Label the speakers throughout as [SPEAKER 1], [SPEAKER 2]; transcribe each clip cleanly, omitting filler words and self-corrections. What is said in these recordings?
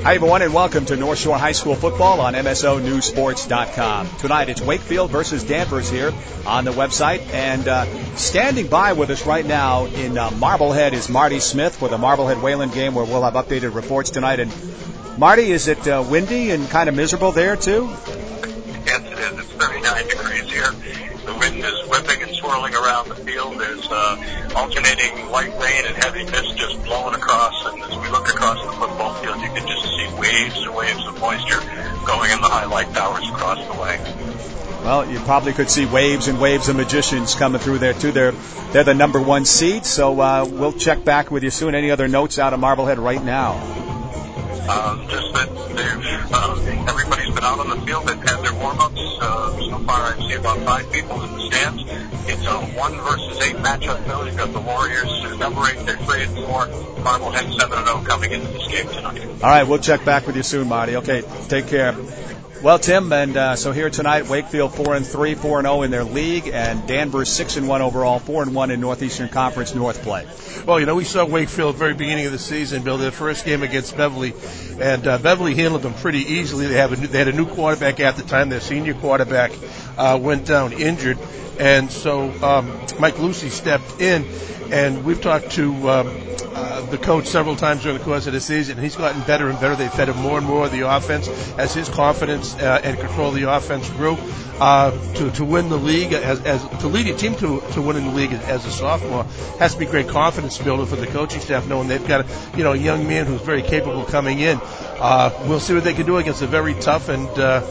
[SPEAKER 1] Hi, everyone, and welcome to North Shore High School football on MSONewsSports.com. Tonight, it's Wakefield versus Danvers here on the website. And standing by with us right now in Marblehead is Marty Smith for the Marblehead Wayland game, where we'll have updated reports tonight. And Marty, is it windy and kind of miserable there, too?
[SPEAKER 2] Yes, it is. It's 39 degrees here. The wind is whipping and swirling around the field. There's alternating light rain and heavy mist just blowing across. And as we look across the football field, you can just see waves and waves of moisture going in the highlight towers across the way.
[SPEAKER 1] Well, you probably could see waves and waves of magicians coming through there, too. They're the number one seed, so we'll check back with you soon. Any other notes out of Marblehead right now?
[SPEAKER 2] Just that everybody's been out on the field. They've had their warm-ups. So far, I see about 5 people in the stands. It's a 1 versus 8 matchup, though. You've got the Warriors, number 8, they're 3-4. Marblehead 7-0 coming into this game tonight.
[SPEAKER 1] All right, we'll check back with you soon, Marty. Okay, take care. Well, Tim, and so here tonight, Wakefield 4-3, 4-0 in their league, and Danvers 6-1 overall, 4-1 in Northeastern Conference North play.
[SPEAKER 3] Well, we saw Wakefield at the very beginning of the season, Bill, their first game against Beverly, and Beverly handled them pretty easily. They had a new quarterback at the time. Their senior quarterback went down injured, and so Mike Lucy stepped in, and we've talked to the coach several times during the course of the season. He's gotten better and better. They fed him more and more of the offense as his confidence and control of the offense grew. To win the league, as to lead a team to winning the league as a sophomore has to be great confidence builder for the coaching staff, knowing they've got a young man who's very capable coming in. We'll see what they can do against a very tough and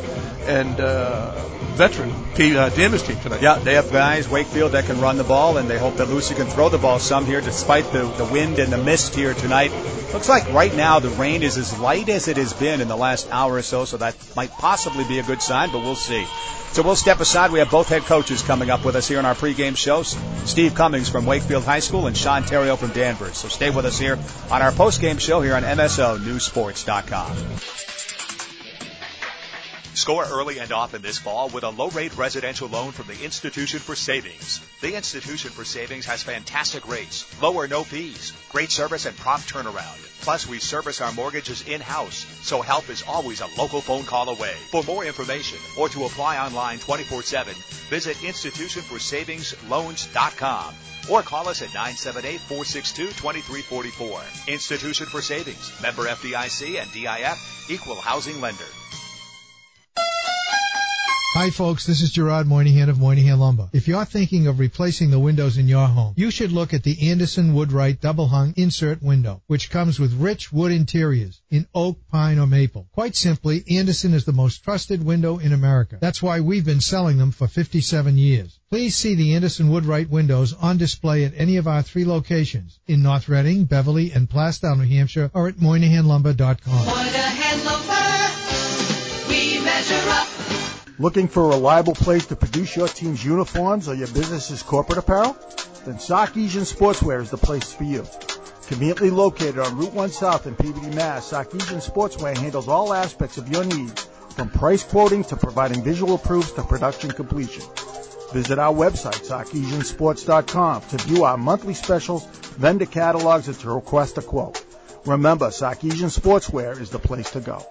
[SPEAKER 3] veteran Danvers team tonight.
[SPEAKER 1] Yeah, they have guys, Wakefield, that can run the ball, and they hope that Lucy can throw the ball some here despite the wind and the mist here tonight. Looks like right now the rain is as light as it has been in the last hour or so that might possibly be a good sign, but we'll see. So we'll step aside. We have both head coaches coming up with us here in our pregame show. Steve Cummings from Wakefield High School and Sean Terrio from Danvers. So stay with us here on our postgame show here on MSONewsSports.com. Score early and often this fall with a low-rate residential loan from the Institution for Savings. The Institution for Savings has fantastic rates, low or no fees, great service, and prompt turnaround. Plus, we service our mortgages in-house, so help is always a local phone call away. For more information or to apply online 24/7, visit institutionforsavingsloans.com or call us at 978-462-2344. Institution for Savings, member FDIC and DIF, equal housing lender.
[SPEAKER 4] Hi folks, this is Gerard Moynihan of Moynihan Lumber. If you're thinking of replacing the windows in your home, you should look at the Anderson Woodwright Double Hung Insert Window, which comes with rich wood interiors in oak, pine, or maple. Quite simply, Anderson is the most trusted window in America. That's why we've been selling them for 57 years. Please see the Anderson Woodwright windows on display at any of our 3 locations in North Reading, Beverly, and Plastown, New Hampshire, or at MoynihanLumber.com.
[SPEAKER 5] Moynihan Lumber, we measure up.
[SPEAKER 6] Looking for a reliable place to produce your team's uniforms or your business's corporate apparel? Then Sarkeesian Sportswear is the place for you. Conveniently located on Route 1 South in Peabody, Mass., Sarkeesian Sportswear handles all aspects of your needs, from price quoting to providing visual proofs to production completion. Visit our website, SarkeesianSports.com, to view our monthly specials, vendor catalogs, and to request a quote. Remember, Sarkeesian Sportswear is the place to go.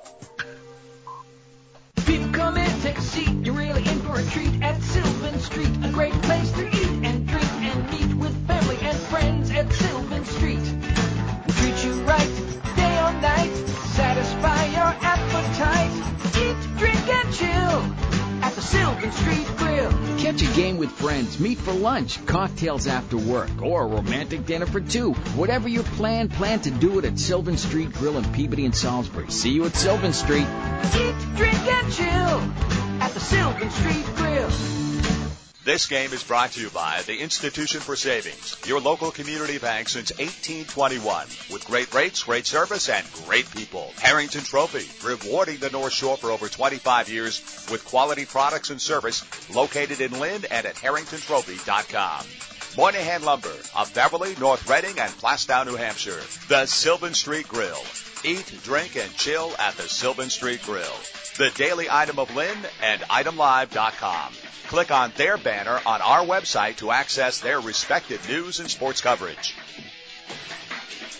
[SPEAKER 7] People come in, take a seat, you're really in for a treat at Sylvan Street. A great place to eat and drink and meet with family and friends at Sylvan Street. We'll treat you right, day or night, satisfy your appetite. Eat, drink, and chill at the Sylvan Street Grill.
[SPEAKER 8] Catch a game with friends, meet for lunch, cocktails after work, or a romantic dinner for 2. Whatever your plan to do it at Sylvan Street Grill in Peabody and Salisbury. See you at Sylvan Street.
[SPEAKER 7] Eat, drink, and chill at the Sylvan Street Grill.
[SPEAKER 1] This game is brought to you by the Institution for Savings, your local community bank since 1821, with great rates, great service, and great people. Harrington Trophy, rewarding the North Shore for over 25 years with quality products and service, located in Lynn and at harringtontrophy.com. Moynihan Lumber of Beverly, North Reading, and Plastown, New Hampshire. The Sylvan Street Grill. Eat, drink, and chill at the Sylvan Street Grill. The Daily Item of Lynn and itemlive.com. Click on their banner on our website to access their respective news and sports coverage.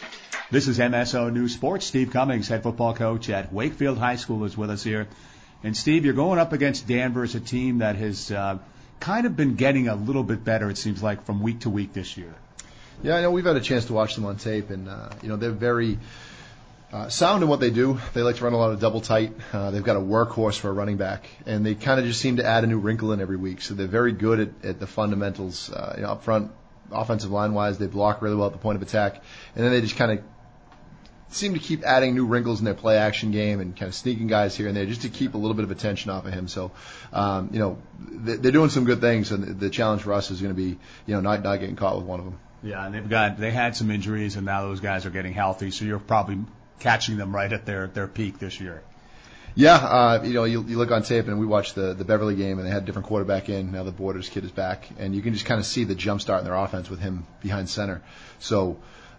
[SPEAKER 1] This is MSO News Sports. Steve Cummings, head football coach at Wakefield High School, is with us here. And Steve, you're going up against Danvers, a team that has kind of been getting a little bit better, it seems like, from week to week this year.
[SPEAKER 9] Yeah, I know we've had a chance to watch them on tape, and they're very sound in what they do. They like to run a lot of double tight. They've got a workhorse for a running back, and they kind of just seem to add a new wrinkle in every week. So they're very good at the fundamentals up front, offensive line wise. They block really well at the point of attack, and then they just kind of seem to keep adding new wrinkles in their play action game and kind of sneaking guys here and there just to keep a little bit of attention off of him. So, they're doing some good things, and the challenge for us is going to be, not getting caught with one of them. Yeah,
[SPEAKER 1] and they had some injuries, and now those guys are getting healthy, so you're probably catching them right at their peak this year.
[SPEAKER 9] Yeah, you look on tape, and we watched the Beverly game, and they had a different quarterback in. Now the Borders kid is back, and you can just kind of see the jump start in their offense with him behind center. So,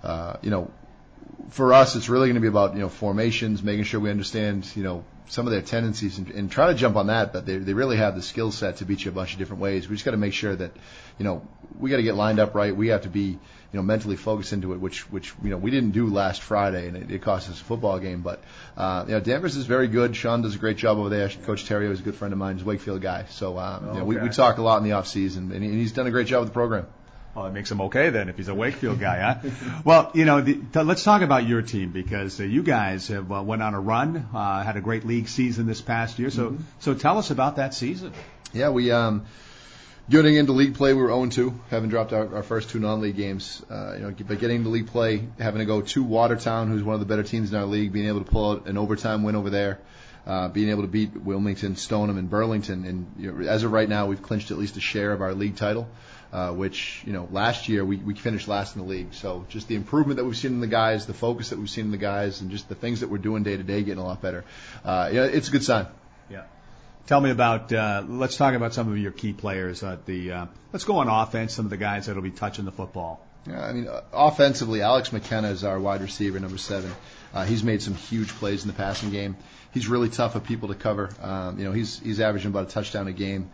[SPEAKER 9] for us, it's really going to be about, formations, making sure we understand, some of their tendencies and try to jump on that, but they really have the skill set to beat you a bunch of different ways. We just got to make sure that, we got to get lined up right. We have to be, mentally focused into it, which we didn't do last Friday, and it cost us a football game. But, Danvers is very good. Sean does a great job over there. Coach Terrio is a good friend of mine. He's a Wakefield guy. So, we talk a lot in the off season, and he's done a great job with the program.
[SPEAKER 1] Well, it makes him okay then if he's a Wakefield guy, huh? Well, let's talk about your team, because you guys have went on a run, had a great league season this past year. So tell us about that season.
[SPEAKER 9] Yeah, we getting into league play, we were 0-2, having dropped our first two non-league games. But getting into league play, having to go to Watertown, who's one of the better teams in our league, being able to pull out an overtime win over there. Being able to beat Wilmington, Stoneham, and Burlington, and as of right now, we've clinched at least a share of our league title. Which, last year we finished last in the league. So just the improvement that we've seen in the guys, the focus that we've seen in the guys, and just the things that we're doing day to day getting a lot better. It's a good sign.
[SPEAKER 1] Yeah. Tell me about, let's talk about some of your key players. Let's go on offense, some of the guys that will be touching the football.
[SPEAKER 9] Yeah, offensively, Alex McKenna is our wide receiver, number 7. He's made some huge plays in the passing game. He's really tough for people to cover. He's averaging about a touchdown a game.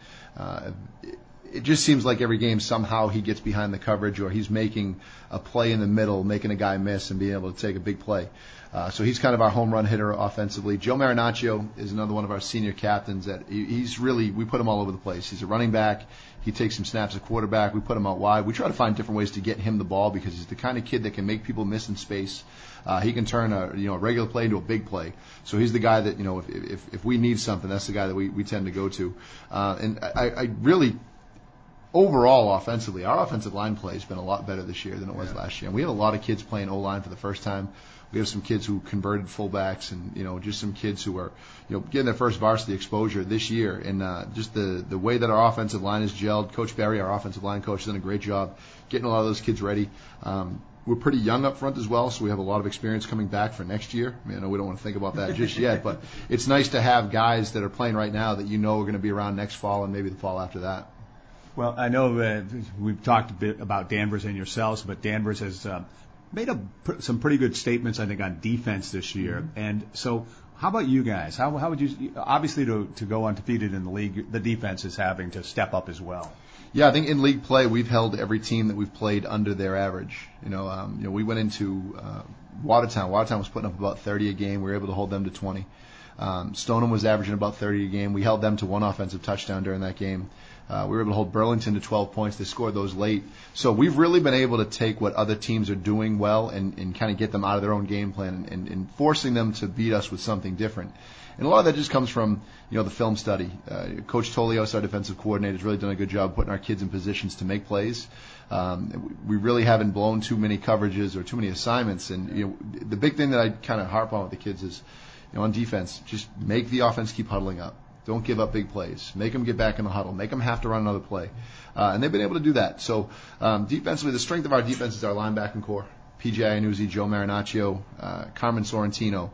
[SPEAKER 9] It just seems like every game somehow he gets behind the coverage, or he's making a play in the middle, making a guy miss and being able to take a big play. So he's kind of our home run hitter offensively. Joe Marinaccio is another one of our senior captains that we put him all over the place. He's a running back. He takes some snaps at quarterback. We put him out wide. We try to find different ways to get him the ball, because he's the kind of kid that can make people miss in space. He can turn a regular play into a big play. So he's the guy that, if we need something, that's the guy that we tend to go to. And I really, overall, offensively, our offensive line play has been a lot better this year than it was last year. And we have a lot of kids playing O-line for the first time. We have some kids who converted fullbacks, and just some kids who are getting their first varsity exposure this year. And just the way that our offensive line is gelled. Coach Barry, our offensive line coach, has done a great job getting a lot of those kids ready. We're pretty young up front as well, so we have a lot of experience coming back for next year. I know we don't want to think about that just yet, but it's nice to have guys that are playing right now that are going to be around next fall and maybe the fall after that.
[SPEAKER 1] Well, I know we've talked a bit about Danvers and yourselves, but Danvers has made some pretty good statements, I think, on defense this year. Mm-hmm. And so how about you guys? How would you, obviously to go undefeated in the league, the defense is having to step up as well.
[SPEAKER 9] Yeah, I think in league play, we've held every team that we've played under their average. We went into Watertown. Watertown was putting up about 30 a game. We were able to hold them to 20. Stoneham was averaging about 30 a game. We held them to one offensive touchdown during that game. We were able to hold Burlington to 12 points. They scored those late. So we've really been able to take what other teams are doing well and kind of get them out of their own game plan and forcing them to beat us with something different. And a lot of that just comes from, the film study. Coach Tolios, our defensive coordinator, has really done a good job putting our kids in positions to make plays. We really haven't blown too many coverages or too many assignments. And, the big thing that I kind of harp on with the kids is, on defense, just make the offense keep huddling up. Don't give up big plays. Make them get back in the huddle. Make them have to run another play. And they've been able to do that. So defensively, the strength of our defense is our linebacking core. PJ Iannuzzi, Joe Marinaccio, Carmen Sorrentino,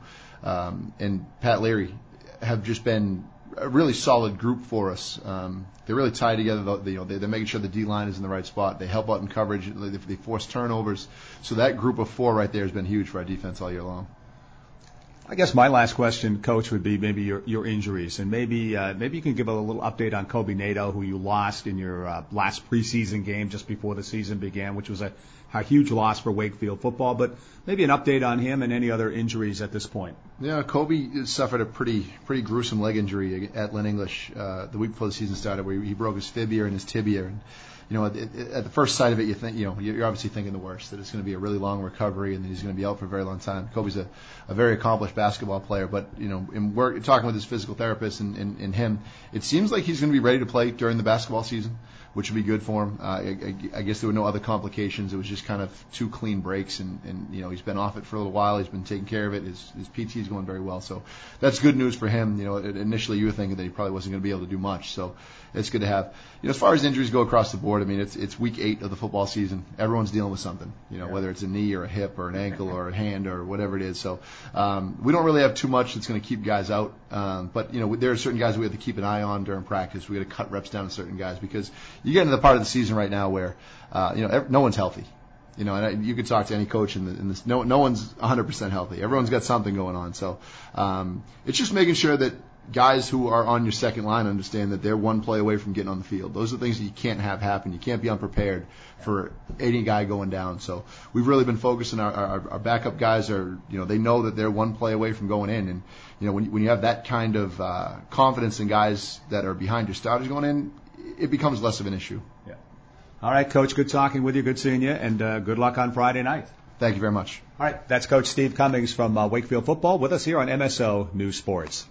[SPEAKER 9] and Pat Leary have just been a really solid group for us. They're really tied together. They're making sure the D-line is in the right spot. They help out in coverage. They force turnovers. So that group of 4 right there has been huge for our defense all year long.
[SPEAKER 10] I guess my last question, Coach, would be maybe your injuries, and maybe you can give a little update on Kobe Nato, who you lost in your last preseason game just before the season began, which was a huge loss for Wakefield football. But maybe an update on him and any other injuries at this point.
[SPEAKER 9] Yeah, Kobe suffered a pretty gruesome leg injury at Lynn English the week before the season started, where he broke his fibula and his tibia. And at the first sight of it, you think, you're obviously thinking the worst, that it's going to be a really long recovery and that he's going to be out for a very long time. Kobe's a very accomplished basketball player, but, in talking with his physical therapist and him, it seems like he's going to be ready to play during the basketball season, which would be good for him. I guess there were no other complications. It was just kind of 2 clean breaks, and he's been off it for a little while. He's been taking care of it. His PT is going very well, so that's good news for him. Initially you were thinking that he probably wasn't going to be able to do much, so it's good to have. As far as injuries go across the board, I mean, it's week 8 of the football season. Everyone's dealing with something, whether it's a knee or a hip or an ankle or a hand or whatever it is. So we don't really have too much that's going to keep guys out. But there are certain guys we have to keep an eye on during practice. We got to cut reps down to certain guys, because you get into the part of the season right now where no one's healthy. And you could talk to any coach in this. No one's 100% healthy. Everyone's got something going on. So it's just making sure that guys who are on your second line understand that they're one play away from getting on the field. Those are things that you can't have happen. You can't be unprepared for any guy going down. So we've really been focusing. Our backup guys are, they know that they're one play away from going in. And when you have that kind of confidence in guys that are behind your starters going in, it becomes less of an issue.
[SPEAKER 10] Yeah. All right, Coach. Good talking with you. Good seeing you, and good luck on Friday night.
[SPEAKER 9] Thank you very much.
[SPEAKER 10] All right, that's Coach Steve Cummings from Wakefield Football with us here on MSO News Sports.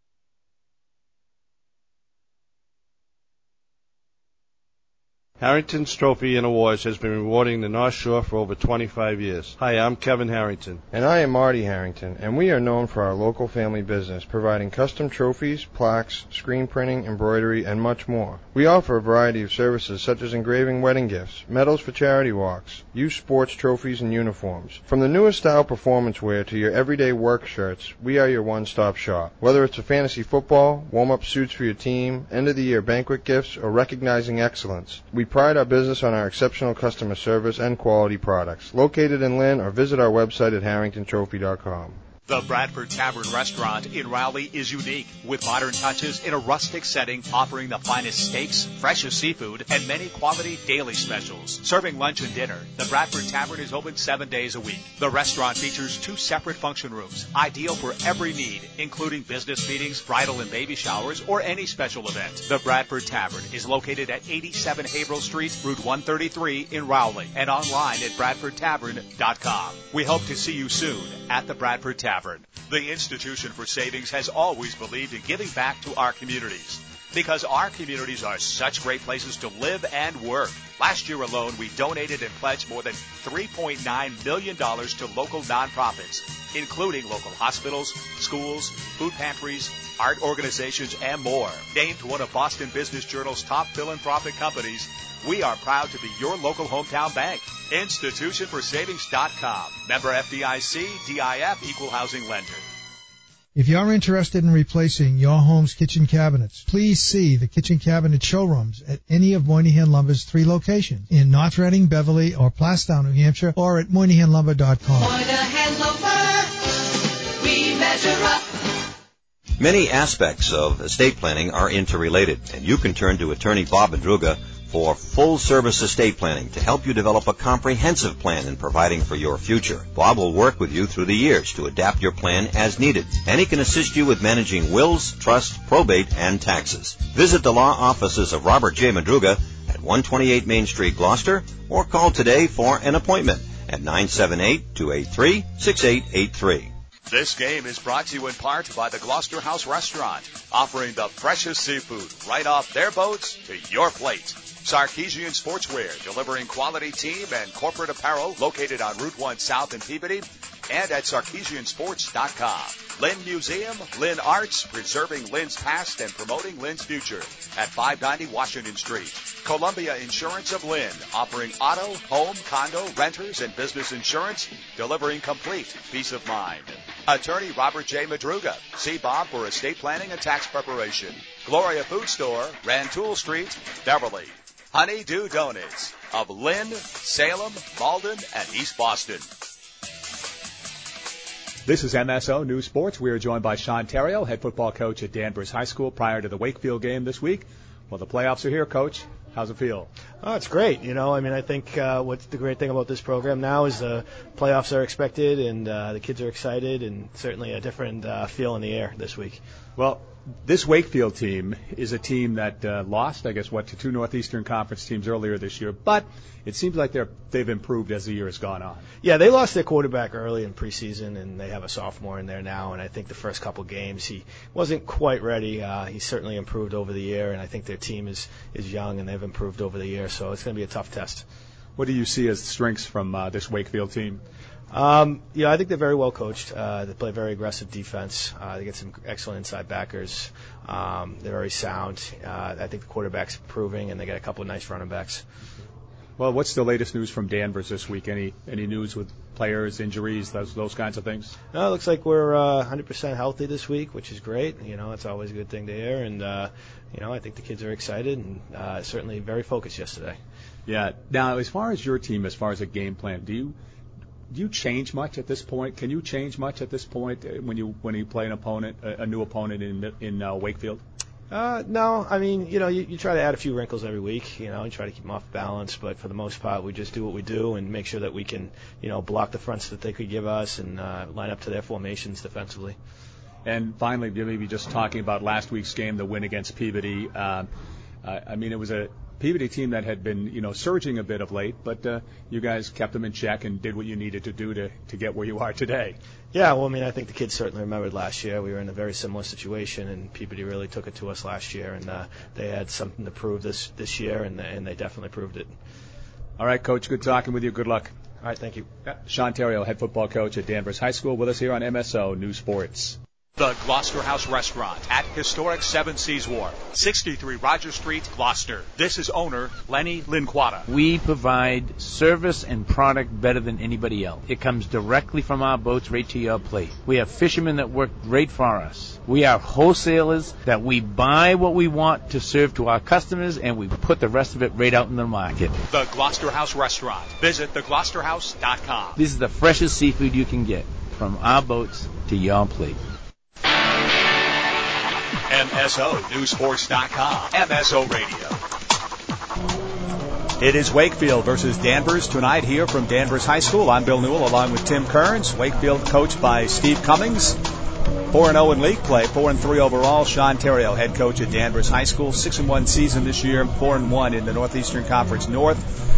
[SPEAKER 3] Harrington's Trophy and Awards has been rewarding the North Shore for over 25 years. Hi, I'm Kevin Harrington.
[SPEAKER 11] And I am Marty Harrington, and we are known for our local family business, providing custom trophies, plaques, screen printing, embroidery, and much more. We offer a variety of services such as engraving wedding gifts, medals for charity walks, youth sports trophies, and uniforms. From the newest style performance wear to your everyday work shirts, we are your one-stop shop. Whether it's a fantasy football, warm-up suits for your team, end-of-the-year banquet gifts, or recognizing excellence, we pride our business on our exceptional customer service and quality products. Located in Lynn, or visit our website at harringtontrophy.com.
[SPEAKER 1] The Bradford Tavern Restaurant in Rowley is unique, with modern touches in a rustic setting, offering the finest steaks, freshest seafood, and many quality daily specials. Serving lunch and dinner, the Bradford Tavern is open 7 days a week. The restaurant features 2 separate function rooms, ideal for every need, including business meetings, bridal and baby showers, or any special event. The Bradford Tavern is located at 87 Haverhill Street, Route 133 in Rowley, and online at bradfordtavern.com. We hope to see you soon at the Bradford Tavern. The Institution for Savings has always believed in giving back to our communities, because our communities are such great places to live and work. Last year alone, we donated and pledged more than $3.9 million to local nonprofits, including local hospitals, schools, food pantries, art organizations, and more. Named one of Boston Business Journal's top philanthropic companies, we are proud to be your local hometown bank. InstitutionForSavings.com. Member FDIC, DIF, Equal Housing Lender.
[SPEAKER 4] If you're interested in replacing your home's kitchen cabinets, please see the kitchen cabinet showrooms at any of Moynihan Lumber's 3 locations in North Reading, Beverly, or Plastown, New Hampshire, or at MoynihanLumber.com.
[SPEAKER 5] Moynihan Lumber, we measure up.
[SPEAKER 12] Many aspects of estate planning are interrelated, and you can turn to attorney Bob Madruga for full-service estate planning to help you develop a comprehensive plan in providing for your future. Bob will work with you through the years to adapt your plan as needed, and he can assist you with managing wills, trust, probate, and taxes. Visit the law offices of Robert J. Madruga at 128 Main Street, Gloucester, or call today for an appointment at 978-283-6883.
[SPEAKER 1] This game is brought to you in part by the Gloucester House Restaurant, offering the freshest seafood right off their boats to your plate. Sarkeesian Sportswear, delivering quality team and corporate apparel, located on Route 1 South in Peabody and at SarkeesianSports.com. Lynn Museum, Lynn Arts, preserving Lynn's past and promoting Lynn's future at 590 Washington Street. Columbia Insurance of Lynn, offering auto, home, condo, renters, and business insurance, delivering complete peace of mind. Attorney Robert J. Madruga. See Bob for estate planning and tax preparation. Gloria Food Store, Rantoul Street, Beverly. Honeydew Donuts of Lynn, Salem, Malden, and East Boston.
[SPEAKER 10] This is MSO News Sports. We are joined by Sean Theriault, head football coach at Danvers High School prior to the Wakefield game this week. Well, the playoffs are here, Coach. How's it feel?
[SPEAKER 13] Oh, it's great. I think what's the great thing about this program now is the playoffs are expected, and the kids are excited, and certainly a different feel in the air this week.
[SPEAKER 10] Well, this Wakefield team is a team that lost, I guess, to two Northeastern Conference teams earlier this year, but it seems like they've improved as the year has gone on.
[SPEAKER 13] Yeah, they lost their quarterback early in preseason, and they have a sophomore in there now, and I think the first couple games he wasn't quite ready. He's certainly improved over the year, and I think their team is young, and they've improved over the year, so it's going to be a tough test.
[SPEAKER 10] What do you see as strengths from this Wakefield team?
[SPEAKER 13] I think they're very well coached. They play very aggressive defense. They get some excellent inside backers. They're very sound. I think the quarterback's improving, and they get a couple of nice running backs.
[SPEAKER 10] Well, what's the latest news from Danvers this week? Any news with players, injuries, those kinds of things?
[SPEAKER 13] No, it looks like we're 100% healthy this week, which is great. It's always a good thing to hear. And, I think the kids are excited and certainly very focused yesterday.
[SPEAKER 10] Yeah. Now, as far as your team, as far as a game plan, do you change much at this point? Can you change much at this point when you play a new opponent in Wakefield?
[SPEAKER 13] No, I mean, you try to add a few wrinkles every week, you try to keep them off balance, but for the most part, we just do what we do and make sure that we can, block the fronts that they could give us and line up to their formations defensively.
[SPEAKER 10] And finally, maybe just talking about last week's game, the win against Peabody. It was a Peabody team that had been, surging a bit of late, but you guys kept them in check and did what you needed to do to get where you are today.
[SPEAKER 13] Yeah, well, I think the kids certainly remembered last year. We were in a very similar situation, and Peabody really took it to us last year, and they had something to prove this year, and they definitely proved it.
[SPEAKER 10] All right, Coach, good talking with you. Good luck.
[SPEAKER 13] All right, thank you.
[SPEAKER 10] Sean Theriault, head football coach at Danvers High School, with us here on MSO News Sports.
[SPEAKER 1] The Gloucester House Restaurant at historic Seven Seas Wharf, 63 Roger Street, Gloucester. This is owner Lenny Linquata.
[SPEAKER 14] We provide service and product better than anybody else. It comes directly from our boats right to your plate. We have fishermen that work great for us. We are wholesalers that we buy what we want to serve to our customers, and we put the rest of it right out in the market.
[SPEAKER 1] The Gloucester House Restaurant. Visit thegloucesterhouse.com.
[SPEAKER 14] This is the freshest seafood you can get from our boats to your plate.
[SPEAKER 1] MSONewsports.com. MSO Radio. It is Wakefield versus Danvers tonight here from Danvers High School. I'm Bill Newell along with Tim Kearns. Wakefield coached by Steve Cummings. 4-0 in league play, 4-3 overall. Sean Theriault, head coach at Danvers High School. 6-1 season this year, 4-1 in the Northeastern Conference North.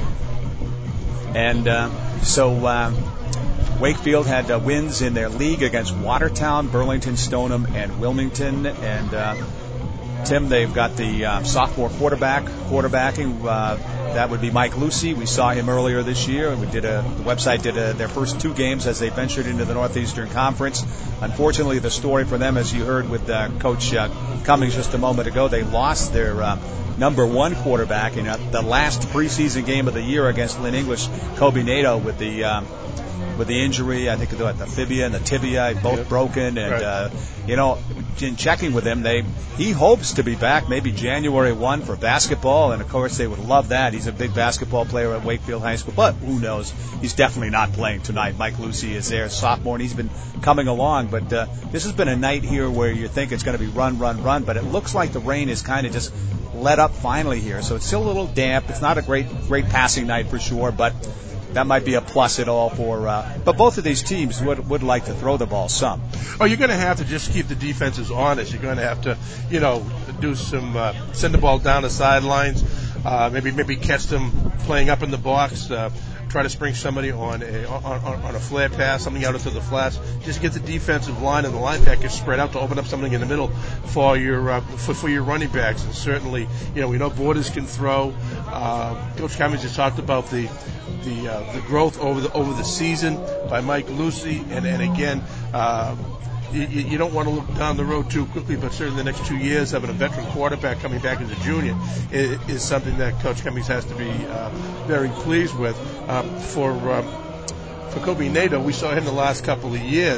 [SPEAKER 1] And Wakefield had wins in their league against Watertown, Burlington, Stoneham, and Wilmington. And Tim, they've got the sophomore quarterbacking. That would be Mike Lucy. We saw him earlier this year. The website did their first two games as they ventured into the Northeastern Conference. Unfortunately, the story for them, as you heard with Coach Cummings just a moment ago, they lost their number one quarterback in the last preseason game of the year against Lynn English, Kobe Nato, with the injury. I think the fibia and the tibia both broken. And,
[SPEAKER 3] right.
[SPEAKER 1] In checking with him, he hopes to be back maybe January 1 for basketball. And, of course, they would love that. He's a big basketball player at Wakefield High School. But who knows? He's definitely not playing tonight. Mike Lucy is there, sophomore, and he's been coming along. But this has been a night here where you think it's going to be run. But it looks like the rain is kind of just let up finally here. So it's still a little damp. It's not a great passing night for sure, but that might be a plus at all for. But both of these teams would like to throw the ball some.
[SPEAKER 3] Oh, you're going to have to just keep the defenses honest. You're going to have to, do some send the ball down the sidelines, maybe catch them playing up in the box. Try to spring somebody on a flare pass, something out into the flats. Just get the defensive line and the linebackers spread out to open up something in the middle for your for your running backs. And certainly, we know Borders can throw. Coach Cummings just talked about the growth over the season by Mike Lucy, and again. You don't want to look down the road too quickly, but certainly the next 2 years having a veteran quarterback coming back as a junior is something that Coach Cummings has to be very pleased with. For Kobe Nato, we saw him the last couple of years.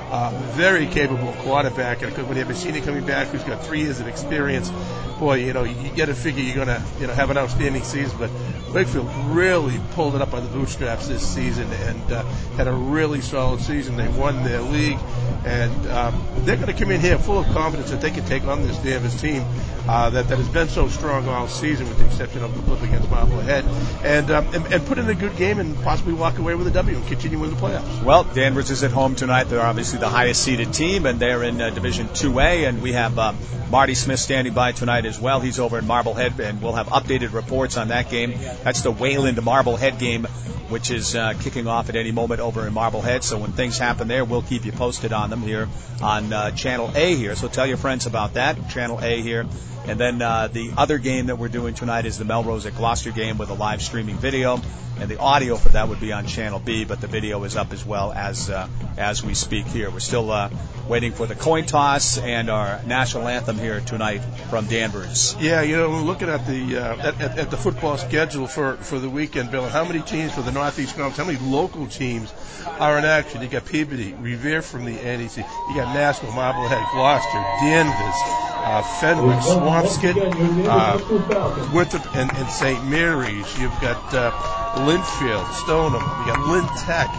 [SPEAKER 3] Very capable quarterback. And when you have a senior coming back who's got 3 years of experience, boy, you got to figure you're going to, have an outstanding season. But Wakefield really pulled it up by the bootstraps this season and had a really solid season. They won their league, and they're going to come in here full of confidence that they can take on this Danvers team that has been so strong all season, with the exception of the flip against Marblehead, and put in a good game and possibly walk away with a W and continue in the playoffs.
[SPEAKER 15] Well, Danvers is at home tonight. They're obviously the highest seeded team, and they're in Division 2A, and we have Marty Smith standing by tonight as well. He's over in Marblehead, and we'll have updated reports on that game. That's the Wayland Marblehead game, which is kicking off at any moment over in Marblehead. So when things happen there, we'll keep you posted on them here on Channel A here. So tell your friends about that, Channel A here. And then the other game that we're doing tonight is the Melrose at Gloucester game with a live streaming video. And the audio for that would be on Channel B, but the video is up as well as we speak here. We're still waiting for the coin toss and our national anthem here tonight from Danvers.
[SPEAKER 3] Yeah, we're looking at the football schedule for the weekend, Bill. How many teams for the Northeast Conference? How many local teams are in action? You got Peabody, Revere from the NEC. You got National, Marblehead, Gloucester, Danvers, Fenwick, Swampscott, Winthrop, and St. Mary's. You've got Linfield, Stoneham, we got Lynn Tech,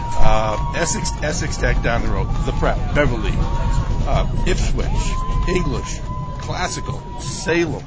[SPEAKER 3] Essex Tech down the road, the Prep, Beverly, Ipswich, English, Classical, Salem,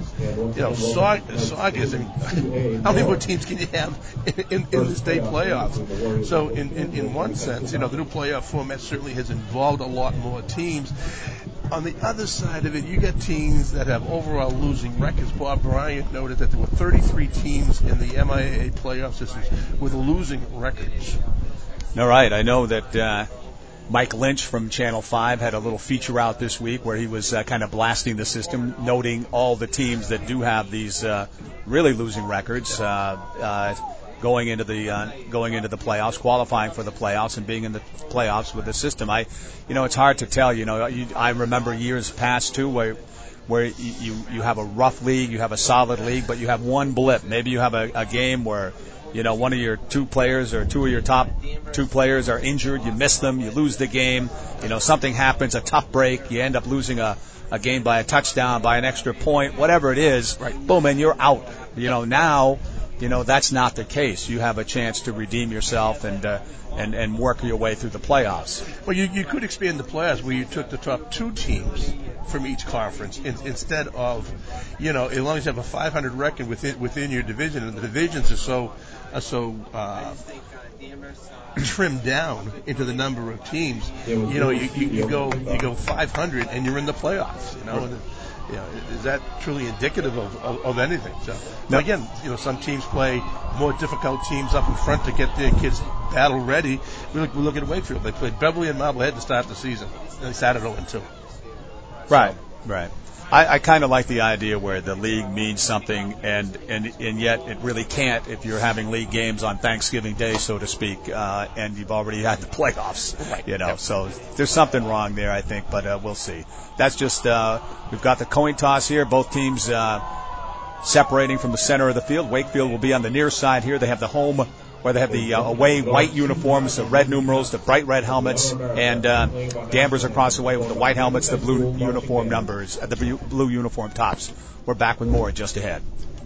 [SPEAKER 3] Saugus. How many more teams can you have in the state playoffs? So in one sense, the new playoff format certainly has involved a lot more teams. On the other side of it, you got teams that have overall losing records. Bob Bryant noted that there were 33 teams in the MIAA playoff systems with losing records.
[SPEAKER 15] All right. I know that Mike Lynch from Channel 5 had a little feature out this week where he was kind of blasting the system, noting all the teams that do have these really losing records going into the playoffs, qualifying for the playoffs, and being in the playoffs with the system. It's hard to tell. I remember years past too where you have a rough league, you have a solid league, but you have one blip. Maybe you have a game where one of your two players or two of your top two players are injured, you miss them, you lose the game, something happens, a tough break, you end up losing a game by a touchdown, by an extra point, whatever it is, right. Boom, and you're out. Now, that's not the case. You have a chance to redeem yourself and work your way through the playoffs.
[SPEAKER 3] Well, you could expand the playoffs where you took the top 2 teams from each conference instead of, as long as you have a 500 record within your division, and the divisions are so trimmed down into the number of teams. You go 500 and you're in the playoffs. Is that truly indicative of anything? So now again, some teams play more difficult teams up in front to get their kids battle ready. We look at Wakefield. They played Beverly and Marblehead to start the season. They started 0-2.
[SPEAKER 15] Right. I kind of like the idea where the league means something, and yet it really can't if you're having league games on Thanksgiving Day, so to speak, and you've already had the playoffs. Right. So there's something wrong there, I think, but we'll see. That's just we've got the coin toss here. Both teams separating from the center of the field. Wakefield will be on the near side here. They have the home, where they have the away white uniforms, the red numerals, the bright red helmets, and Danvers across the way with the white helmets, the blue uniform numbers, the blue uniform tops. We're back with more just ahead.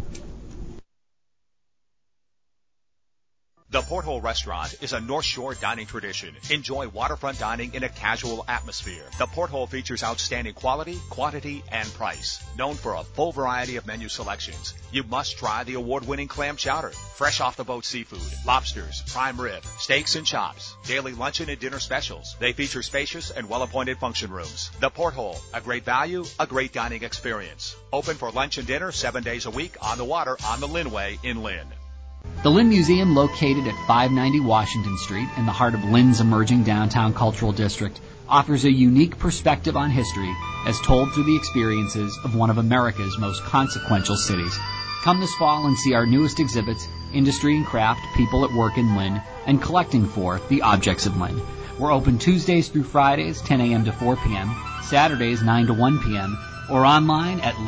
[SPEAKER 1] The Porthole Restaurant is a North Shore dining tradition. Enjoy waterfront dining in a casual atmosphere. The Porthole features outstanding quality, quantity, and price. Known for a full variety of menu selections, you must try the award-winning clam chowder, fresh off-the-boat seafood, lobsters, prime rib, steaks and chops, daily luncheon and dinner specials. They feature spacious and well-appointed function rooms. The Porthole, a great value, a great dining experience. Open for lunch and dinner 7 days a week on the water on the Lynnway in Lynn.
[SPEAKER 16] The Lynn Museum, located at 590 Washington Street in the heart of Lynn's emerging downtown cultural district, offers a unique perspective on history as told through the experiences of one of America's most consequential cities. Come this fall and see our newest exhibits, Industry and Craft, People at Work in Lynn, and Collecting for the Objects of Lynn. We're open Tuesdays through Fridays, 10 a.m. to 4 p.m., Saturdays, 9 to 1 p.m., or online at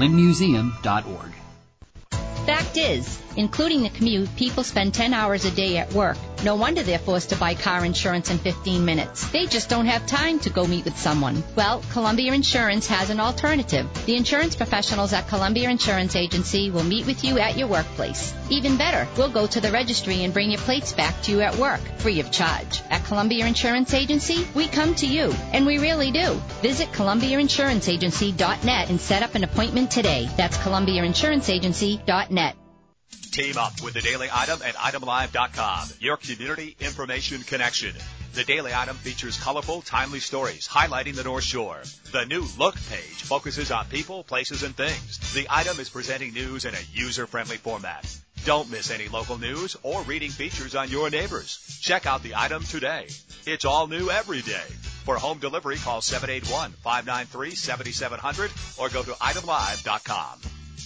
[SPEAKER 16] lynnmuseum.org.
[SPEAKER 17] Fact is, including the commute, people spend 10 hours a day at work. No wonder they're forced to buy car insurance in 15 minutes. They just don't have time to go meet with someone. Well, Columbia Insurance has an alternative. The insurance professionals at Columbia Insurance Agency will meet with you at your workplace. Even better, we'll go to the registry and bring your plates back to you at work, free of charge. At Columbia Insurance Agency, we come to you, and we really do. Visit ColumbiaInsuranceAgency.net and set up an appointment today. That's ColumbiaInsuranceAgency.net.
[SPEAKER 1] Team up with the Daily Item and ItemLive.com, your community information connection. The Daily Item features colorful, timely stories highlighting the North Shore. The new Look page focuses on people, places, and things. The Item is presenting news in a user-friendly format. Don't miss any local news or reading features on your neighbors. Check out the Item today. It's all new every day. For home delivery, call 781-593-7700 or go to ItemLive.com.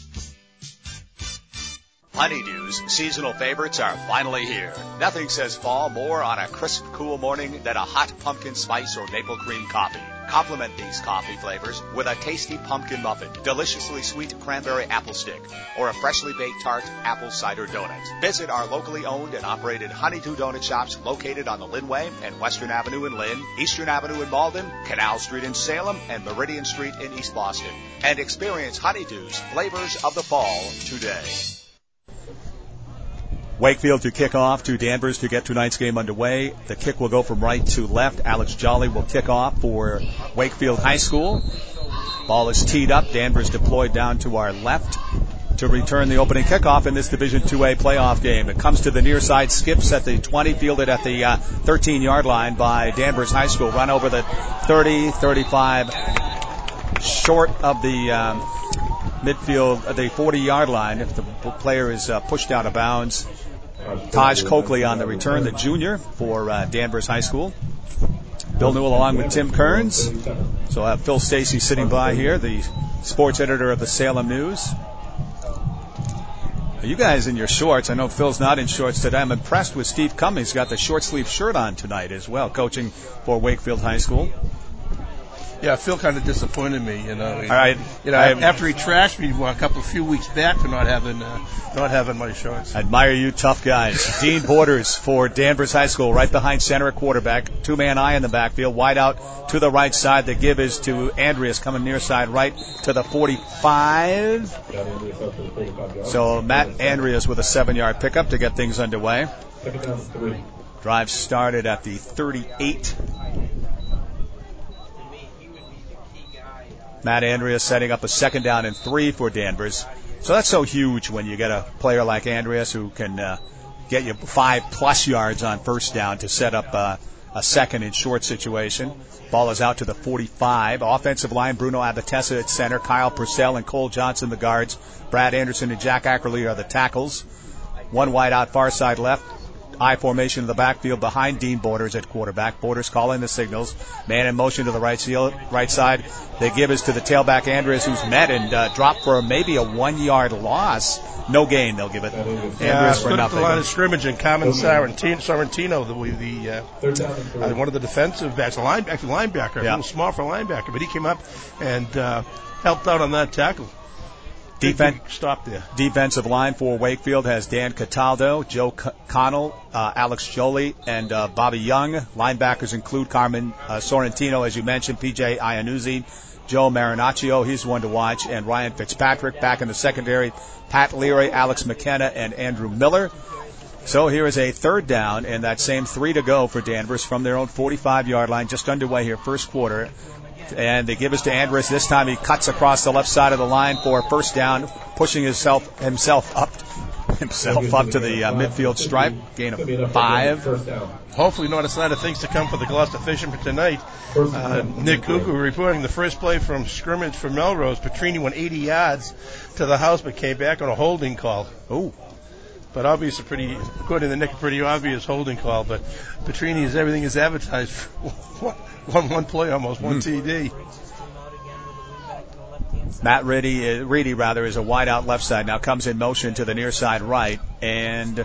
[SPEAKER 1] Honeydew's seasonal favorites are finally here. Nothing says fall more on a crisp, cool morning than a hot pumpkin spice or maple cream coffee. Complement these coffee flavors with a tasty pumpkin muffin, deliciously sweet cranberry apple stick, or a freshly baked tart apple cider donut. Visit our locally owned and operated Honeydew Donut Shops located on the Linway and Western Avenue in Lynn, Eastern Avenue in Malden, Canal Street in Salem, and Meridian Street in East Boston. And experience Honeydew's flavors of the fall today.
[SPEAKER 15] Wakefield to kick off to Danvers to get tonight's game underway. The kick will go from right to left. Alex Jolly will kick off for Wakefield High School. Ball is teed up. Danvers deployed down to our left to return the opening kickoff in this Division 2A playoff game. It comes to the near side, skips at the 20, fielded at the 13-yard line by Danvers High School. Run over the 30, 35, short of the midfield, the 40-yard line if the player is pushed out of bounds. Taj Coakley on the return, the junior for Danvers High School. Bill Newell along with Tim Kearns. So I have Phil Stacy sitting by here, the sports editor of the Salem News. You guys in your shorts. I know Phil's not in shorts today. I'm impressed with Steve Cummings. Got the short sleeve shirt on tonight as well, coaching for Wakefield High School.
[SPEAKER 3] Yeah, Phil kind of disappointed me, you know.
[SPEAKER 15] After
[SPEAKER 3] he trashed me a few weeks back for not having my shorts.
[SPEAKER 15] I admire you, tough guys. Dean Borders for Danvers High School, right behind center at quarterback. Two-man eye in the backfield, wide out to the right side. The give is to Andreas, coming near side right to the 45. So Matt Andreas with a 7-yard pickup to get things underway. Drive started at the 38. Matt Andreas setting up a 2nd down and 3 for Danvers. So that's so huge when you get a player like Andreas who can get you 5+ yards on 1st down to set up a 2nd and short situation. Ball is out to the 45. Offensive line, Bruno Abatessa at center. Kyle Purcell and Cole Johnson, the guards. Brad Anderson and Jack Ackerley are the tackles. One wide out, far side left. I formation in the backfield behind Dean Borders at quarterback. Borders calling the signals. Man in motion to the right side. The give is to the tailback Andreas, who's met and dropped for maybe a 1-yard loss. No gain, they'll give it. Andreas for nothing.
[SPEAKER 3] The line of scrimmage and Carmen Sorrentino, one of the defensive backs, linebacker, a little small for a linebacker, but he came up and helped out on that tackle. Stop there.
[SPEAKER 15] Defensive line for Wakefield has Dan Cataldo, Joe Connell, Alex Jolie, and Bobby Young. Linebackers include Carmen Sorrentino, as you mentioned, PJ Iannuzzi, Joe Marinaccio, he's one to watch, and Ryan Fitzpatrick. Back in the secondary, Pat Leary, Alex McKenna, and Andrew Miller. So here is a 3rd down, and that same 3 to go for Danvers from their own 45-yard line, just underway here, first quarter. And they give us to Andreas. This time he cuts across the left side of the line for a 1st down, pushing himself up to the midfield stripe. Gain of 5.
[SPEAKER 3] Hopefully not a sign of things to come for the Gloucester Fishermen tonight. Nick Gugu reporting the first play from scrimmage for Melrose. Petrini went 80 yards to the house but came back on a holding call.
[SPEAKER 15] Oh.
[SPEAKER 3] But obviously, according to Nick, a pretty obvious holding call. But Petrini is everything is advertised. One play almost, one TD.
[SPEAKER 15] Matt Reedy is a wide out left side. Now comes in motion to the near side right. And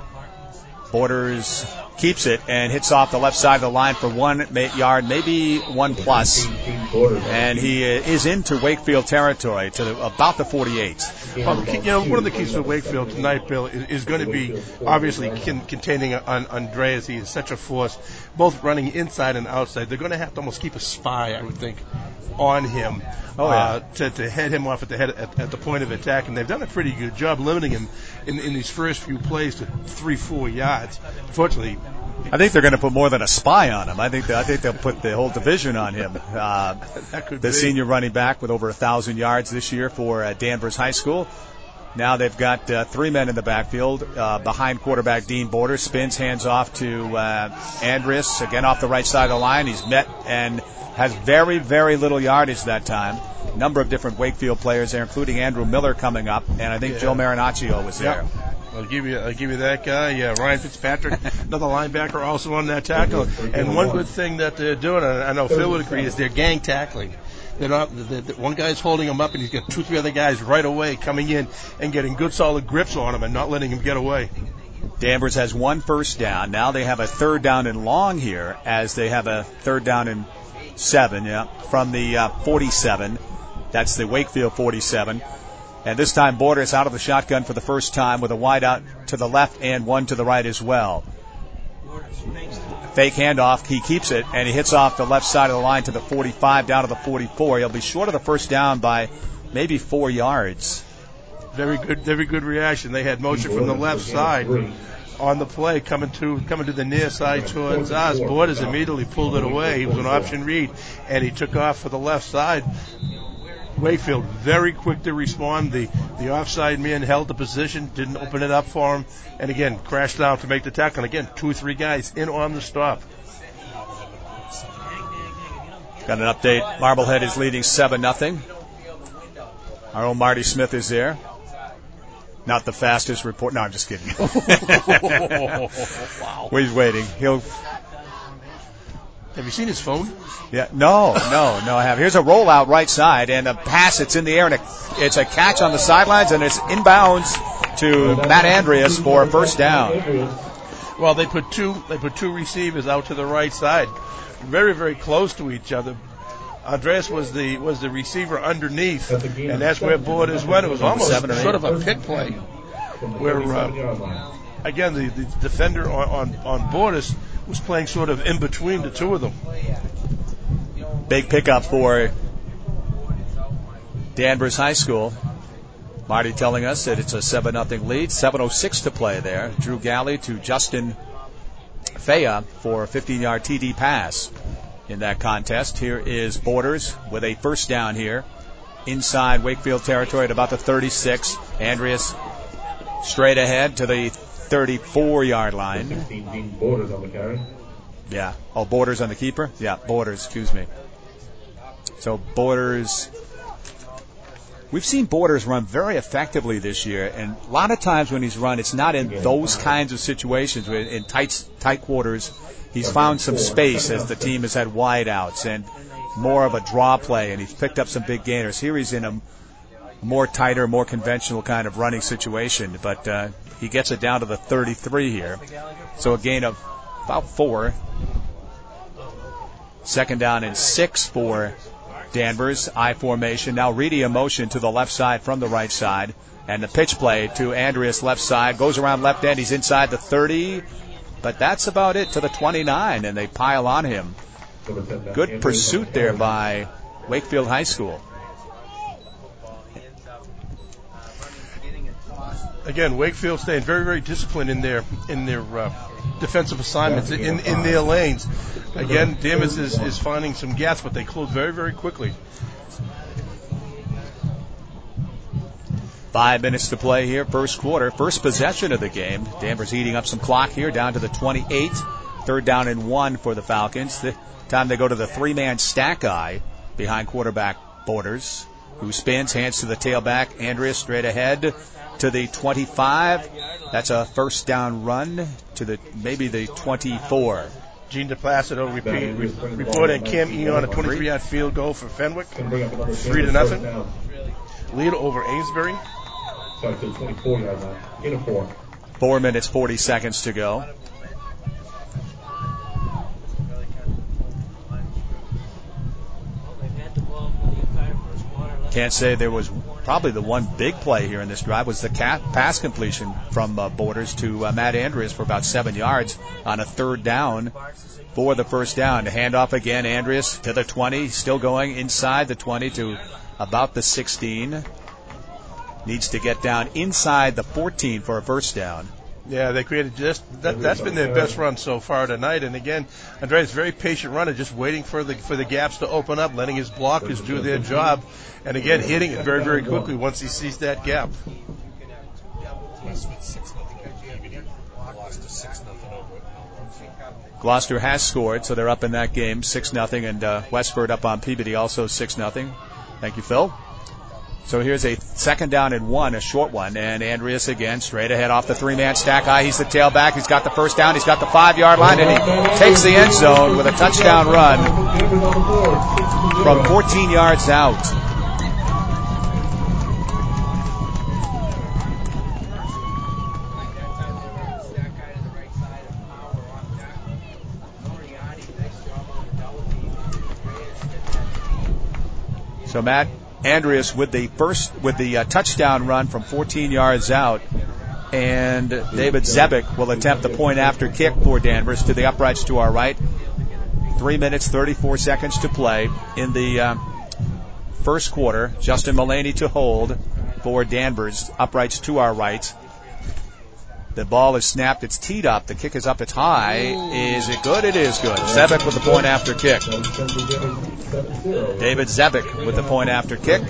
[SPEAKER 15] Borders keeps it and hits off the left side of the line for 1 yard, maybe 1+. and he is into Wakefield territory to about the 48.
[SPEAKER 3] Well, one of the keys for Wakefield tonight, Bill, is going to be obviously containing on Andreas. He is such a force, both running inside and outside. They're going to have to almost keep a spy, I would think, on him to head him off at the point of attack, and they've done a pretty good job limiting him in these first few plays to 3-4 yards. Unfortunately,
[SPEAKER 15] I think they're going to put more than a spy on him. I think they'll put the whole division on him. The senior running back with over 1,000 yards this year for Danvers High School. Now they've got 3 men in the backfield. Behind quarterback Dean Borders, spins, hands off to Andrius, again off the right side of the line. He's met and has very, very little yardage that time. A number of different Wakefield players there, including Andrew Miller coming up, and I think Joe Marinaccio was there.
[SPEAKER 3] I'll give you that guy. Yeah, Ryan Fitzpatrick, another linebacker, also on that tackle. And one good thing that they're doing, and I know Phil would agree, is they're gang tackling. They're not. One guy's holding him up, and he's got 2-3 other guys right away coming in and getting good, solid grips on him and not letting him get away.
[SPEAKER 15] Danvers has 1 first down. Now they have a 3rd down and long here, as they have a 3rd down and 7, from the 47. That's the Wakefield 47. And this time Borders out of the shotgun for the first time with a wide out to the left and one to the right as well. Fake handoff. He keeps it, and he hits off the left side of the line to the 45, down to the 44. He'll be short of the first down by maybe 4 yards.
[SPEAKER 3] Very good reaction. They had motion from the left side on the play coming to the near side towards us. Borders immediately pulled it away. He was an option read, and he took off for the left side. Wakefield very quick to respond. The offside man held the position, didn't open it up for him, and again crashed down to make the tackle. And again, 2 or 3 guys in on the stop.
[SPEAKER 15] Got an update. Marblehead is leading 7-0. Our own Marty Smith is there. Not the fastest report. No, I'm just kidding.
[SPEAKER 3] Wow.
[SPEAKER 15] He's waiting.
[SPEAKER 3] Have you seen his phone?
[SPEAKER 15] Yeah. No, I haven't. Here's a rollout right side, and a pass. It's in the air, and it's a catch on the sidelines, and it's inbounds to Matt Andrius for a first down.
[SPEAKER 3] Well, they put two receivers out to the right side, very, very close to each other. Andreas was the receiver underneath, and that's where Borders went. It was almost sort of a pick play, where again the defender on Borders was playing sort of in between the two of them.
[SPEAKER 15] Big pickup for Danvers High School. Marty telling us that it's a 7-0 lead. 7:06 to play there. Drew Galley to Justin Faya for a 15-yard TD pass in that contest. Here is Borders with a first down here inside Wakefield territory at about the 36. Andrius straight ahead to the 34-yard line.
[SPEAKER 18] Borders on the carry.
[SPEAKER 15] Yeah. Oh, Borders on the keeper? Yeah, Borders, excuse me. So Borders, we've seen Borders run very effectively this year, and a lot of times when he's run, it's not in those kinds of situations. In tight quarters, he's found some space as the team has had wideouts and more of a draw play, and he's picked up some big gainers. Here he's in a more tighter, more conventional kind of running situation, but he gets it down to the 33 here. So a gain of about 4. 2nd down and 6 for Danvers. I formation. Now Reedy in motion to the left side from the right side. And the pitch play to Andrius left side. Goes around left end. He's inside the 30. But that's about it to the 29. And they pile on him. Good pursuit there by Wakefield High School.
[SPEAKER 3] Again, Wakefield staying very, very disciplined in their defensive assignments in their lanes. Again, Danvers is finding some gaps, but they close very, very quickly.
[SPEAKER 15] 5 minutes to play here, first quarter, first possession of the game. Danvers eating up some clock here, down to the 28. 3rd down and 1 for the Falcons. The time they go to the 3-man stack eye behind quarterback Borders, who spins, hands to the tailback. Andrius straight ahead to the 25. That's a first down run to maybe the 24.
[SPEAKER 3] Gene DePlacido reporting Cam Eon a 23-yard field goal for Fenwick. 3-0. Lead over Amesbury.
[SPEAKER 18] 24 yards now. In a 4.
[SPEAKER 15] 4 minutes, 40 seconds to go. Can't say there was probably the one big play here in this drive was the pass completion from Borders to Matt Andreas for about 7 yards on a third down for the first down. Handoff again, Andreas to the 20, still going inside the 20 to about the 16. Needs to get down inside the 14 for a first down.
[SPEAKER 3] Yeah, they created that's been their best run so far tonight. And again, Andreas, very patient runner, just waiting for the gaps to open up, letting his blockers do their job, and again hitting it very, very quickly once he sees that gap.
[SPEAKER 15] Gloucester has scored, so they're up in that game 6-0, and Westford up on Peabody also 6-0. Thank you, Phil. So here's a 2nd down and 1, a short one, and Andreas again straight ahead off the 3-man stack. He's the tailback. He's got the first down. He's got the 5-yard line, and he takes the end zone with a touchdown run from 14 yards out. So Matt Andreas with the touchdown run from 14 yards out, and David Zebick will attempt the point after kick for Danvers to the uprights to our right. 3 minutes, 34 seconds to play in the first quarter. Justin Mullaney to hold for Danvers, uprights to our right. The ball is snapped. It's teed up. The kick is up. It's high. Is it good? It is good. Zebick with the point after kick. David Zebick with the point after kick.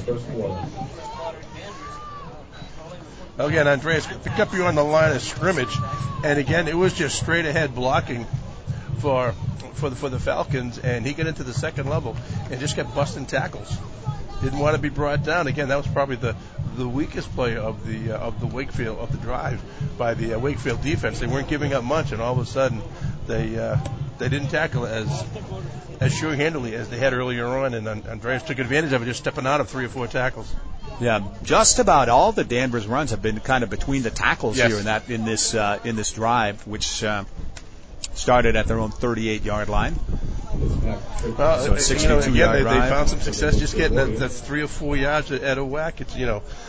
[SPEAKER 3] Again, Andreas picked up you on the line of scrimmage, and again, it was just straight ahead blocking for the Falcons, and he got into the second level and just kept busting tackles. Didn't want to be brought down. Again, that was probably the weakest play of the Wakefield of the drive by the Wakefield defense. They weren't giving up much, and all of a sudden they didn't tackle as sure-handedly as they had earlier on, and Andreas took advantage of it, just stepping out of 3 or 4 tackles.
[SPEAKER 15] Yeah, just about all the Danvers runs have been kind of between the tackles here in this drive, which started at their own 38-yard line.
[SPEAKER 3] Well,
[SPEAKER 15] so 62-yard
[SPEAKER 3] they found some success just getting that 3 or 4 yards at a whack. It's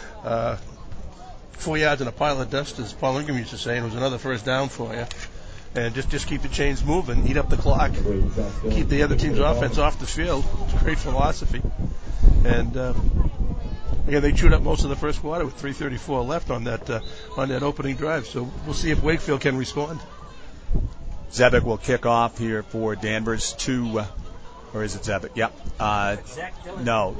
[SPEAKER 3] 4 yards in a pile of dust, as Paul Ingram used to say, and it was another first down for you. And just keep the chains moving, eat up the clock, keep the other team's offense off the field. It's a great philosophy. And again, they chewed up most of the first quarter with 3:34 left on that opening drive. So we'll see if Wakefield can respond.
[SPEAKER 15] Zebick will kick off here for Danvers or is it Zebick? Yep. No.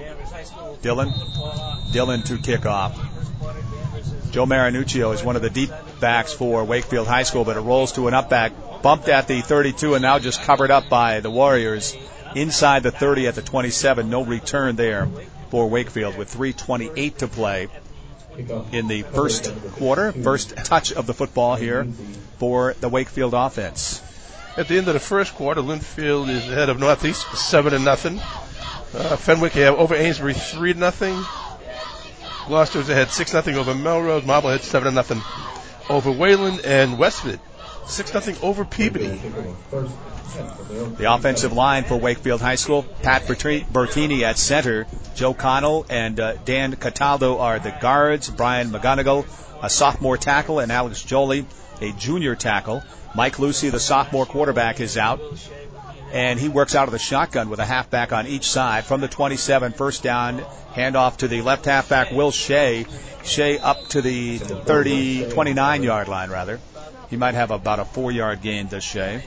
[SPEAKER 15] Dillon to kick off. Joe Marinuccio is one of the deep backs for Wakefield High School, but it rolls to an up back, bumped at the 32 and now just covered up by the Warriors inside the 30 at the 27. No return there for Wakefield with 3:28 to play in the first quarter. First touch of the football here for the Wakefield offense.
[SPEAKER 3] At the end of the first quarter, Linfield is ahead of Northeast 7-0. Fenwick over Amesbury 3-0. Gloucester's ahead 6-0 over Melrose. Marblehead 7-0 over Wayland, and Westford 6-0 over Peabody.
[SPEAKER 15] The offensive line for Wakefield High School: Pat Bertini at center, Joe Connell and Dan Cataldo are the guards. Brian McGonigal, a sophomore tackle, and Alex Jolie, a junior tackle. Mike Lucy, the sophomore quarterback, is out, and he works out of the shotgun with a halfback on each side. From the 27, first down, handoff to the left halfback, Will Shea. Shea up to the 29-yard line, rather. He might have about a 4-yard gain, does Shea.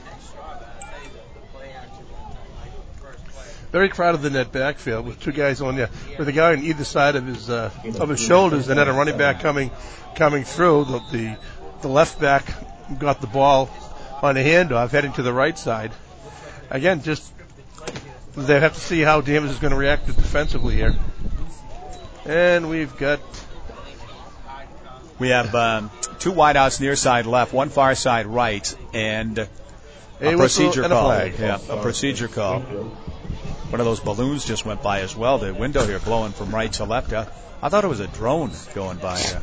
[SPEAKER 3] Very crowded in that backfield with 2 guys on there, with a guy on either side of his shoulders, and then a running back coming through. The left back got the ball on a handoff, heading to the right side. Again, just they have to see how Danvers is going to react defensively here. And we have
[SPEAKER 15] 2 wideouts near side left, 1 far side right, and a procedure call. A procedure call. One of those balloons just went by as well. The window here blowing from right to left. I thought it was a drone going by here.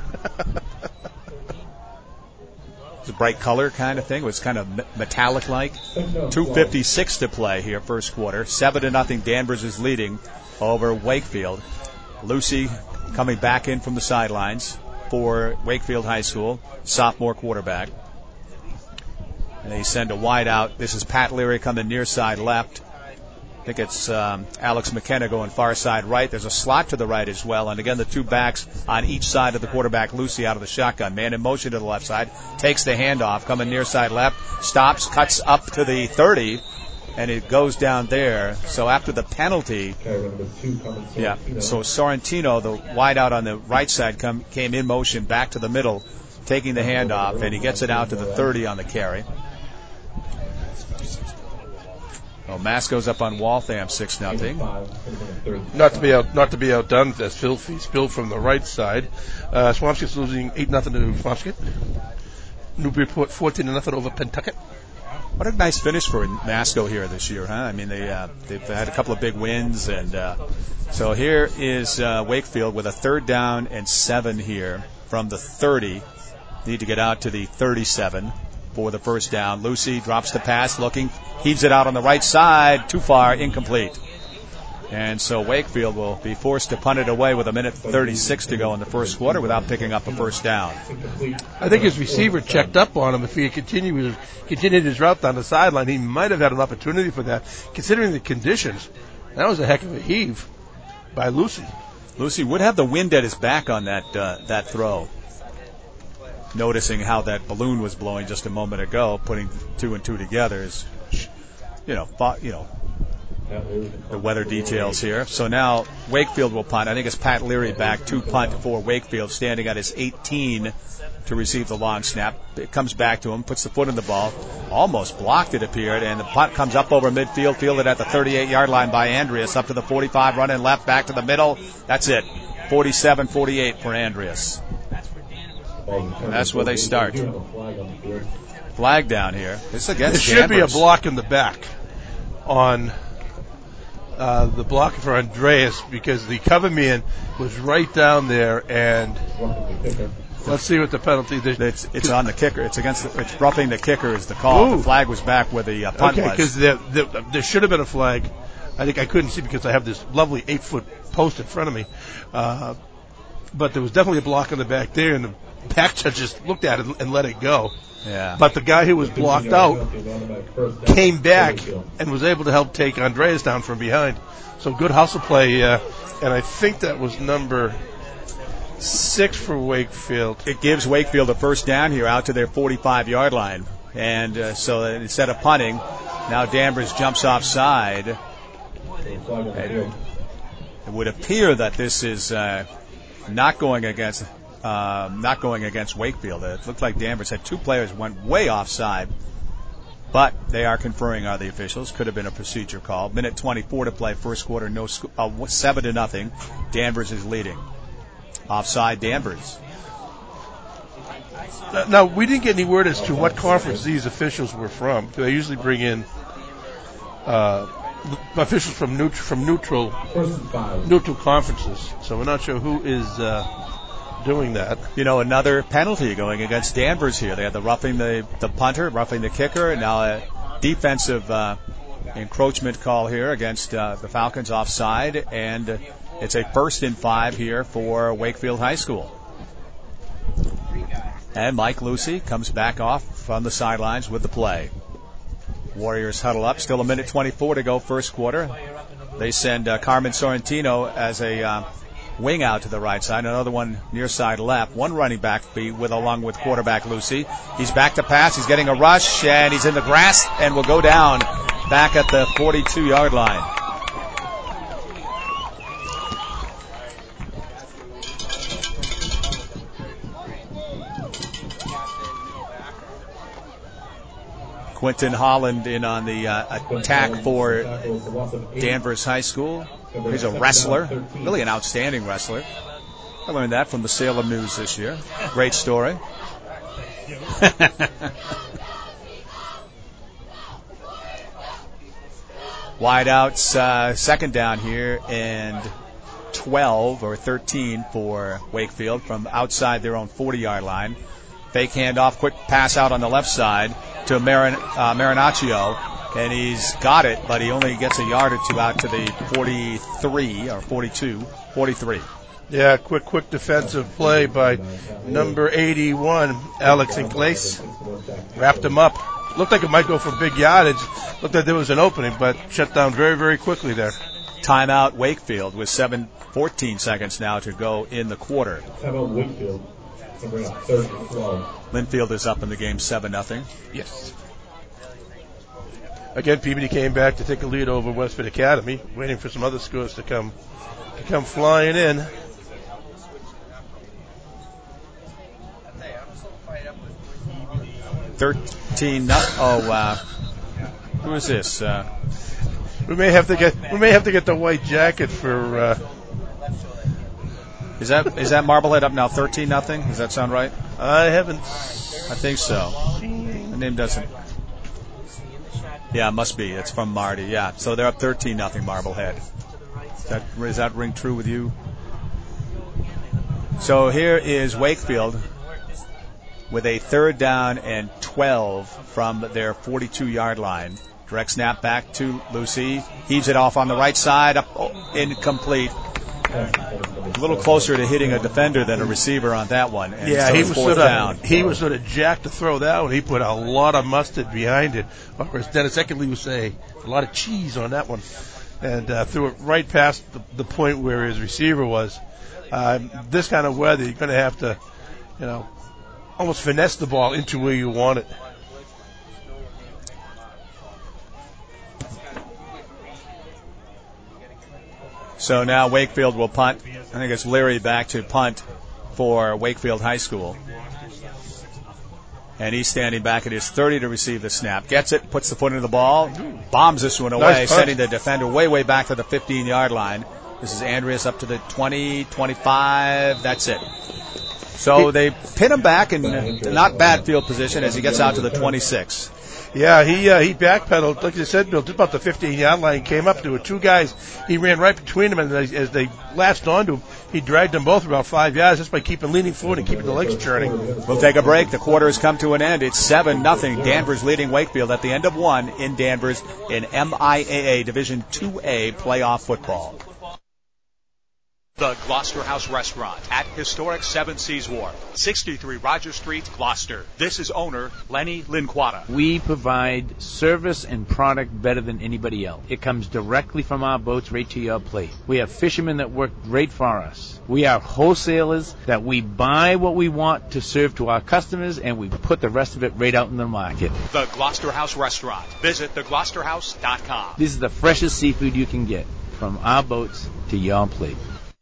[SPEAKER 15] It's a bright color kind of thing. It was kind of metallic-like. 2:56 to play here, first quarter. 7-0. Danvers is leading over Wakefield. Lucy coming back in from the sidelines for Wakefield High School, sophomore quarterback. And they send a wide out. This is Pat Leary coming near side left. I think it's Alex McKenna going far side right. There's a slot to the right as well. And again, the two backs on each side of the quarterback, Lucy out of the shotgun. Man in motion to the left side. Takes the handoff, coming near side left. Stops, cuts up to the 30, and it goes down there. So after the penalty, so Sorrentino, the wide out on the right side, came in motion back to the middle, taking the handoff, and he gets it out to the 30 on the carry. Well, Masco's up on Waltham 6-0.
[SPEAKER 3] Not to be outdone, that's Phil from the right side. Swampscott's losing 8-0 to Swampscott. Newburyport 14-0 over Pentucket.
[SPEAKER 15] What a nice finish for Masco here this year, huh? I mean, they've had a couple of big wins, and so here is Wakefield with a 3rd down and 7 here from the 30. Need to get out to the 37 for the first down. Lucy drops the pass, looking, heaves it out on the right side, too far, incomplete. And so Wakefield will be forced to punt it away with 1:36 to go in the first quarter without picking up a first down.
[SPEAKER 3] I think his receiver checked up on him. If he had continued his route down the sideline, he might have had an opportunity for that. Considering the conditions, that was a heck of a heave by Lucy.
[SPEAKER 15] Lucy would have the wind at his back on that throw. Noticing how that balloon was blowing just a moment ago, putting 2 and 2 together is, the weather details here. So now Wakefield will punt. I think it's Pat Leary back to punt for Wakefield, standing at his 18 to receive the long snap. It comes back to him, puts the foot in the ball, almost blocked it appeared, and the punt comes up over midfield, fielded at the 38-yard line by Andreas, up to the 45, running left, back to the middle. That's it. 47-48 for Andreas. And that's where they start. Flag down here. This against
[SPEAKER 3] There should be a block in the back on the block for Andreas, because the cover man was right down there, and let's see what the penalty is.
[SPEAKER 15] It's on the kicker. It's roughing the kicker is the call.
[SPEAKER 3] Ooh.
[SPEAKER 15] The flag was back where the punt was.
[SPEAKER 3] Because there should have been a flag. I think I couldn't see because I have this lovely 8-foot post in front of me. But there was definitely a block in the back there, and the back judge just looked at it and let it go.
[SPEAKER 15] Yeah.
[SPEAKER 3] But the guy who was blocked out came back and was able to help take Andreas down from behind. So good hustle play, and I think that was number 6 for Wakefield.
[SPEAKER 15] It gives Wakefield a first down here out to their 45-yard line. And so instead of punting, now Danvers jumps offside. It would appear that this is not going against Wakefield. It looked like Danvers had 2 players went way offside, but they are conferring on the officials. Could have been a procedure call. Minute 24 to play, first quarter. 7-0. Danvers is leading. Offside, Danvers.
[SPEAKER 3] Now, we didn't get any word as to what conference these officials were from. They usually bring in officials from neutral conferences, so we're not sure who is doing that.
[SPEAKER 15] Another penalty going against Danvers here. They had the roughing the punter, roughing the kicker, and now a defensive encroachment call here against the Falcons offside, and it's a 1st and 5 here for Wakefield High School. And Mike Lucy comes back off from the sidelines with the play. Warriors huddle up. Still 1:24 to go, first quarter. They send Carmen Sorrentino as a wing out to the right side. Another one near side left. One running back along with quarterback Lucy. He's back to pass. He's getting a rush, and he's in the grass and will go down back at the 42-yard line. Quentin Holland in on the attack for Danvers High School. He's a wrestler, really an outstanding wrestler. I learned that from the Salem News this year. Great story. Wide outs, second down here, and 12 or 13 for Wakefield from outside their own 40-yard line. Fake handoff, quick pass out on the left side to Marinaccio, and he's got it, but he only gets a yard or two out to the 43 or 42. 43.
[SPEAKER 3] Yeah, quick defensive play by number 81, Alex Ingles. Wrapped him up. Looked like it might go for big yardage. Looked like there was an opening, but shut down very, very quickly there.
[SPEAKER 15] Timeout Wakefield with 14 seconds now to go in the quarter.
[SPEAKER 18] Timeout Wakefield. Third and 12.
[SPEAKER 15] Linfield is up in the game 7-0.
[SPEAKER 3] Yes. Again, Peabody came back to take a lead over Westford Academy, waiting for some other scores to come flying in.
[SPEAKER 15] Who is this?
[SPEAKER 3] We may have to get the white jacket for.
[SPEAKER 15] Is that Marblehead up now 13-0? Does that sound right?
[SPEAKER 3] I haven't.
[SPEAKER 15] I think so. The name doesn't. Yeah, it must be. It's from Marty. Yeah, so they're up 13-0 Marblehead. Does that ring true with you? So here is Wakefield with a 3rd down and 12 from their 42-yard line. Direct snap back to Lucy. Heaves it off on the right side. Incomplete. A little closer to hitting a defender than a receiver on that one. And
[SPEAKER 3] yeah,
[SPEAKER 15] so
[SPEAKER 3] he was sort of jacked to throw that one. He put a lot of mustard behind it. Or as Dennis Eckerly would say, a lot of cheese on that one. And threw it right past the point where his receiver was. This kind of weather, you're going to have to, almost finesse the ball into where you want it.
[SPEAKER 15] So now Wakefield will punt. I think it's Leary back to punt for Wakefield High School. And he's standing back at his 30 to receive the snap. Gets it, puts the foot into the ball, bombs this one away, sending the defender way back to the 15-yard line. This is Andreas up to the 20, 25, that's it. So they pin him back in not bad field position as he gets out to the 26.
[SPEAKER 3] Yeah, he backpedaled, like you said, Bill, just about the 15-yard line, came up to it. 2 guys, he ran right between them, and as they latched onto him, he dragged them both about 5 yards just by leaning forward and keeping the legs churning.
[SPEAKER 15] We'll take a break. The quarter has come to an end. It's 7-0. Danvers leading Wakefield at the end of 1 in Danvers in MIAA Division 2A playoff football.
[SPEAKER 1] The Gloucester House Restaurant at historic Seven Seas Wharf, 63 Roger Street, Gloucester. This is owner Lenny Linquata.
[SPEAKER 14] We provide service and product better than anybody else. It comes directly from our boats right to your plate. We have fishermen that work great for us. We are wholesalers that we buy what we want to serve to our customers, and we put the rest of it right out in the market.
[SPEAKER 1] The Gloucester House Restaurant. Visit thegloucesterhouse.com.
[SPEAKER 14] This is the freshest seafood you can get from our boats to your plate.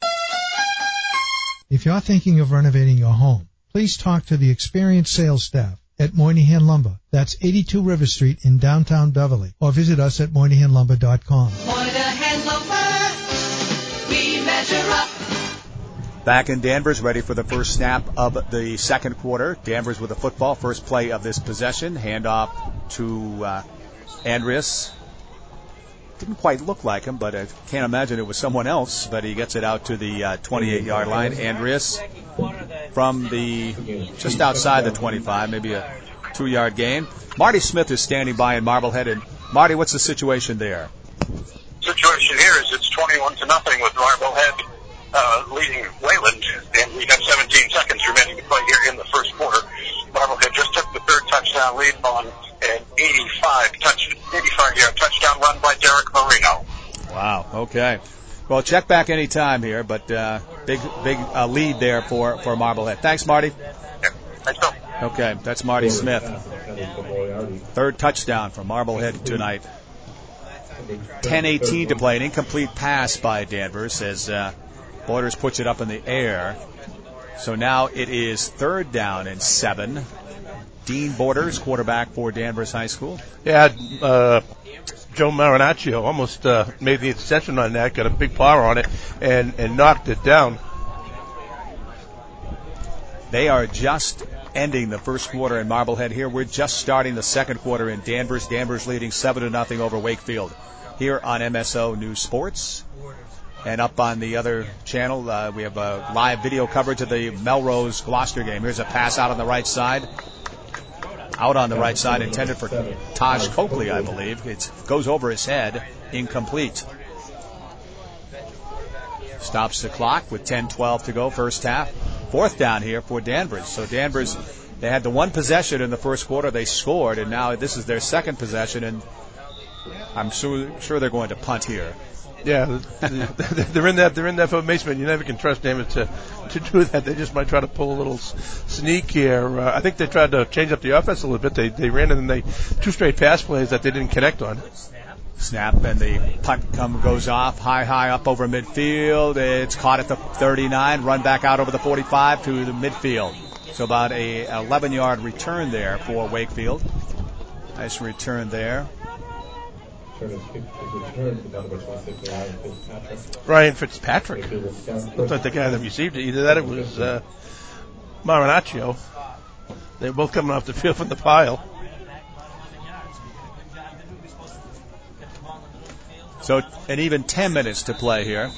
[SPEAKER 4] If you're thinking of renovating your home, please talk to the experienced sales staff at Moynihan Lumber. That's 82 River Street in downtown Beverly. Or visit us at MoynihanLumber.com.
[SPEAKER 5] Moynihan Lumber, we measure up.
[SPEAKER 15] Back in Danvers, ready for the first snap of the second quarter. Danvers with the football, first play of this possession. Handoff to Andreas. Didn't quite look like him, but I can't imagine it was someone else. But he gets it out to the 28-yard line. Andreas from the just outside the 25, maybe a 2-yard gain. Marty Smith is standing by in Marblehead. And Marty, what's the situation there?
[SPEAKER 2] Situation here is it's 21-0 with Marblehead leading Wayland, and we have 17 seconds remaining to play here in the first quarter. Marblehead just took the 3rd touchdown lead on an 85-yard touchdown run by Derek Marino.
[SPEAKER 15] Wow. Okay. Well, check back any time here, but big lead there for Marblehead. Thanks, Marty.
[SPEAKER 2] Yeah. Thanks, Bill.
[SPEAKER 15] Okay, that's Marty Smith. 3rd touchdown for Marblehead tonight. 10:18 to play. An incomplete pass by Danvers as Borders puts it up in the air. So now it is 3rd down and 7. Dean Borders, quarterback for Danvers High School.
[SPEAKER 3] Yeah, Joe Marinaccio almost made the interception on that, got a big power on it, and knocked it down.
[SPEAKER 15] They are just ending the first quarter in Marblehead here. We're just starting the second quarter in Danvers. Danvers leading 7-0 over Wakefield here on MSO News Sports. And up on the other channel, we have a live video coverage of the Melrose Gloucester game. Here's a pass out on the right side. Out on the right side, intended for Taj Coakley, I believe. It goes over his head, incomplete. Stops the clock with 10:12 to go, first half. Fourth down here for Danvers. So Danvers, they had the one possession in the first quarter. They scored, and now this is their second possession, and I'm sure they're going to punt here.
[SPEAKER 3] Yeah, they're in that formation. You never can trust them to do that. They just might try to pull a little sneak here. I think they tried to change up the offense a little bit. They ran in the 2 straight pass plays that they didn't connect on.
[SPEAKER 15] Snap, and the punt goes off high up over midfield. It's caught at the 39, run back out over the 45 to the midfield. So about a 11-yard return there for Wakefield. Nice return there.
[SPEAKER 3] Ryan Fitzpatrick. Looks like the guy that received it. Either that or it was Marinaccio. They're both coming off the field from the pile.
[SPEAKER 15] So an even 10 minutes to play here.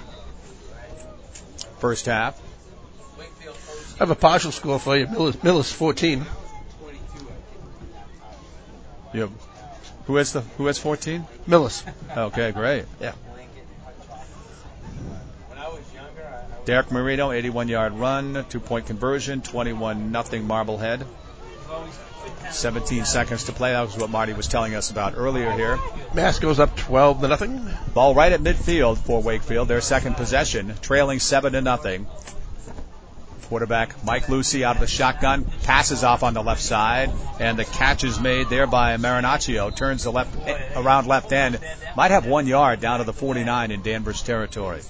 [SPEAKER 15] First half.
[SPEAKER 3] I have a partial score for you. Millis 14.
[SPEAKER 15] Who has 14?
[SPEAKER 3] Millis.
[SPEAKER 15] Okay, great.
[SPEAKER 3] Yeah.
[SPEAKER 15] Derek Marino, 81-yard run, 2-point conversion, 21-0 Marblehead. 17 seconds to play. That was what Marty was telling us about earlier here.
[SPEAKER 3] Mass goes up 12-0.
[SPEAKER 15] Ball right at midfield for Wakefield. Their second possession, trailing 7-0. Quarterback Mike Lucy out of the shotgun, passes off on the left side, and the catch is made there by Marinaccio. Turns the around left end. Might have 1 yard down to the 49 in Danvers territory.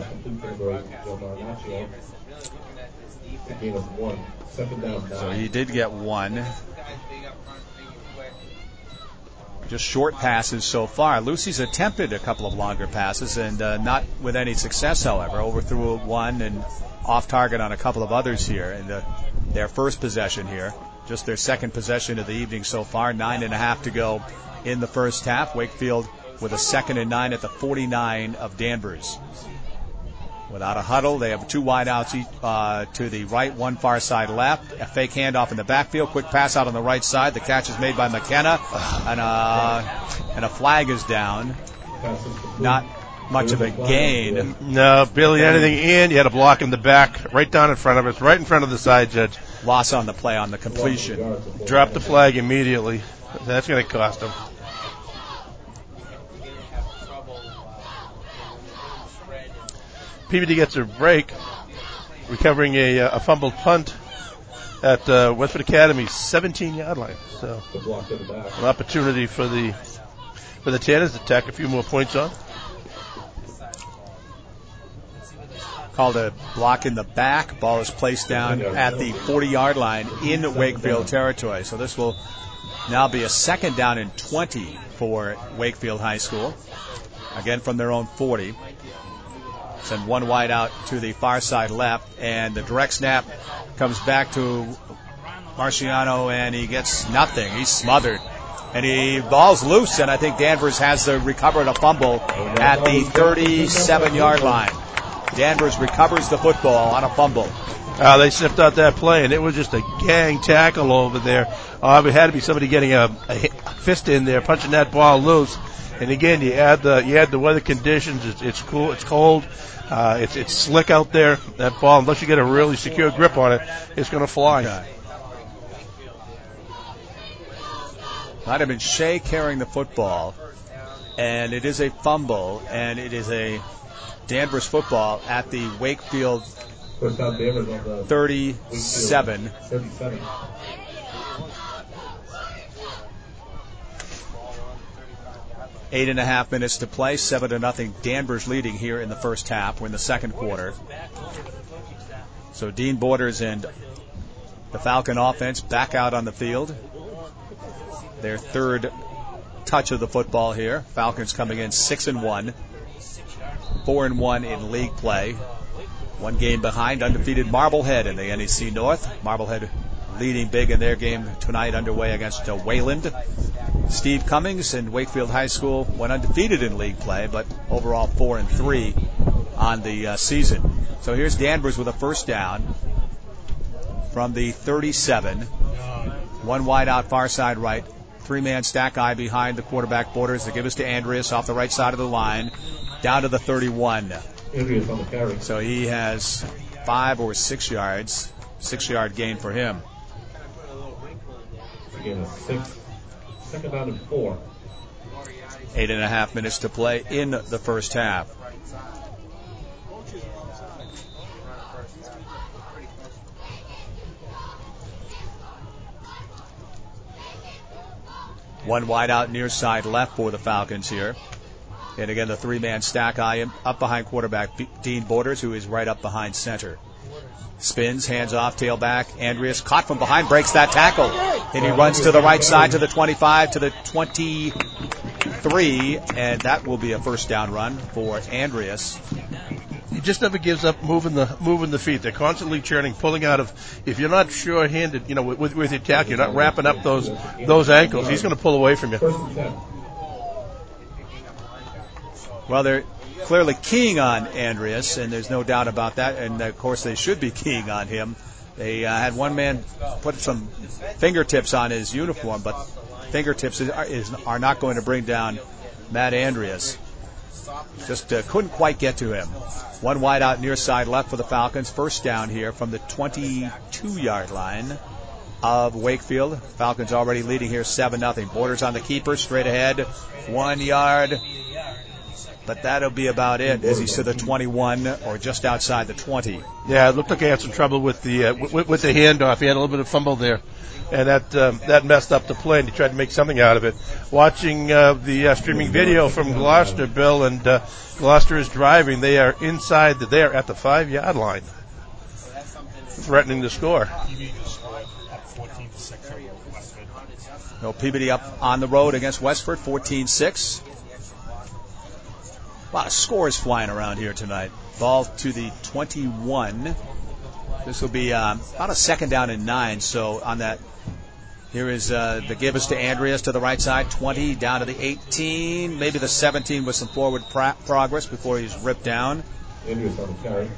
[SPEAKER 15] So he did get one. Just short passes so far. Lucy's attempted a couple of longer passes and not with any success, however. Overthrew one and off target on a couple of others here in their first possession here. Just their second possession of the evening so far. 9.5 to go in the first half. Wakefield with a 2nd and 9 at the 49 of Danvers. Without a huddle, they have 2 wideouts to the right, 1 far side left. A fake handoff in the backfield. Quick pass out on the right side. The catch is made by McKenna, and a flag is down. Not much of a gain.
[SPEAKER 3] No, barely anything in. You had a block in the back, right down in front of us, right in front of the side judge.
[SPEAKER 15] Loss on the play on the completion.
[SPEAKER 3] Dropped the flag immediately. That's going to cost him. Peabody gets a break, recovering a fumbled punt at Westford Academy's 17-yard line. So an opportunity for the Tanners to tack a few more points on.
[SPEAKER 15] Called a block in the back. Ball is placed down at the 40-yard line in Wakefield territory. So this will now be a 2nd down and 20 for Wakefield High School. Again from their own 40. Send one wide out to the far side left, and the direct snap comes back to Marciano, and he gets nothing. He's smothered, and ball's loose, and I think Danvers has recovered a fumble at the 37-yard line. Danvers recovers the football on a fumble.
[SPEAKER 3] They sniffed out that play, and it was just a gang tackle over there. It had to be somebody getting a fist in there, punching that ball loose. And again, you add the weather conditions. It's cool. It's cold. It's slick out there. That ball, unless you get a really secure grip on it, it's going to fly.
[SPEAKER 15] Okay. Might have been Shea carrying the football, and it is a fumble, and it is a Danvers football at the Wakefield 37. 8.5 minutes to play, 7-0 Danvers leading here in the first half. We're in the second quarter. So Dean Borders and the Falcon offense back out on the field. Their third touch of the football here. Falcons coming in 6-1, 4-1 in league play. One game behind undefeated Marblehead in the NEC North. Marblehead leading big in their game tonight underway against Wayland. Steve Cummings and Wakefield High School went undefeated in league play, but overall 4-3 on the season. So here's Danvers with a first down from the 37. One wide out far side right. 3-man stack eye behind the quarterback Borders. They give us to Andreas off the right side of the line. Down to the 31.
[SPEAKER 18] Andreas on the carry.
[SPEAKER 15] So he has 5 or 6 yards. 6-yard gain for him.
[SPEAKER 18] Again, a 6. Second down and 4.
[SPEAKER 15] 8.5 minutes to play in the first half. One wide out near side left for the Falcons here. And again, the 3-man stack up behind quarterback Dean Borders, who is right up behind center. Spins, hands off, tailback. Andreas caught from behind, breaks that tackle. And he runs to the right side, to the 25, to the 23, and that will be a first down run for Andreas.
[SPEAKER 3] He just never gives up moving the feet. They're constantly churning, pulling out of. If you're not sure-handed, with your tackle, you're not wrapping up those ankles. He's going to pull away from you.
[SPEAKER 15] Well, they're clearly keying on Andreas, and there's no doubt about that. And of course, they should be keying on him. They had one man put some fingertips on his uniform, but fingertips are not going to bring down Matt Andreas. Just couldn't quite get to him. One wide out near side left for the Falcons. First down here from the 22-yard line of Wakefield. Falcons already leading here 7-0. Borders on the keeper, straight ahead, 1 yard. But that'll be about it as he's to the 21 or just outside the 20.
[SPEAKER 3] Yeah, it looked like he had some trouble with the handoff. He had a little bit of fumble there, and that messed up the play, and he tried to make something out of it. Watching the streaming video from Gloucester, Bill, and Gloucester is driving. They are inside. They are at the 5-yard line, threatening to score.
[SPEAKER 15] No, Peabody up on the road against Westford, 14-6. A lot of scores flying around here tonight. Ball to the 21. This will be about a second down and 9. So on that, here is the give us to Andreas to the right side, 20 down to the 18, maybe the 17 with some forward progress before he's ripped down.
[SPEAKER 18] Andreas on the carry.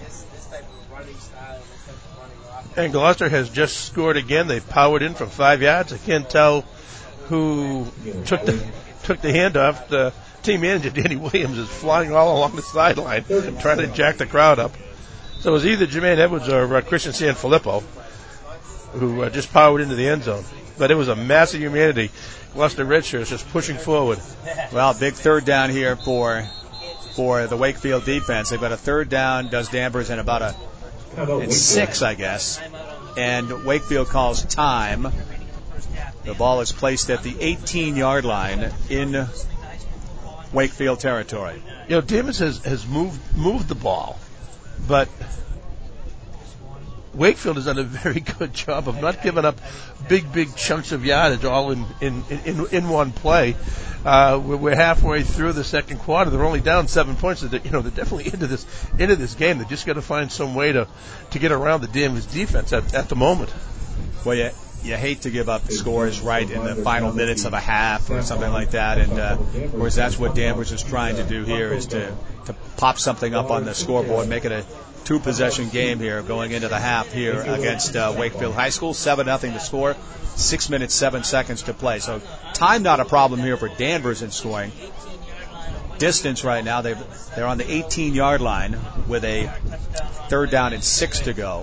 [SPEAKER 3] And Gloucester has just scored again. They've powered in from 5 yards. I can't tell who took the handoff. The team manager, Danny Williams, is flying all along the sideline trying to jack the crowd up. So it was either Jermaine Edwards or Christian Sanfilippo who just powered into the end zone. But it was a massive humanity. Gloucester Redshirts just pushing forward.
[SPEAKER 15] Well, big third down here for the Wakefield defense. They've got a third down, does Danvers, and about it's 6, I guess. And Wakefield calls time. The ball is placed at the 18-yard line in Wakefield territory.
[SPEAKER 3] Danvers has moved the ball, but Wakefield has done a very good job of not giving up big chunks of yardage all in one play. We're halfway through the second quarter. They're only down 7 points. They're definitely into this game. They just got to find some way to get around the Danvers defense at the moment.
[SPEAKER 15] Well, you hate to give up scores right in the final minutes of a half or something like that. And, of course, that's what Danvers is trying to do here, is to pop something up on the scoreboard, make it a 2-possession game here going into the half here against Wakefield High School. 7-0 to score, 6 minutes, 7 seconds to play. So time not a problem here for Danvers in scoring. Distance right now, they're on the 18-yard line with a third down and 6 to go.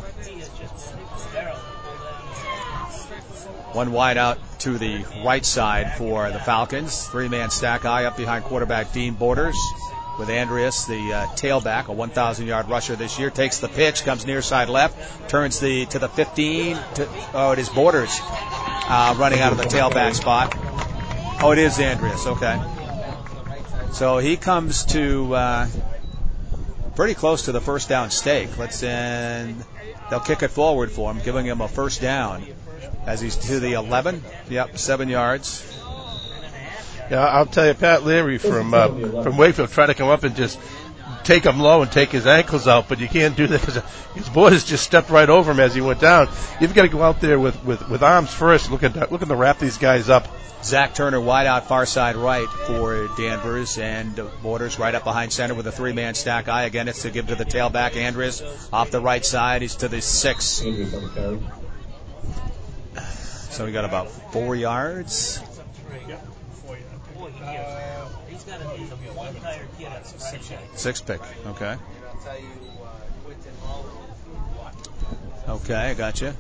[SPEAKER 15] One wide out to the right side for the Falcons. 3-man stack eye up behind quarterback Dean Borders with Andreas, the tailback, a 1,000-yard rusher this year. Takes the pitch, comes near side left, turns to the 15. It is Borders running out of the tailback spot. Oh, it is Andreas. Okay. So he comes to pretty close to the first down stake. They'll kick it forward for him, giving him a first down. As he's to the 11, 7 yards.
[SPEAKER 3] Yeah, I'll tell you, Pat Leary from Wakefield tried to come up and just take him low and take his ankles out, but you can't do that because his Borders just stepped right over him as he went down. You've got to go out there with arms first, looking to wrap these guys up.
[SPEAKER 15] Zach Turner wide out far side right for Danvers, and Borders right up behind center with a 3-man stack eye. Again, it's to give to the tailback, Andrews, off the right side. He's to the 6. So we got about 4 yards. Six pick, okay. Okay, I got you.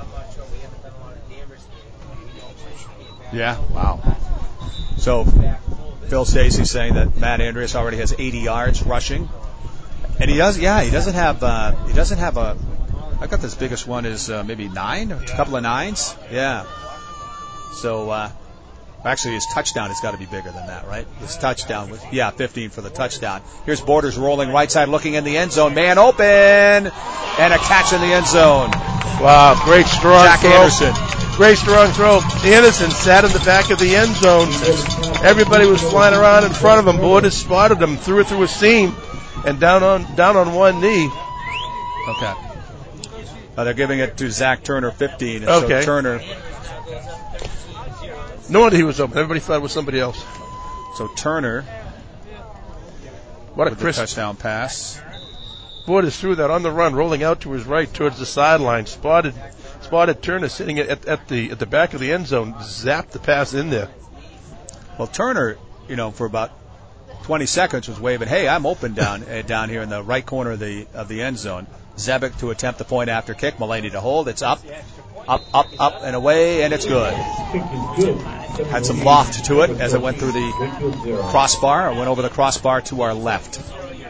[SPEAKER 15] Yeah, wow. So Phil Stacey's saying that Matt Andreas already has 80 yards rushing, and he doesn't have a. I got this biggest one is maybe 9, a couple of 9s. Yeah. So actually, his touchdown has got to be bigger than that, right? His touchdown was 15 for the touchdown. Here's Borders rolling right side, looking in the end zone. Man open, and a catch in the end zone.
[SPEAKER 3] Wow, great strong
[SPEAKER 15] Jack
[SPEAKER 3] throw.
[SPEAKER 15] Anderson.
[SPEAKER 3] Great strong throw. Anderson sat in the back of the end zone. Everybody was flying around in front of him. Borders spotted him, threw it through a seam, and down on one knee.
[SPEAKER 15] Okay. They're giving it to Zach Turner, 15. And
[SPEAKER 3] Okay.
[SPEAKER 15] So Turner.
[SPEAKER 3] No wonder he was open. Everybody thought it was somebody else.
[SPEAKER 15] So Turner.
[SPEAKER 3] What a
[SPEAKER 15] with
[SPEAKER 3] crisp
[SPEAKER 15] the touchdown pass.
[SPEAKER 3] Borders threw that on the run, rolling out to his right towards the sideline. Spotted Turner sitting at the back of the end zone. Zapped the pass in there.
[SPEAKER 15] Well, Turner, for about 20 seconds was waving, "Hey, I'm open down here in the right corner of the end zone." Zebic to attempt the point after kick. Mulaney to hold. It's up, and away, and it's good. Had some loft to it as it went through the crossbar. It went over the crossbar to our left.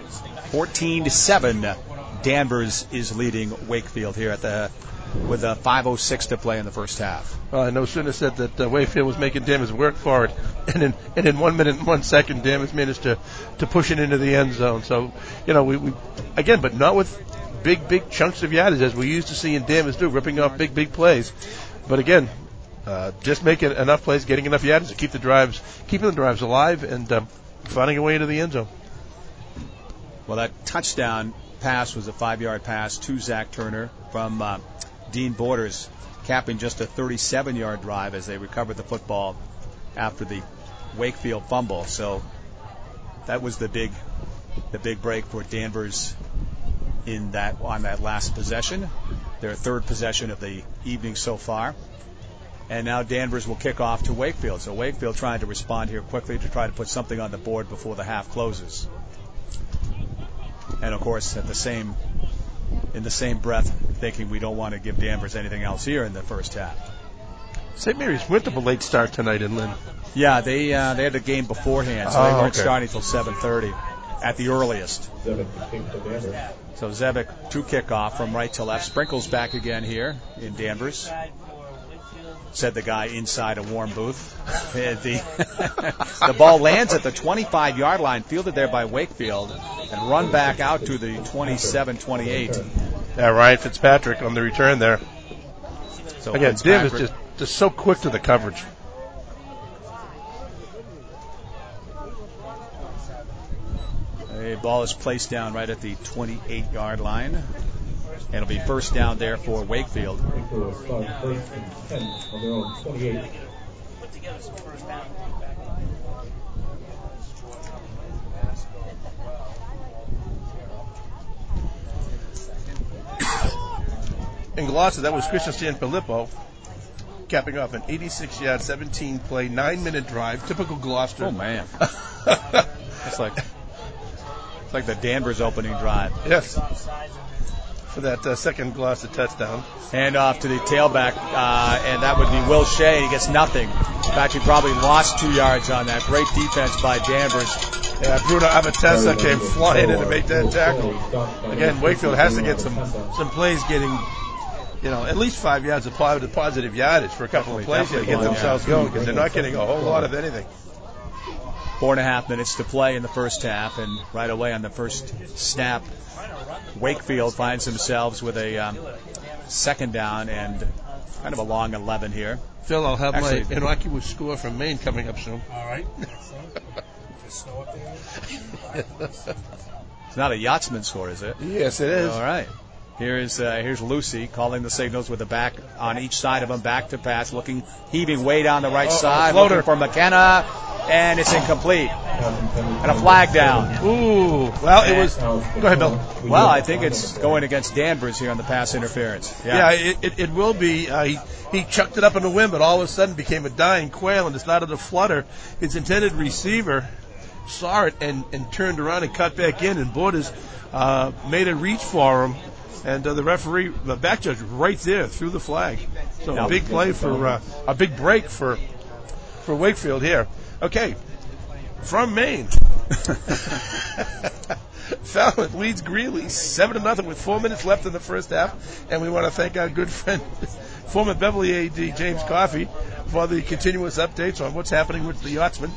[SPEAKER 15] 14-7. Danvers is leading Wakefield here with 5:06 to play in the first half.
[SPEAKER 3] I no sooner said that Wakefield was making Danvers work for it, and in 1 minute and 1 second, Danvers managed to push it into the end zone. So, we again, but not with big chunks of yardage as we used to see in Danvers do, ripping off big plays. But again, just making enough plays, getting enough yardage to keeping the drives alive, and finding a way into the end zone.
[SPEAKER 15] Well, that touchdown pass was a 5-yard pass to Zach Turner from Dean Borders, capping just a 37-yard drive as they recovered the football after the Wakefield fumble. So that was the big break for Danvers on that last possession, their third possession of the evening so far. And now Danvers will kick off to Wakefield. So Wakefield trying to respond here quickly to try to put something on the board before the half closes. And of course, in the same breath, thinking we don't want to give Danvers anything else here in the first half.
[SPEAKER 3] St. Mary's went to a late start tonight in Lynn.
[SPEAKER 15] Yeah, they had the game beforehand, so they weren't starting until 7:30 at the earliest. So Zebic to kickoff from right to left. Sprinkles back again here in Danvers. Said the guy inside a warm booth. The ball lands at the 25-yard line, fielded there by Wakefield, and run back out to the 27-28.
[SPEAKER 3] Yeah, Ryan Fitzpatrick on the return there.
[SPEAKER 15] So
[SPEAKER 3] again, Div is just so quick to the coverage.
[SPEAKER 15] The ball is placed down right at the 28-yard line. And it'll be first down there for Wakefield.
[SPEAKER 3] In Gloucester, that was Christian Sanfilippo capping off an 86-yard, 17-play, 9-minute drive. Typical Gloucester.
[SPEAKER 15] Oh, man. It's like the Danvers opening drive.
[SPEAKER 3] Yes. For that second Gloucester touchdown.
[SPEAKER 15] Hand off to the tailback, and that would be Will Shea. He gets nothing. In fact, he probably lost 2 yards on that. Great defense by Danvers.
[SPEAKER 3] Yeah, Bruno Avatessa came flying in to make that tackle. Again, Wakefield has to get some plays getting, at least 5 yards of positive yardage for a couple of plays here to get themselves going, because they're not getting a whole lot of anything.
[SPEAKER 15] 4.5 minutes to play in the first half, and right away on the first snap, Wakefield finds themselves with a second down and kind of a long 11 here.
[SPEAKER 3] Phil, I'll have my innocuous score from Maine coming up soon.
[SPEAKER 19] All right. Just snow up there.
[SPEAKER 15] It's not a yachtsman score, is it?
[SPEAKER 3] Yes, it is.
[SPEAKER 15] All right. Here's Lucy calling the signals with the back on each side of him, back to pass, heaving way down the right side, looking for McKenna, and it's incomplete. And a flag down.
[SPEAKER 3] Ooh. Well, it was. Go ahead, Bill.
[SPEAKER 15] Well, I think it's going against Danvers here on the pass interference.
[SPEAKER 3] Yeah, it will be. He chucked it up in the wind, but all of a sudden became a dying quail and decided to flutter. His intended receiver saw it and turned around and cut back in, and Borders made a reach for him, and the referee, the back judge, right there threw the flag. So a big play for a big break for Wakefield here. Okay, from Maine. Falmouth leads Greeley 7-0 with 4 minutes left in the first half, and we want to thank our good friend, former Beverly AD James Coffey, for the continuous updates on what's happening with the Yachtsmen.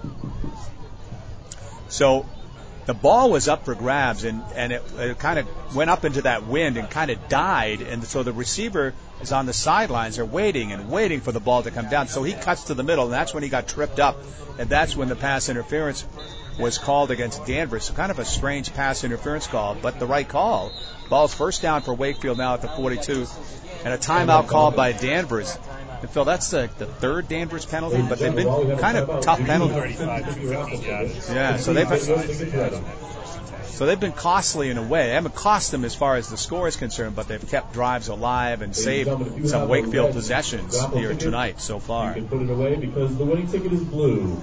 [SPEAKER 15] So the ball was up for grabs, and it kind of went up into that wind and kind of died, and so the receiver is on the sidelines. They're waiting for the ball to come down. So he cuts to the middle, and that's when he got tripped up, and that's when the pass interference was called against Danvers. So kind of a strange pass interference call, but the right call. Ball's first down for Wakefield now at the 42, and a timeout called by Danvers. And Phil, that's the third Danvers penalty, but they've been kind of tough penalties. Yeah, so they've been costly in a way. They haven't cost them as far as the score is concerned, but they've kept drives alive and saved some Wakefield possessions here tonight so far.
[SPEAKER 18] You can put it away because the winning ticket is blue.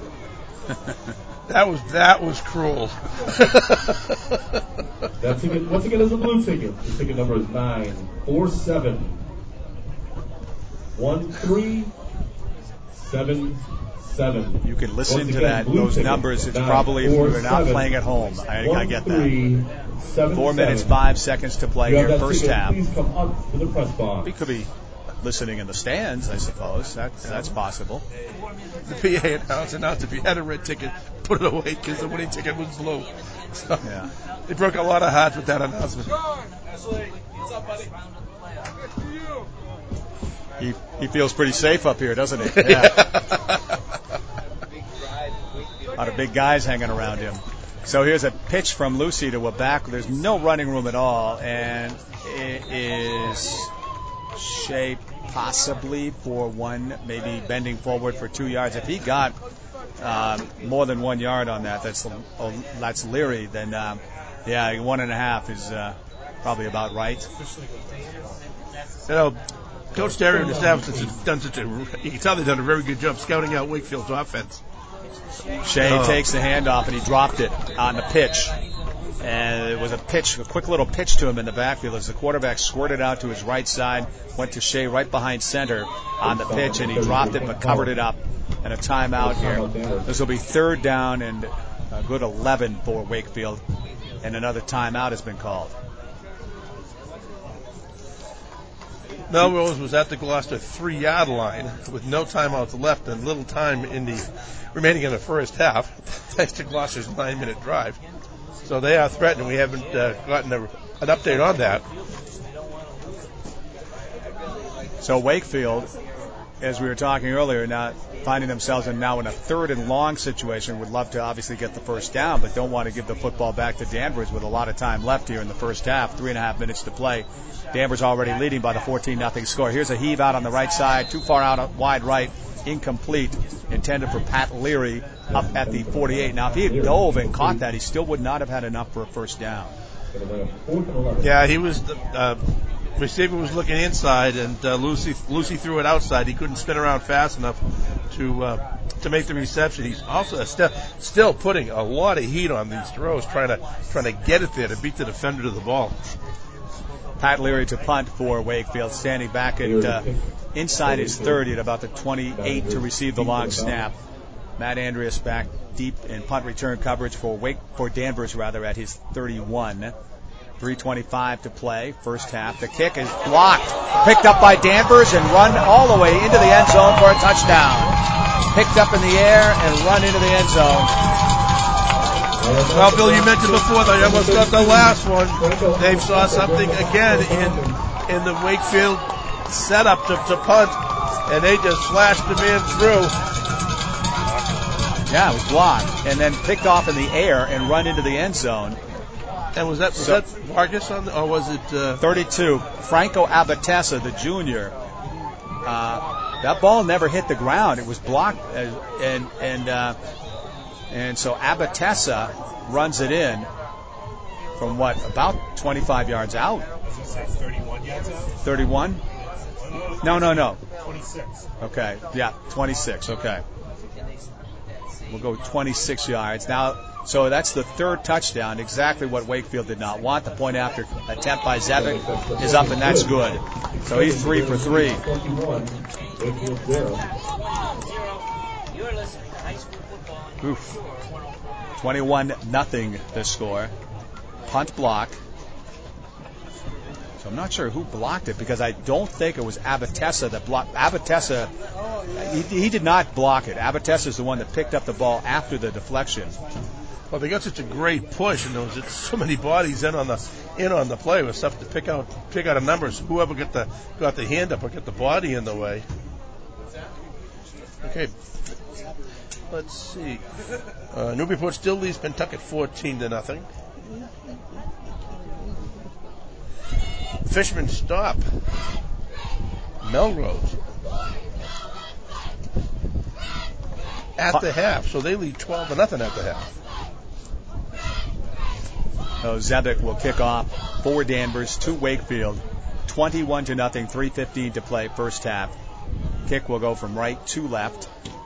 [SPEAKER 3] That was cruel.
[SPEAKER 18] That ticket, once again, is a blue ticket. The ticket number is 9471377.
[SPEAKER 15] You can listen to those numbers. It's probably if you're not playing at home. I get that. 4 minutes, 5 seconds to play here, first half.
[SPEAKER 18] Please come up to the press box.
[SPEAKER 15] We could be listening in the stands, I suppose. That's possible.
[SPEAKER 3] The PA announced if you had a red ticket, put it away because the winning ticket was blue. So
[SPEAKER 15] yeah.
[SPEAKER 3] It broke a lot of hearts with that announcement.
[SPEAKER 20] What's up, buddy?
[SPEAKER 15] He feels pretty safe up here, doesn't he? Yeah. A lot of big guys hanging around him. So here's a pitch from Lucy to a back. There's no running room at all, and it is Shea possibly for one, maybe bending forward for 2 yards. If he got more than 1 yard on that, that's Leary, then 1.5 is probably about right.
[SPEAKER 3] You know, Coach Terry and the staff has done you can tell they've done a very good job scouting out Wakefield's offense.
[SPEAKER 15] Shea takes the handoff and he dropped it on the pitch. And it was a quick little pitch to him in the backfield as the quarterback squirted out to his right side, went to Shea right behind center on the pitch, and he dropped it but covered it up. And a timeout here. This will be third down and a good 11 for Wakefield, and another timeout has been called.
[SPEAKER 3] Melrose was at the Gloucester 3-yard line with no timeouts left and little time remaining in the first half, thanks to Gloucester's 9-minute drive. So they are threatened. We haven't gotten an update on that.
[SPEAKER 15] So Wakefield, as we were talking earlier, now finding themselves now in a third and long situation, would love to obviously get the first down, but don't want to give the football back to Danvers with a lot of time left here in the first half, 3.5 minutes to play. Danvers already leading by the 14-0 score. Here's a heave out on the right side, too far out wide right, incomplete, intended for Pat Leary up at the 48. Now, if he had dove and caught that, he still would not have had enough for a first down.
[SPEAKER 3] Yeah, he was. Receiver was looking inside, and Lucy threw it outside. He couldn't spin around fast enough to make the reception. He's also still putting a lot of heat on these throws, trying to get it there to beat the defender to the ball.
[SPEAKER 15] Pat Leary to punt for Wakefield, standing back at inside his 30 at about the 28 to receive the long snap. Matt Andreas back deep in punt return coverage for Danvers at his 31. 3:25 to play, first half. The kick is blocked, picked up by Danvers and run all the way into the end zone for a touchdown. Picked up in the air and run into the end zone.
[SPEAKER 3] Well, Bill, you mentioned before they almost got the last one. They saw something again in the Wakefield setup to punt, and they just flashed the man through.
[SPEAKER 15] Yeah, it was blocked and then picked off in the air and run into the end zone.
[SPEAKER 3] And was that Vargas or was it
[SPEAKER 15] 32? Franco Abatessa, the junior. That ball never hit the ground. It was blocked, and so Abatessa runs it in from about 25 yards out.
[SPEAKER 20] 31 yards out.
[SPEAKER 15] 31? No.
[SPEAKER 20] 26.
[SPEAKER 15] Okay, yeah, 26. Okay. will go 26 yards. Now, so that's the third touchdown, exactly what Wakefield did not want. The point after attempt by Zevic is up, and that's good. So he's 3 for 3. Oof. 21-0 the score. Punt block. So I'm not sure who blocked it, because I don't think it was Abatessa that blocked. Abatessa, he did not block it. Abatessa is the one that picked up the ball after the deflection.
[SPEAKER 3] Well, they got such a great push, and there was so many bodies in on the play. It was tough to pick out a number. So whoever got the hand up or got the body in the way. Okay, let's see. Newburyport still leads Pentucket 14-0. Fishermen stop Melrose at the half, so they lead 12-0 at the half.
[SPEAKER 15] So Zevic will kick off for Danvers to Wakefield. 21-0, 3:15 to play first half. Kick will go from right to left.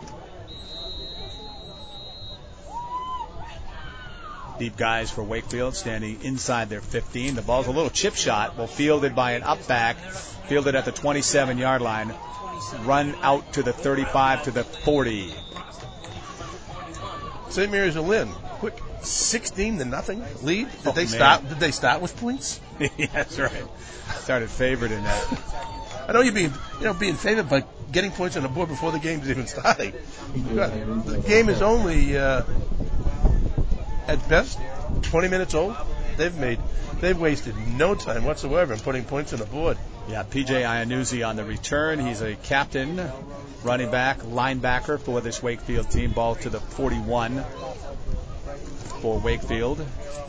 [SPEAKER 15] Deep guys for Wakefield, standing inside their 15. The ball's a little chip shot. Well, fielded by an up back, fielded at the 27-yard line. Run out to the 35 to the 40.
[SPEAKER 3] St. Mary's of Lynn, quick 16-0 lead. Did they start with points?
[SPEAKER 15] Yeah, that's right. Started favored in that.
[SPEAKER 3] I know you're being favored by getting points on the board before the game's even starting. The game is only at best 20 minutes old. They've wasted no time whatsoever in putting points on the board.
[SPEAKER 15] Yeah, PJ Iannuzzi on the return. He's a captain, running back, linebacker for this Wakefield team. Ball to the 41 for Wakefield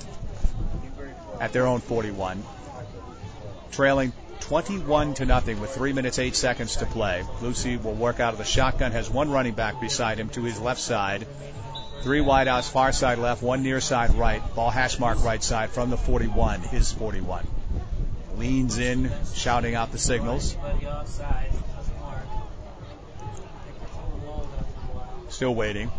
[SPEAKER 15] at their own 41. Trailing 21-0 with 3 minutes 8 seconds to play. Lucy will work out of the shotgun, has one running back beside him to his left side. 3 wideouts, far side left, 1 near side right. Ball hash mark right side from the 41, his 41. Leans in, shouting out the signals. Still waiting.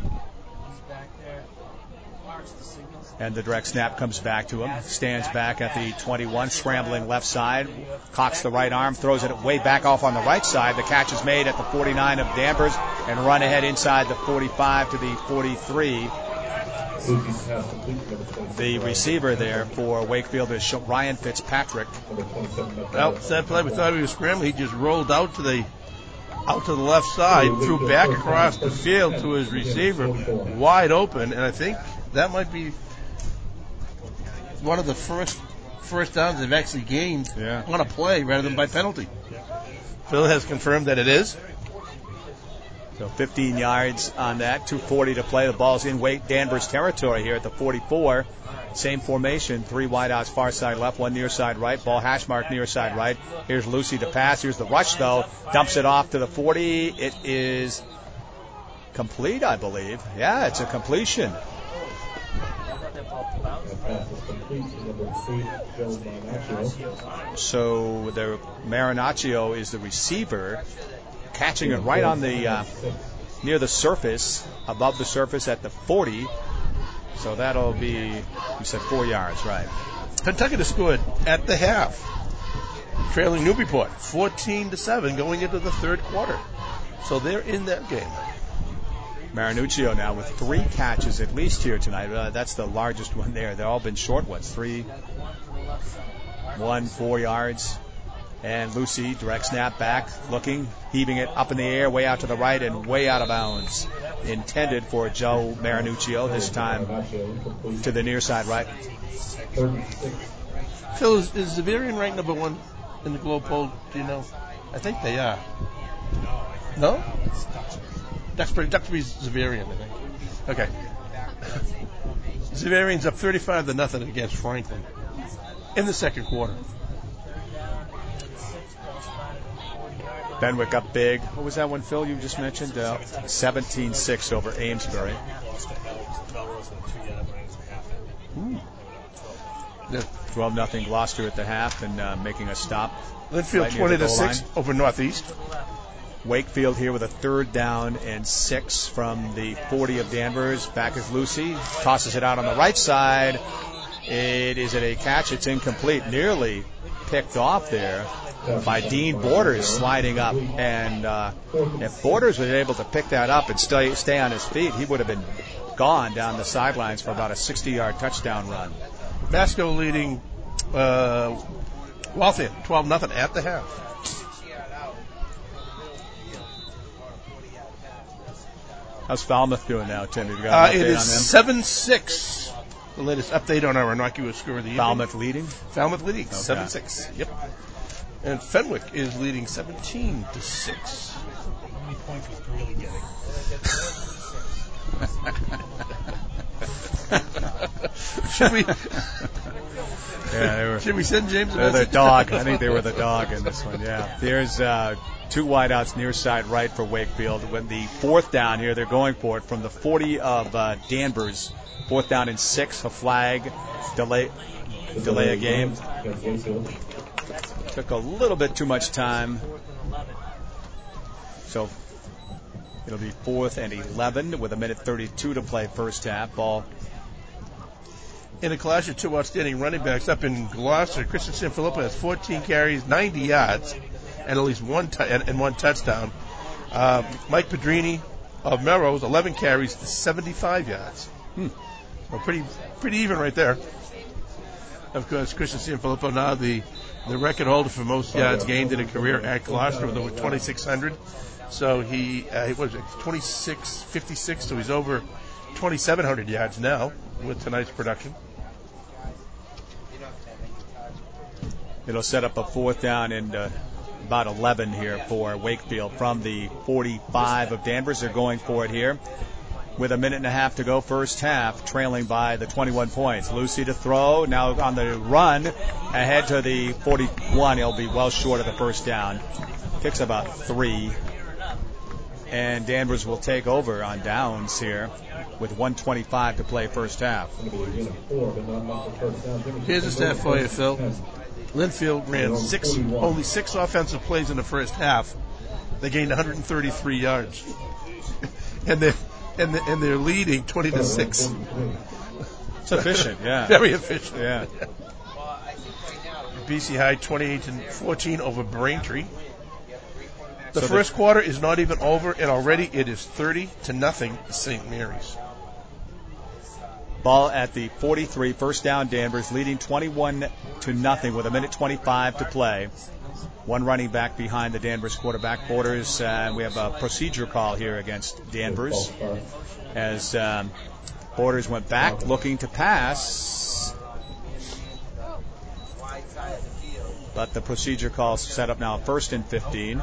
[SPEAKER 15] And the direct snap comes back to him. Stands back at the 21, scrambling left side. Cocks the right arm, throws it way back off on the right side. The catch is made at the 49 of Danvers and run ahead inside the 45 to the 43. The receiver there for Wakefield is Ryan Fitzpatrick.
[SPEAKER 3] Well, that play, we thought he was scrambling. He just rolled out to the left side, threw back across the field to his receiver, wide open, and I think that might be one of the first downs they've actually gained on a play rather than by penalty. Phil has confirmed that it is.
[SPEAKER 15] So 15 yards on that, 2:40 to play. The ball's in Danvers territory here at the 44. Same formation, 3 wideouts, far side left, 1 near side right. Ball hash mark near side right. Here's Lucy to pass. Here's the rush, though. Dumps it off to the 40. It is complete, I believe. Yeah, it's a completion. So the Marinaccio is the receiver, catching it right on the near the surface, above the surface at the 40. So that'll be, you said 4 yards, right?
[SPEAKER 3] Pentucket has scored at the half, trailing Newburyport 14-7 going into the third quarter. So they're in that game.
[SPEAKER 15] Marinuccio now with 3 catches at least here tonight. That's the largest one there. They've all been short ones. 3, 1, 4 yards. And Lucy, direct snap back, looking, heaving it up in the air, way out to the right and way out of bounds. Intended for Joe Marinuccio, this time to the near side right.
[SPEAKER 3] Phil, is Xaverian ranked number 1 in the Globe poll? Do you know? I think they are. No? Duxbury's Xaverian, I think. Okay. Xaverian's up 35-0 against Franklin in the second quarter.
[SPEAKER 15] Benwick up big. What was that one, Phil, you just mentioned? 17-6 over Amesbury. 12-0 Gloucester at the half and making a stop.
[SPEAKER 3] Linfield
[SPEAKER 15] right
[SPEAKER 3] 20-6 over Northeast.
[SPEAKER 15] Wakefield here with a 3rd down and 6 from the 40 of Danvers. Back is Lucy. Tosses it out on the right side. It is a catch. It's incomplete. Nearly picked off there by Dean Borders sliding up. And if Borders was able to pick that up and stay on his feet, he would have been gone down the sidelines for about a 60-yard touchdown run.
[SPEAKER 3] Masco leading Waltham 12-0 at the half.
[SPEAKER 15] How's Falmouth doing now, Tim? You got an
[SPEAKER 3] it
[SPEAKER 15] update
[SPEAKER 3] is
[SPEAKER 15] on them?
[SPEAKER 3] 7-6. The latest update on our innocuous score of the evening.
[SPEAKER 15] Falmouth leading?
[SPEAKER 3] Falmouth leading,
[SPEAKER 15] Okay.
[SPEAKER 3] 7-6. Yep. And Fenwick is leading 17-6.
[SPEAKER 20] How many points was Greeley getting?
[SPEAKER 3] Should we send James a
[SPEAKER 15] They're the
[SPEAKER 3] message?
[SPEAKER 15] dog. I think they were the dog in this one, yeah. There's 2 wideouts near side right for Wakefield. When the 4th down here, they're going for it from the 40 of Danvers. 4th down and 6, a flag, delay a game. Took a little bit too much time. So it'll be 4th and 11 with 1:32 to play first half. Ball.
[SPEAKER 3] In a clash of 2 outstanding running backs up in Gloucester, Christian Sanfilippo has 14 carries, 90 yards, and at least one touchdown. Mike Pedrini of Melrose, 11 carries, 75 yards. So pretty even right there. Of course, Christian Sanfilippo now the record holder for most yards gained in a career at Gloucester with over 2,600. So he was 26.56, so he's over 2,700 yards now with tonight's production.
[SPEAKER 15] It'll set up a 4th down and about 11 here for Wakefield from the 45 of Danvers. They're going for it here with 1.5 minutes to go first half, trailing by the 21 points. Lucy to throw, now on the run, ahead to the 41. He'll be well short of the first down. Kicks about 3. And Danvers will take over on downs here with 1:25 to play first half.
[SPEAKER 3] Here's a stat for you, Phil. Linfield ran only 6 offensive plays in the first half. They gained 133 yards. and they're leading 20-6.
[SPEAKER 15] It's efficient, yeah.
[SPEAKER 3] Very efficient.
[SPEAKER 15] Yeah.
[SPEAKER 3] BC High 28-14 over Braintree. The first quarter is not even over, and already it is 30-0 St. Mary's.
[SPEAKER 15] Ball at the 43, first down Danvers, leading 21-0 with 1:25 to play. One running back behind the Danvers quarterback, Borders. We have a procedure call here against Danvers as Borders went back looking to pass. But the procedure call set up now 1st and 15.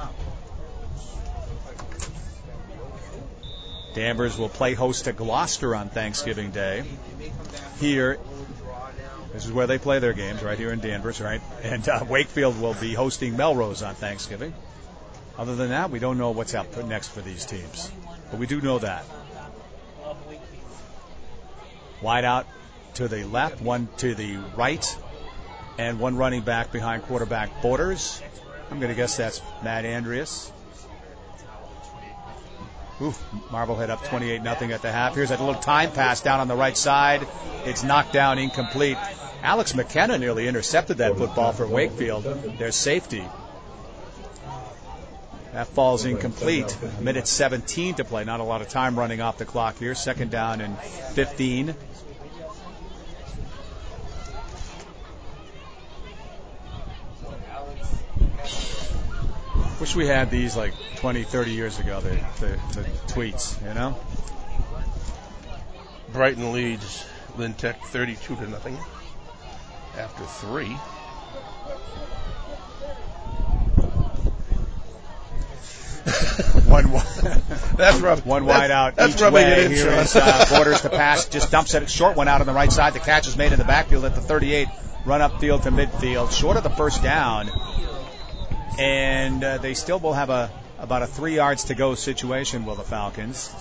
[SPEAKER 15] Danvers will play host to Gloucester on Thanksgiving Day. Here, this is where they play their games, right here in Danvers, right? And Wakefield will be hosting Melrose on Thanksgiving. Other than that, we don't know what's up next for these teams. But we do know that. Wide out to the left, one to the right, and one running back behind quarterback Borders. I'm going to guess that's Matt Andreas. Marblehead up 28-0 at the half. Here's a little time pass down on the right side. It's knocked down, incomplete. Alex McKenna nearly intercepted that football for Wakefield. There's safety. That falls incomplete. 1:17 to play. Not a lot of time running off the clock here. 2nd down and 15. Wish we had these like 20, 30 years ago, the tweets, you know?
[SPEAKER 3] Brighton leads Lynn Tech 32-0 after 3.
[SPEAKER 15] One wide out
[SPEAKER 3] that's
[SPEAKER 15] each
[SPEAKER 3] rubbing
[SPEAKER 15] way.
[SPEAKER 3] it in,
[SPEAKER 15] Here is Borders to pass. Just dumps it. Short one out on the right side. The catch is made in the backfield at the 38. Run upfield to midfield. Short of the first down. And they still will have about a 3 yards to go situation, will the Falcons.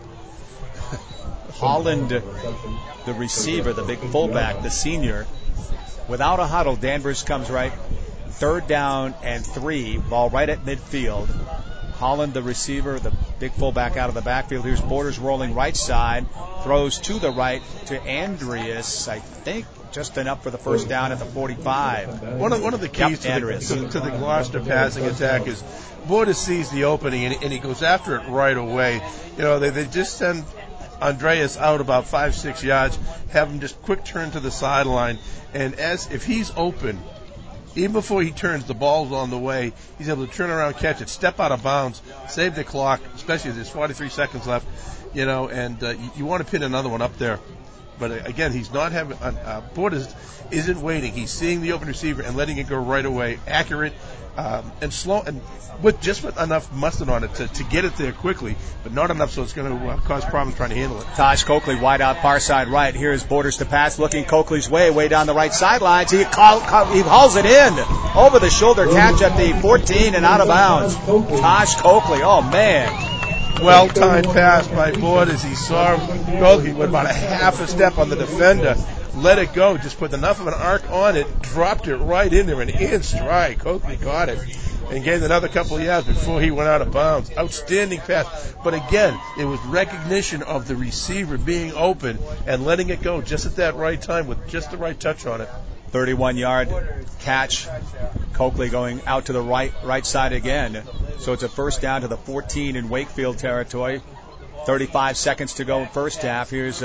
[SPEAKER 15] Holland, the receiver, the big fullback, the senior. Without a huddle, Danvers comes right. 3rd down and 3. Ball right at midfield. Holland, the receiver, the big fullback out of the backfield. Here's Borders rolling right side, throws to the right to Andreas, I think, just enough for the first down at the 45.
[SPEAKER 3] One of the keys to the Gloucester passing attack is Borders sees the opening and he goes after it right away. You know, they just send Andreas out about 5-6 yards, have him just quick turn to the sideline, and if he's open, even before he turns, the ball's on the way. He's able to turn around, catch it, step out of bounds, save the clock, especially if there's 43 seconds left, you know, and you want to pin another one up there. But again, he's not having Borders isn't waiting. He's seeing the open receiver and letting it go right away, accurate and slow, and with enough mustard on it to get it there quickly, but not enough so it's going to cause problems trying to handle it.
[SPEAKER 15] Taj Coakley wide out far side right. Here's Borders to pass, looking Coakley's way down the right sidelines. He hauls it in over the shoulder catch at the 14 and out of bounds. Taj Coakley, oh man.
[SPEAKER 3] Well-timed pass by Borders. He saw Coakley with about a half a step on the defender. Let it go. Just put enough of an arc on it. Dropped it right in there and in stride. Coakley got it and gained another couple of yards before he went out of bounds. Outstanding pass. But again, it was recognition of the receiver being open and letting it go just at that right time with just the right touch on it.
[SPEAKER 15] 31-yard catch. Coakley going out to the right side again. So it's a first down to the 14 in Wakefield territory. 35 seconds to go in first half. Here's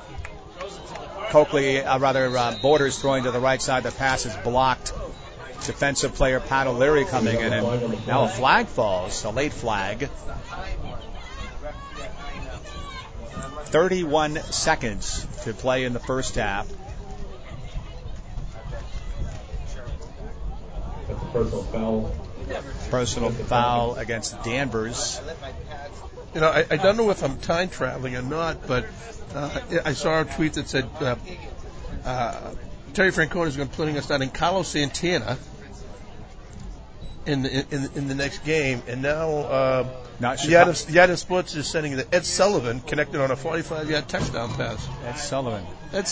[SPEAKER 15] Borders throwing to the right side. The pass is blocked. Defensive player Pat O'Leary coming in, and now a flag falls, a late flag. 31 seconds to play in the first half. Personal foul against Danvers.
[SPEAKER 3] You know, I don't know if I'm time traveling or not, but I saw a tweet that said Terry Francona is going to be putting us down in Carlos Santana in the next game, and now Yadin Sports is sending Ed Sullivan connected on a 45-yard touchdown pass.
[SPEAKER 15] Ed Sullivan.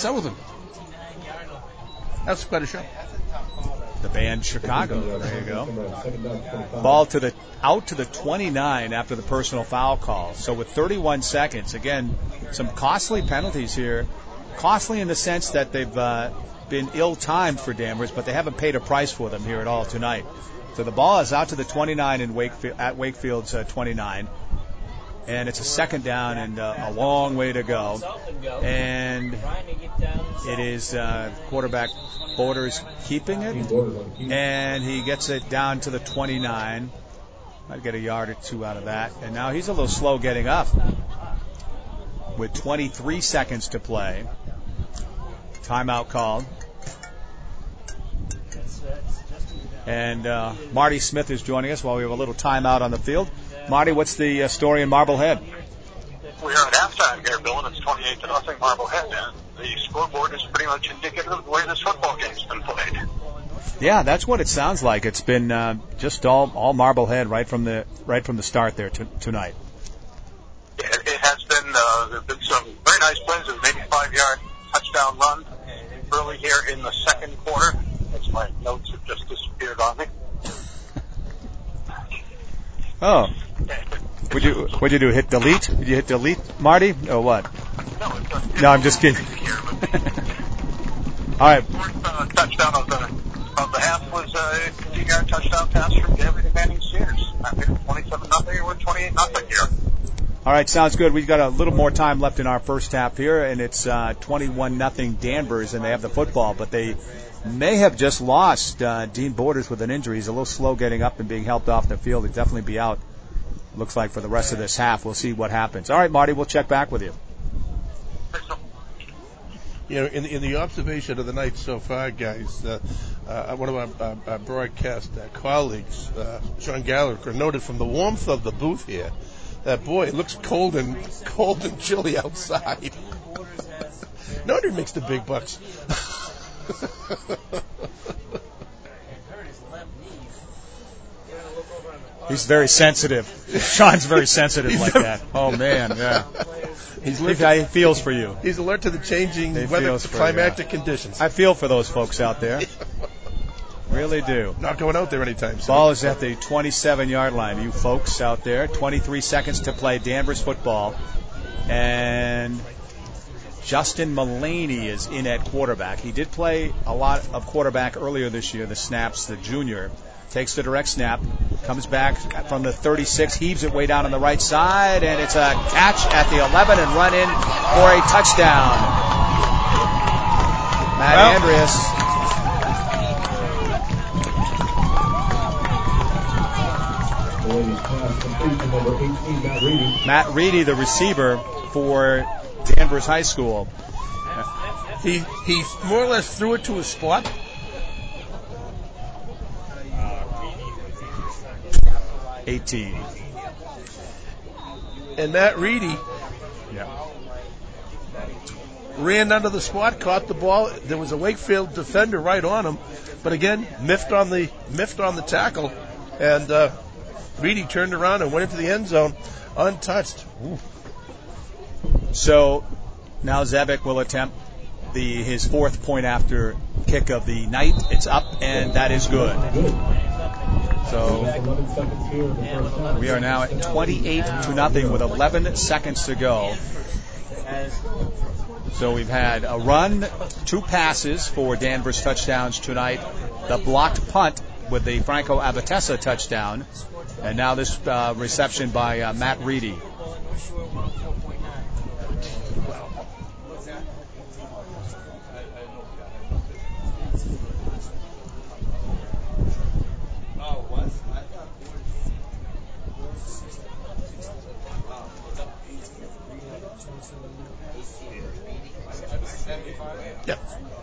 [SPEAKER 3] That's quite a show.
[SPEAKER 15] The band Chicago. There you go. Ball out to the 29 after the personal foul call. So with 31 seconds, again, some costly penalties here. Costly in the sense that they've been ill-timed for Danvers, but they haven't paid a price for them here at all tonight. So the ball is out to the 29 in Wakefield's 29. And it's a second down and a long way to go. And it is quarterback Borders keeping it. And he gets it down to the 29. Might get a yard or two out of that. And now he's a little slow getting up. With 23 seconds to play. Timeout called. And Marty Smith is joining us while we have a little timeout on the field. Marty, what's the story in Marblehead?
[SPEAKER 2] We are at halftime here, Bill, and it's 28-0 Marblehead. And the scoreboard is pretty much indicative of the way this football game's been played.
[SPEAKER 15] Yeah, that's what it sounds like. It's been just all Marblehead right from the start there tonight.
[SPEAKER 2] Yeah, it has been. There have been some very nice plays. An 85-yard touchdown run early here in the second quarter. That's my notes have just disappeared on me.
[SPEAKER 15] Oh. What'd you do? Hit delete? Did you hit delete, Marty? Or what? No, I'm just kidding. All right.
[SPEAKER 2] Fourth touchdown of the half was a 50-yard touchdown pass from David Manning Sears. That made it 27-0 or 28-0 here.
[SPEAKER 15] All right, sounds good. We've got a little more time left in our first half here, and it's 21-0 Danvers, and they have the football, but they may have just lost Dean Borders with an injury. He's a little slow getting up and being helped off the field. He'll definitely be out, looks like, for the rest of this half. We'll see what happens. All right, Marty, we'll check back with you.
[SPEAKER 3] You know, in the observation of the night so far, guys, one of our broadcast colleagues, Sean Gallagher, noted from the warmth of the booth here that, boy, it looks cold and chilly outside. No wonder he makes the big bucks.
[SPEAKER 15] He's very sensitive. Sean's very sensitive like that. Oh, man, yeah. He feels for you.
[SPEAKER 3] He's alert to the changing weather, climactic conditions.
[SPEAKER 15] I feel for those folks out there. really do.
[SPEAKER 3] Not going out there anytime soon.
[SPEAKER 15] Ball is at the 27-yard line. You folks out there, 23 seconds to play Danvers football. And Justin Mullaney is in at quarterback. He did play a lot of quarterback earlier this year, the snaps, the junior. Takes the direct snap, comes back from the 36, heaves it way down on the right side, and it's a catch at the 11 and run in for a touchdown. Matt Andreas. Matt Reedy, the receiver for Danvers High School.
[SPEAKER 3] He more or less threw it to a spot.
[SPEAKER 15] 18.
[SPEAKER 3] And Matt Reedy ran under the spot, caught the ball. There was a Wakefield defender right on him, but again, miffed on the tackle, and Reedy turned around and went into the end zone untouched. Ooh.
[SPEAKER 15] So now Zebic will attempt his fourth point after kick of the night. It's up, and that is good. So we are now at 28-0 with 11 seconds to go. So we've had a run, 2 passes for Danvers touchdowns tonight, the blocked punt with the Franco Abatessa touchdown, and now this reception by Matt Reedy.
[SPEAKER 3] Yep.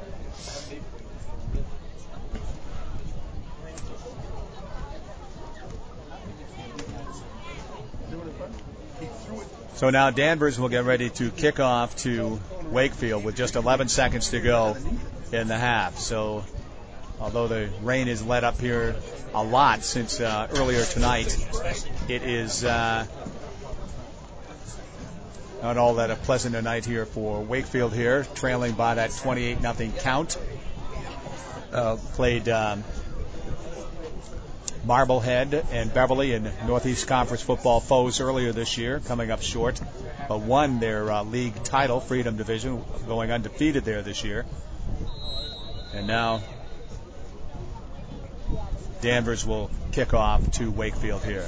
[SPEAKER 15] So now Danvers will get ready to kick off to Wakefield with just 11 seconds to go in the half. So although the rain has let up here a lot since earlier tonight, it is not all that a pleasant a night here for Wakefield here, trailing by that 28-0 count. Played Marblehead and Beverly in Northeast Conference football foes earlier this year, coming up short, but won their league title, Freedom Division, going undefeated there this year. And now Danvers will kick off to Wakefield here.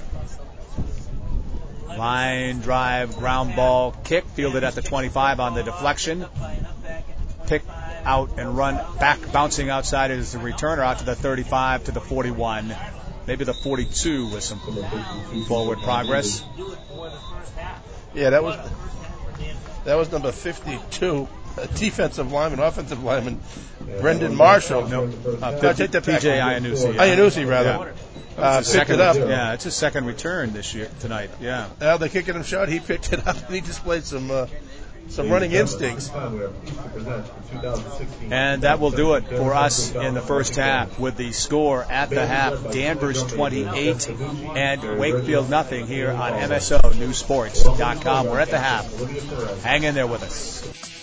[SPEAKER 15] Line drive, ground ball, kick, fielded at the 25 on the deflection. Pick out and run back, bouncing outside as the returner out to the 35, to the 41, maybe the 42 with some forward progress.
[SPEAKER 3] Yeah, that was number 52, defensive lineman, offensive lineman, Brendan Marshall.
[SPEAKER 15] No,
[SPEAKER 3] take that back.
[SPEAKER 15] PJ Iannucci.
[SPEAKER 3] Iannucci, rather. Picked it up.
[SPEAKER 15] Yeah, it's his second return tonight. Yeah.
[SPEAKER 3] Now they're kicking him short. He picked it up and he displayed some running instincts.
[SPEAKER 15] And that will do it for us in the first half with the score at the half. Danvers 28 and Wakefield nothing here on MSONewsSports.com. We're at the half. Hang in there with us.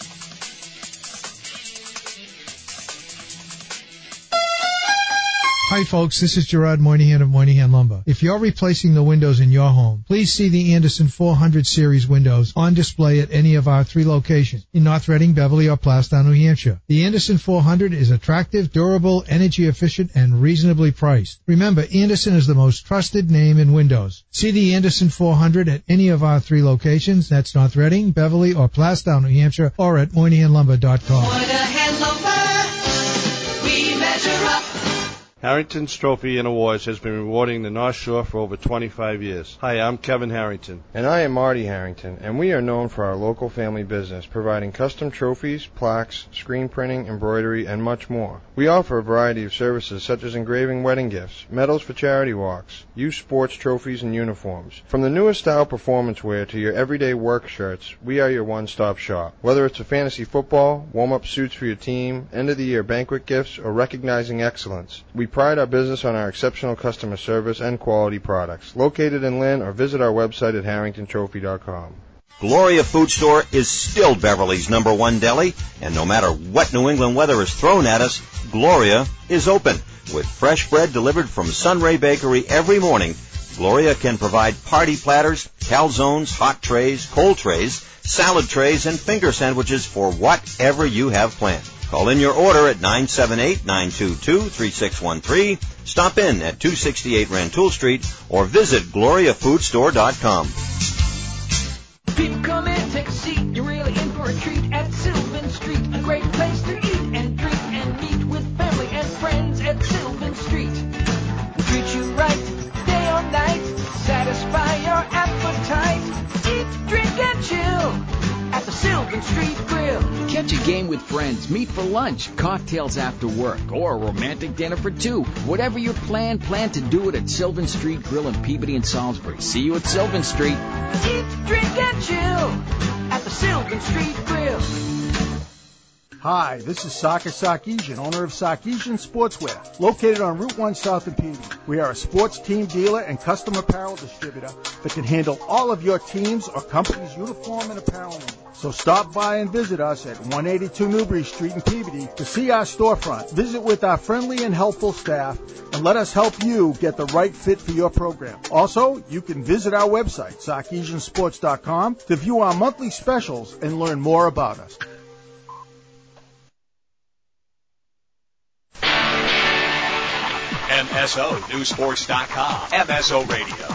[SPEAKER 4] Hi folks, this is Gerard Moynihan of Moynihan Lumber. If you're replacing the windows in your home, please see the Anderson 400 series windows on display at any of our 3 locations in North Reading, Beverly, or Plastown, New Hampshire. The Anderson 400 is attractive, durable, energy efficient, and reasonably priced. Remember, Anderson is the most trusted name in windows. See the Anderson 400 at any of our 3 locations. That's North Reading, Beverly, or Plastown, New Hampshire, or at MoynihanLumber.com.
[SPEAKER 5] Moynihan Lumber, we measure up.
[SPEAKER 19] Harrington's Trophy and Awards has been rewarding the North Shore for over 25 years. Hi, I'm Kevin Harrington.
[SPEAKER 11] And I am Marty Harrington, and we are known for our local family business, providing custom trophies, plaques, screen printing, embroidery, and much more. We offer a variety of services such as engraving wedding gifts, medals for charity walks, youth sports trophies, and uniforms. From the newest style performance wear to your everyday work shirts, we are your one-stop shop. Whether it's a fantasy football, warm-up suits for your team, end-of-the-year banquet gifts, or recognizing excellence, we pride our business on our exceptional customer service and quality products. Located in Lynn, or visit our website at harringtontrophy.com.
[SPEAKER 12] Gloria Food Store is still Beverly's #1 deli, and no matter what New England weather is thrown at us, Gloria is open. With fresh bread delivered from Sunray Bakery every morning, Gloria can provide party platters, calzones, hot trays, cold trays, salad trays, and finger sandwiches for whatever you have planned. Call in your order at 978-922-3613, stop in at 268 Rantoul Street, or visit GloriaFoodStore.com.
[SPEAKER 7] People come in, take a seat, you're really in for a treat at Sylvan Street. A great place to eat and drink and meet with family and friends at Sylvan Street. We'll treat you right, day or night, satisfy your appetite. Eat, drink, and chill at the Sylvan Street Grill.
[SPEAKER 8] Catch a game with friends, meet for lunch, cocktails after work, or a romantic dinner for two. Whatever your plan to do it at Sylvan Street Grill in Peabody and Salisbury. See you at Sylvan Street.
[SPEAKER 7] Eat, drink, and chill at the Sylvan Street Grill.
[SPEAKER 6] Hi, this is Saka Sarkeesian, owner of Sarkeesian Sportswear, located on Route 1 South in Peabody. We are a sports team dealer and custom apparel distributor that can handle all of your team's or company's uniform and apparel needs. So stop by and visit us at 182 Newbury Street in Peabody to see our storefront. Visit with our friendly and helpful staff and let us help you get the right fit for your program. Also, you can visit our website, sarkeesiansports.com, to view our monthly specials and learn more about us.
[SPEAKER 1] MSONewsports.com. MSO Radio.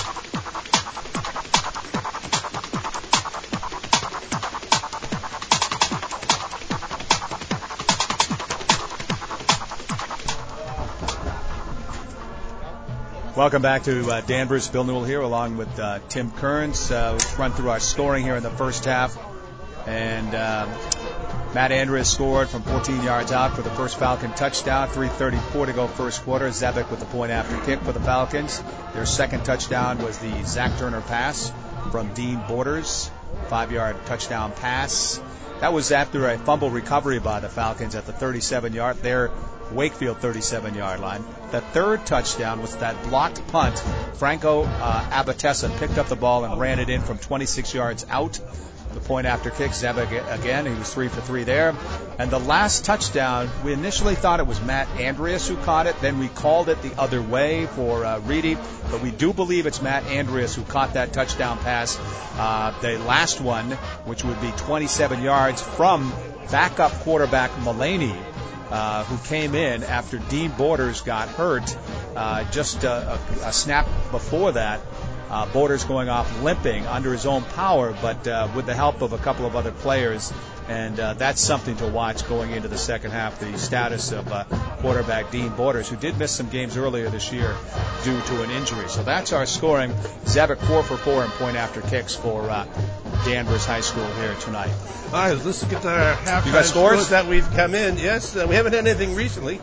[SPEAKER 1] Welcome back to Danvers. Bill Newell here along with Tim Kearns. Let's run through our scoring here in the first half. And Matt Andreas scored from 14 yards out for the first Falcon touchdown. 3:34 to go first quarter. Zebic with the point after kick for the Falcons. Their second touchdown was the Zach Turner pass from Dean Borders. 5-yard touchdown pass. That was after a fumble recovery by the Falcons at the 37-yard, their Wakefield 37-yard line. The third touchdown was that blocked punt. Franco Abatessa picked up the ball and ran it in from 26 yards out. The point after kick, Zebic again, he was 3 for 3 there. And the last touchdown, we initially thought it was Matt Andreas who caught it. Then we called it the other way for Reedy. But we do believe it's Matt Andreas who caught that touchdown pass. The last one, which would be 27 yards from backup quarterback Mullaney, who came in after Dean Borders got hurt just a snap before that. Borders going off limping under his own power, but with the help of a couple of other players. And that's something to watch going into the second half, the status of quarterback Dean Borders, who did miss some games earlier this year due to an injury. So that's our scoring. Zebic 4 for 4 in point after kicks for Danvers High School here tonight.
[SPEAKER 3] All right, let's get our halftime
[SPEAKER 1] you got scores
[SPEAKER 3] that we've come in. Yes, we haven't had anything recently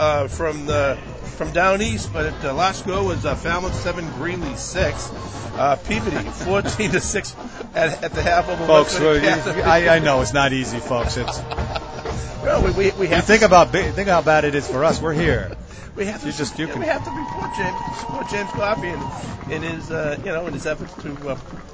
[SPEAKER 3] from down east, but the last score was Falmouth 7, Greeley 6. Peabody 14-6 at the half over.
[SPEAKER 1] Folks, I know it's not easy, folks. It's
[SPEAKER 3] well, we have
[SPEAKER 1] think how bad it is for us. We're here.
[SPEAKER 3] We have to we have to support James Coffey in his in his efforts to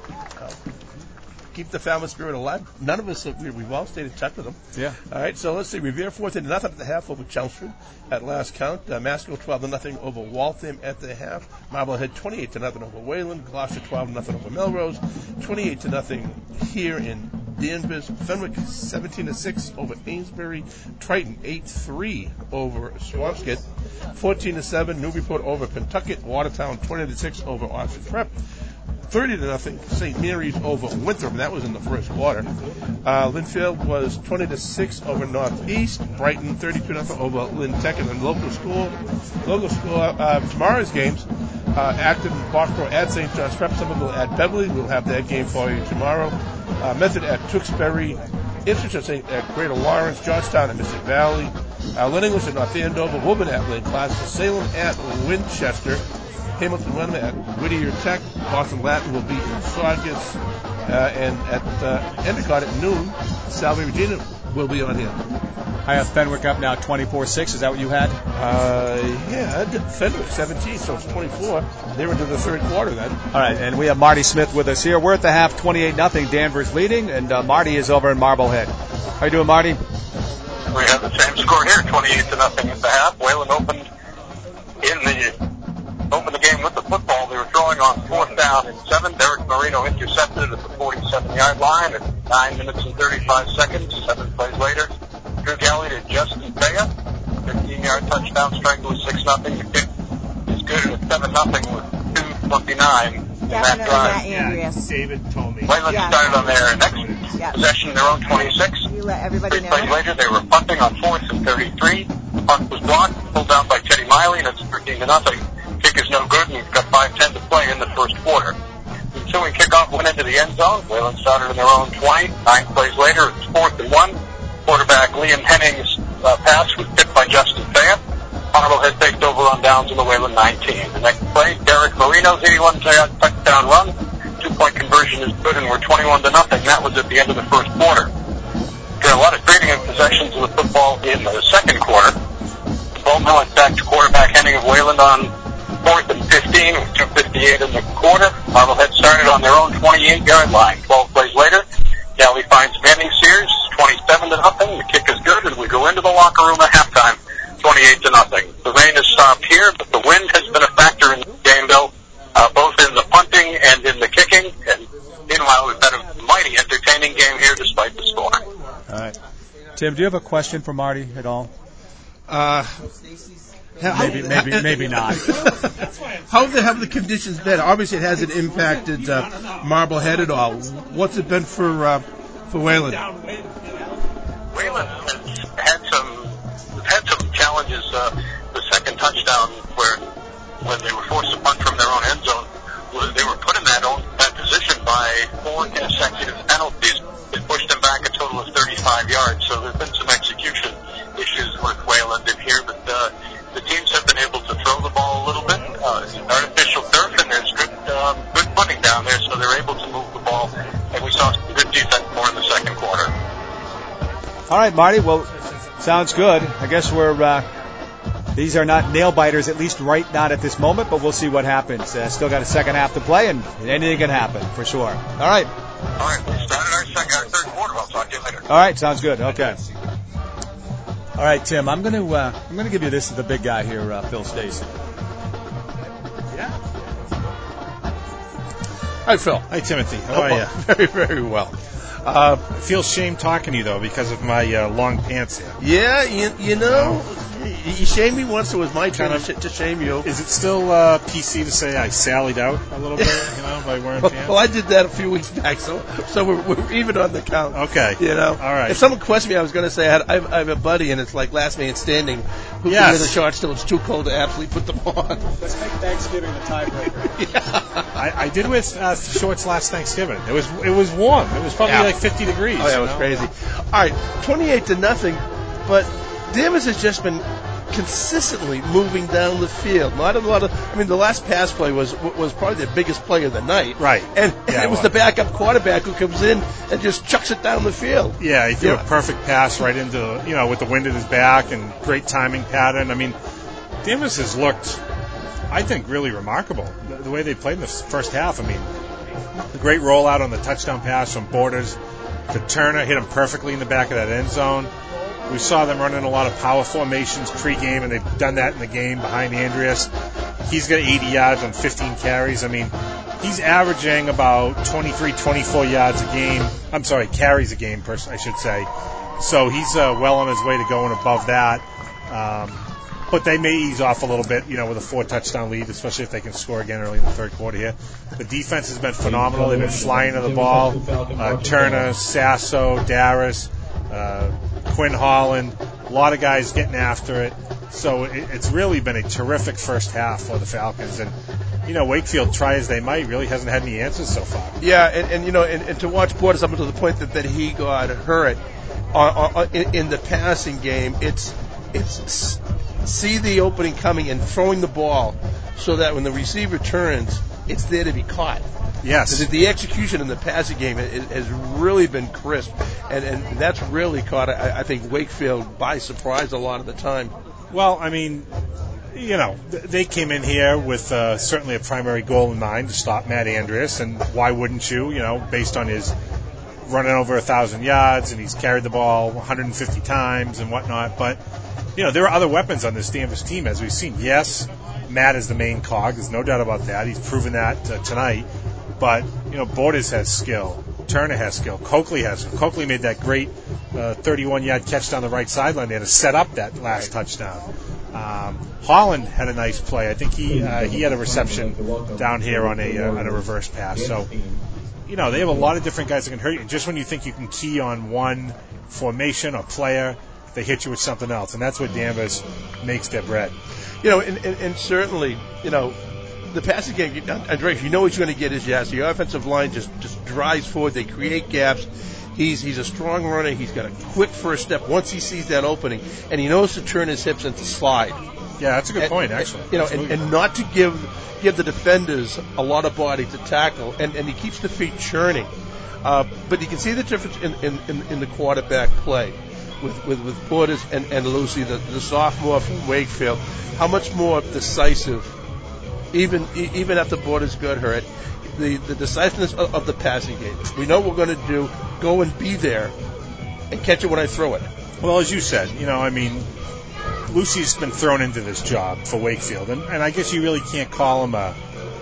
[SPEAKER 3] keep the Falmouth spirit alive. None of us, we've all stayed in touch with them.
[SPEAKER 1] Yeah.
[SPEAKER 3] All right, so let's see. Revere 14-0 at the half over Chelmsford at last count. Masco 12-0 over Waltham at the half. Marblehead 28-0 over Wayland. Gloucester 12-0 over Melrose. 28-0 here in Danvers. Fenwick 17-6 over Amesbury. Triton 8-3 over Swampscott. 14-7 Newburyport over Pentucket. Watertown 20-6 over Oxford Prep. 30-0 St. Mary's over Winthrop. That was in the first quarter. Linfield was 20-6 over Northeast. Brighton 32-0 over Lynn Tech. And then local score tomorrow's games. Acton, Foxborough at St. John's Prep. Somerville at Beverly. We'll have that game for you tomorrow. Method at Tewksbury. Ipswich at Greater Lawrence. Georgetown at Mystic Valley. Lynn English at North Andover. Woburn at Lynn Classical. Salem at Winchester. Hamilton Wenham at Whittier Tech. Boston Latin will be in Saugus. And at Endicott at noon, Salve Regina will be on here.
[SPEAKER 1] I have Fenwick up now 24-6. Is that what you had?
[SPEAKER 3] Yeah, Fenwick 17, so it's 24. They're into the third quarter then.
[SPEAKER 1] All right, and we have Marty Smith with us here. We're at the half, 28-0. Danvers leading, and Marty is over in Marblehead. How you doing, Marty?
[SPEAKER 2] We have the same score here, 28-0 at the half. Wayland opened Open the game with the football. They were throwing on 4th down and 7. Derek Marino intercepted at the 47-yard line at 9 minutes and 35 seconds. 7 plays later, Drew Galley to Justin Bea. 15-yard touchdown strike was 6-0. The kick is good, and it's 7-0 with 2:29 in that drive.
[SPEAKER 20] Andreas. David told me.
[SPEAKER 2] Wayland started on their next possession, their own 26.
[SPEAKER 20] You let everybody
[SPEAKER 2] 3 plays later, they were punting on 4th and 33. The punt was blocked, pulled down by Teddy Miley, and it's 13-0. Kick is no good, and we've got 5:10 to play in the first quarter. The ensuing kickoff went into the end zone. Wayland started in their own 20. 9 plays later, it's 4th and 1. Quarterback Liam Henning's pass was tipped by Justin Bea. Marblehead takes over on downs in the Wayland 19. The next play, Derek Marino's 81-yard touchdown run. 2-point conversion is good, and we're 21-0. That was at the end of the first quarter. There are a lot of trading of possessions of the football in the second quarter. Ball went back to quarterback Henning of Wayland on 4th and 15 with 2:58 in the quarter. Marblehead started on their own 28-yard line. 12 plays later, Galley finds Manning Sears, 27-0. The kick is good, and we go into the locker room at halftime, 28-0. The rain has stopped here, but the wind has been a factor in the game, Bill, both in the punting and in the kicking. And meanwhile, we've had a mighty entertaining game here despite the storm.
[SPEAKER 15] All right. Tim, do you have a question for Marty at all? Maybe not.
[SPEAKER 3] How have the conditions been? Obviously, it hasn't impacted Marblehead at all. What's it been for Wayland?
[SPEAKER 2] Wayland has had some challenges. The second touchdown, when they were forced to punt from their own end zone, they were put in that position by 4 consecutive penalties. It pushed them back a total of 35 yards. So there's been some execution issues with Wayland in here, but the teams have been able to throw the ball a little bit. It's artificial turf, and there's good punting down there, so they're able to move the ball. And we saw some good defense more in the second quarter.
[SPEAKER 15] All right, Marty. Well, sounds good. I guess these are not nail biters, at least right not at this moment, but we'll see what happens. Still got a second half to play, and anything can happen for sure. All right.
[SPEAKER 2] All right, we started our third quarter. I'll talk to you later.
[SPEAKER 15] All right, sounds good. Okay. All right, Tim. I'm going to give you this to the big guy here, Phil Stacey.
[SPEAKER 3] Yeah. Hi, Phil.
[SPEAKER 19] Hi, Timothy. How are you?
[SPEAKER 3] Very, very well.
[SPEAKER 19] I feel shame talking to you, though, because of my long pants here.
[SPEAKER 3] Yeah, you know, you shamed me once. It was my turn to shame you.
[SPEAKER 19] Is it still PC to say I sallied out a little bit, by wearing pants?
[SPEAKER 3] Well, I did that a few weeks back, so we're even on the count.
[SPEAKER 19] Okay.
[SPEAKER 3] All
[SPEAKER 19] right.
[SPEAKER 3] If someone questioned me, I was going to say I have a buddy, and it's like last man standing. Who can wear the shorts till it's too cold to absolutely put them on?
[SPEAKER 15] Let's make Thanksgiving the tiebreaker.
[SPEAKER 3] Yeah.
[SPEAKER 19] I did wear shorts last Thanksgiving. It was warm. It was probably like 50 degrees.
[SPEAKER 3] Oh, yeah, it was crazy. All right, 28-0, but Damas has just been consistently moving down the field. Not a lot of. I mean, the last pass play was probably the biggest play of the night.
[SPEAKER 19] Right.
[SPEAKER 3] And it was the backup quarterback who comes in and just chucks it down the field.
[SPEAKER 19] Yeah, he threw a perfect pass right into, with the wind at his back and great timing pattern. I mean, Damas has looked, I think, really remarkable. The way they played in the first half. I mean, a great rollout on the touchdown pass from Borders to Turner, hit him perfectly in the back of that end zone. We saw them running a lot of power formations pre-game, and they've done that in the game behind Andreas. He's got 80 yards on 15 carries. I mean, he's averaging about 23, 24 yards a game. I'm sorry, carries a game, I should say. So he's well on his way to going above that. But they may ease off a little bit, with a 4-touchdown lead, especially if they can score again early in the third quarter here. The defense has been phenomenal. They've been flying to the ball. Turner, Sasso, Darris, Quinn Holland, a lot of guys getting after it. So it's really been a terrific first half for the Falcons. And, Wakefield, try as they might, really hasn't had any answers so far.
[SPEAKER 3] Yeah, and to watch Borders up until the point that he got hurt in the passing game, it's see the opening coming and throwing the ball so that when the receiver turns, it's there to be caught.
[SPEAKER 19] Yes.
[SPEAKER 3] Because the execution in the passing game has really been crisp, and that's really caught, I think, Wakefield by surprise a lot of the time.
[SPEAKER 19] Well, I mean, they came in here with certainly a primary goal in mind to stop Matt Andreas, and why wouldn't you, based on his running over 1,000 yards, and he's carried the ball 150 times and whatnot. But there are other weapons on this Danvers team, as we've seen. Yes, Matt is the main cog. There's no doubt about that. He's proven that tonight. But, Borders has skill. Turner has skill. Coakley has skill. Coakley made that great 31-yard catch down the right sideline there to set up that last touchdown. Holland had a nice play. I think he had a reception down here on a reverse pass. So, they have a lot of different guys that can hurt you. And just when you think you can key on one formation or player, they hit you with something else. And that's what Danvers makes their bread.
[SPEAKER 3] And certainly, the passing game, Andreas, what you're going to get is yes. The offensive line just drives forward. They create gaps. He's a strong runner. He's got a quick first step once he sees that opening, and he knows to turn his hips and to slide.
[SPEAKER 19] Yeah, that's a good point, actually.
[SPEAKER 3] And not to give the defenders a lot of body to tackle, and he keeps the feet churning. But you can see the difference in the quarterback play with Borders and Lucy, the sophomore from Wakefield. How much more decisive, even after Borders got hurt, the decisiveness of the passing game. We know what we're going to do. Go and be there and catch it when I throw it.
[SPEAKER 19] Well, as you said, Lucy's been thrown into this job for Wakefield, and I guess you really can't call him that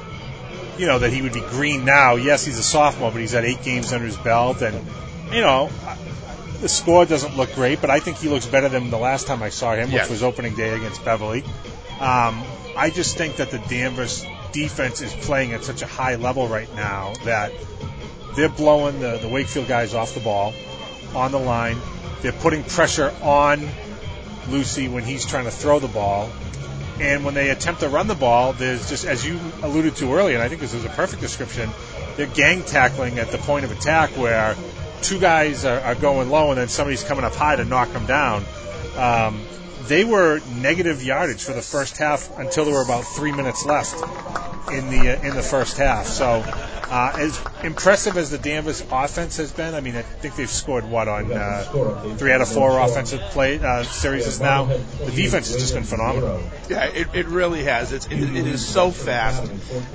[SPEAKER 19] he would be green now. Yes, he's a sophomore, but he's had 8 games under his belt, and, the score doesn't look great, but I think he looks better than the last time I saw him, which was opening day against Beverly. I just think that the Danvers defense is playing at such a high level right now that they're blowing the Wakefield guys off the ball on the line. They're putting pressure on Lucy when he's trying to throw the ball. And when they attempt to run the ball, there's just, as you alluded to earlier, and I think this is a perfect description, they're gang tackling at the point of attack where 2 guys are going low and then somebody's coming up high to knock them down. They were negative yardage for the first half until there were about 3 minutes left in the first half. So as impressive as the Danvers offense has been, I think they've scored on 3 out of 4 offensive play series now. The defense has just been phenomenal.
[SPEAKER 3] Yeah, it really has. It is so fast.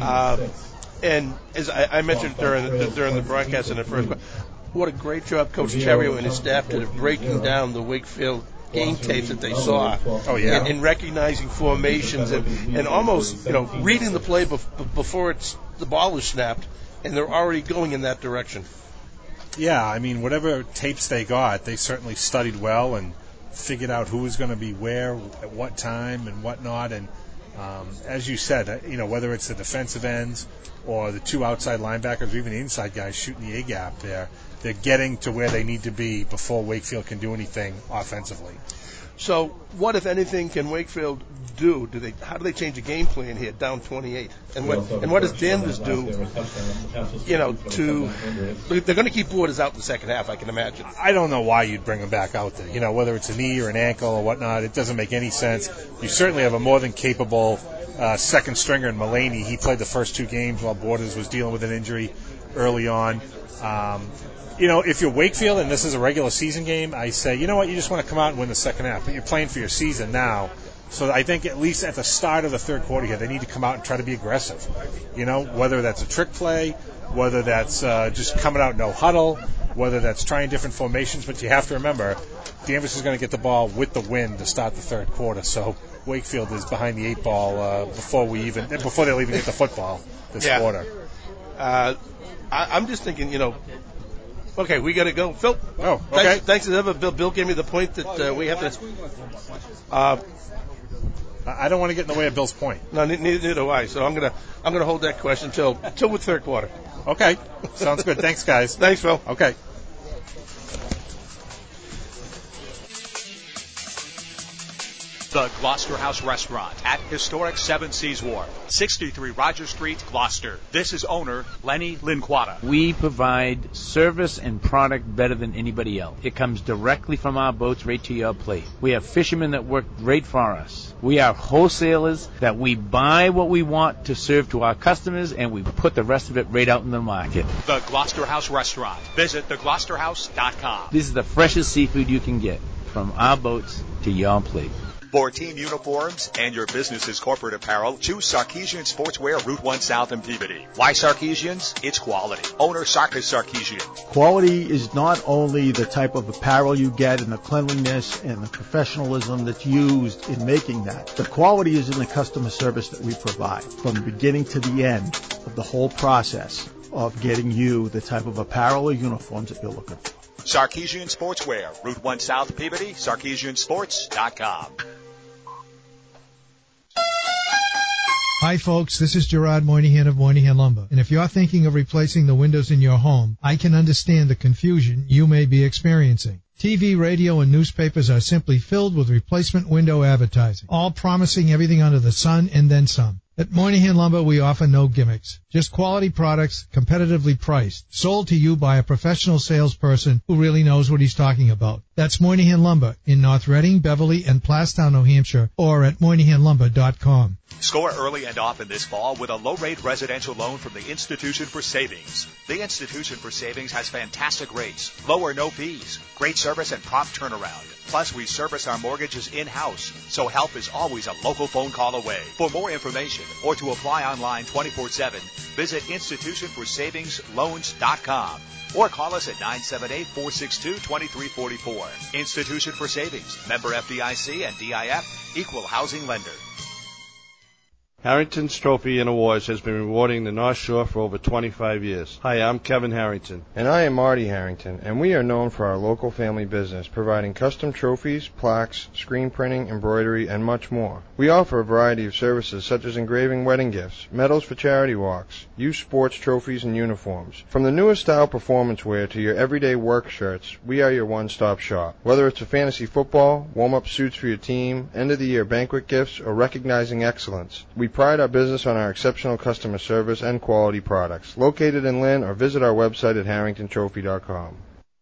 [SPEAKER 3] And as I mentioned during the broadcast in the first, what a great job Coach Terrio and his staff did of breaking down the Wakefield game tapes that they saw.
[SPEAKER 19] Oh, yeah.
[SPEAKER 3] And recognizing formations and almost, reading the play before the ball is snapped, and they're already going in that direction.
[SPEAKER 19] Yeah, whatever tapes they got, they certainly studied well and figured out who was going to be where, at what time, and whatnot. And as you said, whether it's the defensive ends or the 2 outside linebackers or even the inside guys shooting the A-gap there, they're getting to where they need to be before Wakefield can do anything offensively.
[SPEAKER 3] So what, if anything, can Wakefield do? How do they change the game plan here, down 28? And what does Danvers do? They're going to keep Borders out in the second half, I can imagine.
[SPEAKER 19] I don't know why you'd bring him back out there. Whether it's a knee or an ankle or whatnot, it doesn't make any sense. You certainly have a more than capable second stringer in Mulaney. He played the first 2 games while Borders was dealing with an injury early on. If you're Wakefield and this is a regular season game, I say, you just want to come out and win the second half. But you're playing for your season now. So I think at least at the start of the third quarter here, they need to come out and try to be aggressive. Whether that's a trick play, whether that's just coming out no huddle, whether that's trying different formations. But you have to remember, Danvers is going to get the ball with the wind to start the third quarter. So Wakefield is behind the 8 ball before they'll even get the football this quarter.
[SPEAKER 3] I'm just thinking, okay, we got to go. Phil.
[SPEAKER 19] Oh, okay.
[SPEAKER 3] Thanks as ever, Bill. Bill gave me the point that we have to.
[SPEAKER 19] I don't want to get in the way of Bill's point.
[SPEAKER 3] No, neither do I. So I'm gonna hold that question till the third quarter.
[SPEAKER 19] Okay, sounds good. Thanks, guys.
[SPEAKER 3] Thanks, Phil.
[SPEAKER 19] Okay.
[SPEAKER 1] The Gloucester House Restaurant at historic Seven Seas Wharf, 63 Roger Street, Gloucester. This is owner Lenny Linquata.
[SPEAKER 14] We provide service and product better than anybody else. It comes directly from our boats right to your plate. We have fishermen that work great for us. We are wholesalers that we buy what we want to serve to our customers, and we put the rest of it right out in the market.
[SPEAKER 1] The Gloucester House Restaurant. Visit thegloucesterhouse.com.
[SPEAKER 14] This is the freshest seafood you can get from our boats to your plate.
[SPEAKER 1] For team uniforms and your business's corporate apparel, choose Sarkeesian Sportswear, Route 1 South in Peabody. Why Sarkeesians? It's quality. Owner Sarkis Sarkeesian.
[SPEAKER 6] Quality is not only the type of apparel you get and the cleanliness and the professionalism that's used in making that. The quality is in the customer service that we provide from the beginning to the end of the whole process of getting you the type of apparel or uniforms that you're looking for.
[SPEAKER 1] Sarkeesian Sportswear, Route 1 South Peabody, SarkeesianSports.com.
[SPEAKER 4] Hi folks, this is Gerard Moynihan of Moynihan Lumber. And if you're thinking of replacing the windows in your home, I can understand the confusion you may be experiencing. TV, radio, and newspapers are simply filled with replacement window advertising, all promising everything under the sun and then some. At Moynihan Lumber, we offer no gimmicks, just quality products, competitively priced, sold to you by a professional salesperson who really knows what he's talking about. That's Moynihan Lumber in North Reading, Beverly, and Plastown, New Hampshire, or at MoynihanLumber.com.
[SPEAKER 1] Score early and often this fall with a low-rate residential loan from the Institution for Savings. The Institution for Savings has fantastic rates, low or no fees, great service, and prompt turnaround. Plus, we service our mortgages in-house, so help is always a local phone call away. For more information or to apply online 24/7, visit institutionforsavingsloans.com or call us at 978-462-2344. Institution for Savings, member FDIC and DIF, equal housing lender.
[SPEAKER 11] Harrington's Trophy and Awards has been rewarding the North Shore for over 25 years. Hi, I'm Kevin Harrington. And I am Marty Harrington, and we are known for our local family business, providing custom trophies, plaques, screen printing, embroidery, and much more. We offer a variety of services such as engraving wedding gifts, medals for charity walks, youth sports trophies, and uniforms. From the newest style performance wear to your everyday work shirts, we are your one-stop shop. Whether it's for fantasy football, warm-up suits for your team, end-of-the-year banquet gifts, or recognizing excellence, we pride our business on our exceptional customer service and quality products. Located in Lynn, or visit our website at harringtontrophy.com.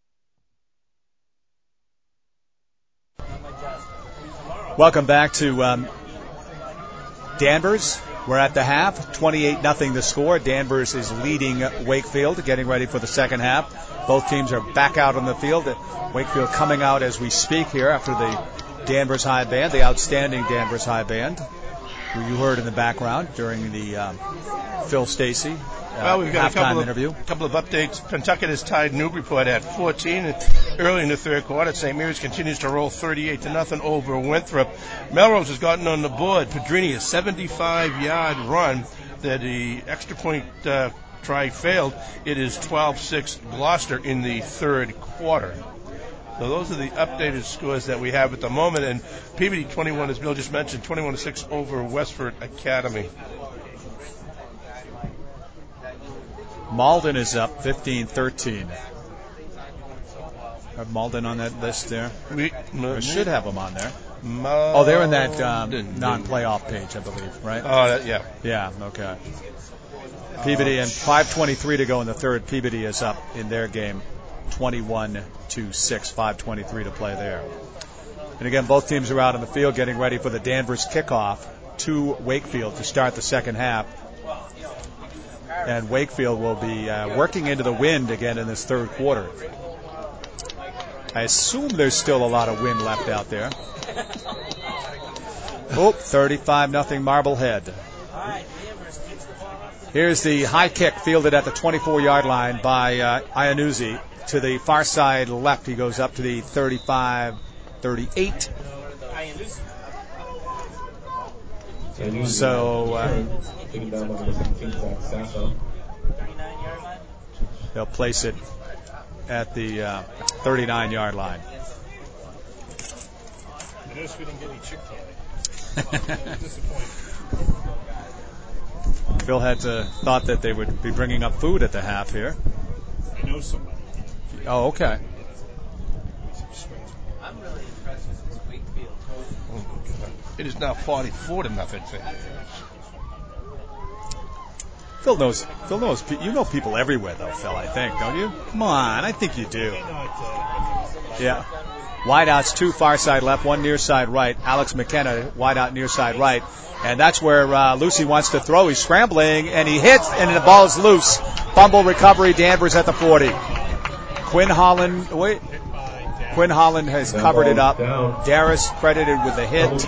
[SPEAKER 15] Welcome back to Danvers. We're at the half, 28-0 the score. Danvers is leading Wakefield, getting ready for the second half. Both teams are back out on the field. Wakefield coming out as we speak here after the Danvers High Band, the outstanding Danvers High Band, who you heard in the background during the Phil Stacy
[SPEAKER 3] well, we've got
[SPEAKER 15] halftime interview.
[SPEAKER 3] A couple of updates. Pentucket has tied Newburyport at 14 early in the third quarter. St. Mary's continues to roll 38-0 over Winthrop. Melrose has gotten on the board. Pedrini, a 75-yard run that the extra point try failed. It is 12-6 Gloucester in the third quarter. So those are the updated scores that we have at the moment. And Peabody 21, as Bill just mentioned, 21-6 over Westford Academy.
[SPEAKER 15] Malden is up 15-13. Have Malden on that list there? We should have them on there. Oh, they're in that non-playoff page, I believe, right?
[SPEAKER 3] Oh, yeah.
[SPEAKER 15] Yeah, okay. Peabody, and 5:23 to go in the third. Peabody is up in their game 21-6, 5:23 to play there. And again, both teams are out on the field getting ready for the Danvers kickoff to Wakefield to start the second half. And Wakefield will be working into the wind again in this third quarter. I assume there's still a lot of wind left out there. 35-0 Marblehead. Here's the high kick fielded at the 24-yard line by Iannuzzi. To the far side left, he goes up to the 35-38. So they'll place it at the 39-yard line.
[SPEAKER 3] I noticed we didn't get any chick candy. Disappointing.
[SPEAKER 15] Phil had thought that they would be bringing up food at the half here.
[SPEAKER 3] I know somebody.
[SPEAKER 15] Oh, okay.
[SPEAKER 7] I'm really impressed with this Wakefield.
[SPEAKER 3] It is now 44-0.
[SPEAKER 15] Phil knows. You know people everywhere, though, Phil, I think, don't you? Come on, I think you do. Yeah. Wideouts, two far side left, one near side right. Alex McKenna, wideout near side right. And that's where Lucy wants to throw. He's scrambling, and he hits, and the ball is loose. Fumble recovery, Danvers at the 40. Quinn Holland, Quinn Holland has covered it up. Darris credited with the hit.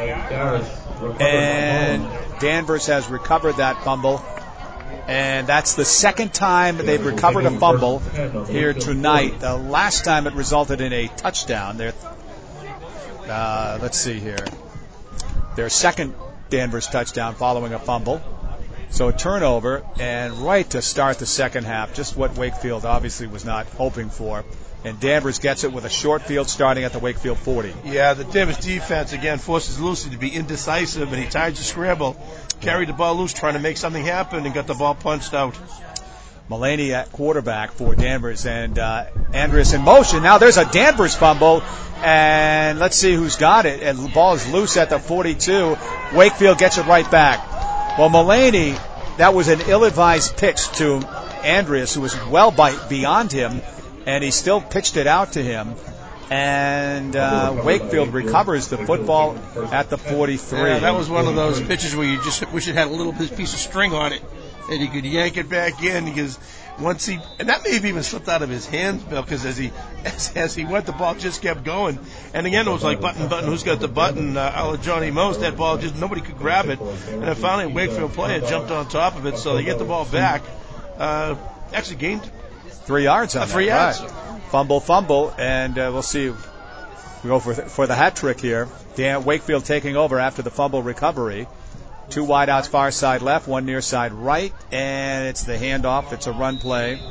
[SPEAKER 15] And Danvers has recovered that fumble. And that's the second time they've recovered a fumble here tonight. The last time it resulted in a touchdown. Let's see here. Their second Danvers touchdown following a fumble. So a turnover, and right to start the second half, just what Wakefield obviously was not hoping for. And Danvers gets it with a short field starting at the Wakefield 40.
[SPEAKER 3] Yeah, the Danvers defense, again, forces Lucy to be indecisive, and he tries to scramble, carried the ball loose, trying to make something happen, and got the ball punched out.
[SPEAKER 15] Mullaney at quarterback for Danvers, and Andreas in motion. Now there's a Danvers fumble, and let's see who's got it. And the ball is loose at the 42. Wakefield gets it right back. Well, Mullaney, that was an ill-advised pitch to Andreas, who was well beyond him, and he still pitched it out to him. And Wakefield recovers the football at the 43.
[SPEAKER 3] Yeah, that was one of those pitches where you just wish it had a little piece of string on it, and he could yank it back in, because once and that may have even slipped out of his hands, Bill, because as he went, the ball just kept going. And again, it was like button, who's got the button? A la Johnny Most. That ball just, nobody could grab it. And then finally, a Wakefield player jumped on top of it, so they get the ball back. Actually gained
[SPEAKER 15] 3 yards on that.
[SPEAKER 3] 3 yards.
[SPEAKER 15] Right. Fumble, and we'll see. We go for the hat trick here. Wakefield taking over after the fumble recovery. 2 wideouts far side left, 1 near side right, and it's the handoff. It's a run play.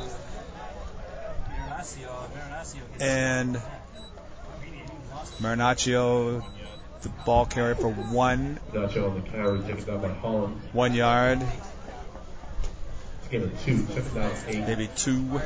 [SPEAKER 15] And Marinaccio, the ball carrier for 1 yard. Maybe 2.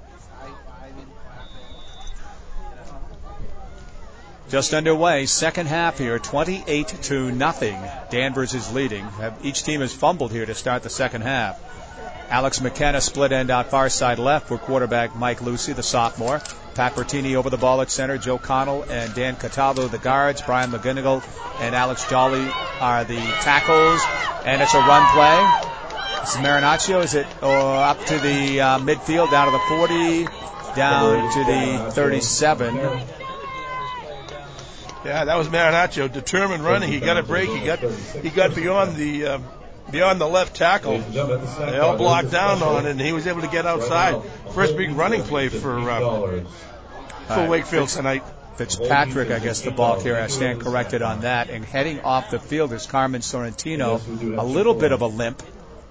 [SPEAKER 15] Just underway, second half here, 28-0. Danvers is leading. Each team has fumbled here to start the second half. Alex McKenna split end out far side left for quarterback Mike Lucy, the sophomore. Pat Bertini over the ball at center. Joe Connell and Dan Cataldo, the guards. Brian McGinnigal and Alex Jolly are the tackles. And it's a run play. This is Marinaccio. Is it up to the midfield, down to the 40, down to the 37.
[SPEAKER 3] Yeah, that was Marinaccio, determined running. He got a break. He got beyond the left tackle. They all blocked down on it, and he was able to get outside. First big running play for Wakefield tonight.
[SPEAKER 15] Fitzpatrick, I guess, the ball carrier. I stand corrected on that. And heading off the field is Carmen Sorrentino. A little bit of a limp.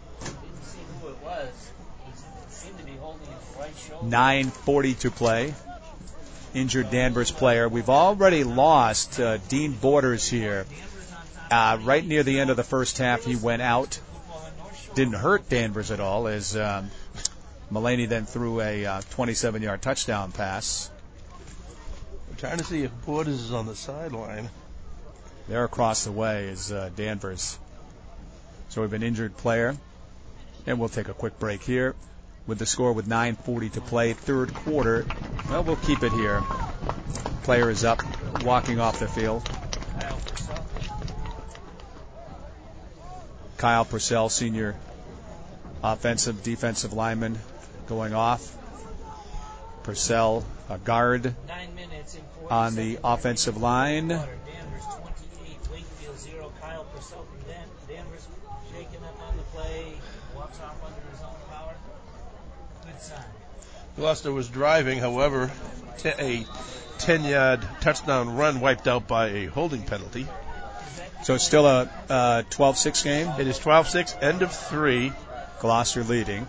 [SPEAKER 15] 9:40 to play. Injured Danvers player. We've already lost Dean Borders here. Right near the end of the first half, he went out. Didn't hurt Danvers at all, as Mullaney then threw a 27-yard touchdown pass.
[SPEAKER 3] I'm trying to see if Borders is on the sideline.
[SPEAKER 15] There across the way is Danvers. So we have an injured player. And we'll take a quick break here. With the score with 9:40 to play, third quarter. Well, we'll keep it here. Player is up, walking off the field. Kyle Purcell, senior offensive, defensive lineman, going off. Purcell, a guard on the offensive line.
[SPEAKER 19] Danvers 28, Wakefield 0. Kyle Purcell from Danvers shaking up on the play, walks off under his own power. Good sign.
[SPEAKER 3] Gloucester was driving, however, a 10-yard touchdown run wiped out by a holding penalty.
[SPEAKER 15] So it's still a 12-6 game?
[SPEAKER 3] It is 12-6, end of 3.
[SPEAKER 15] Gloucester leading.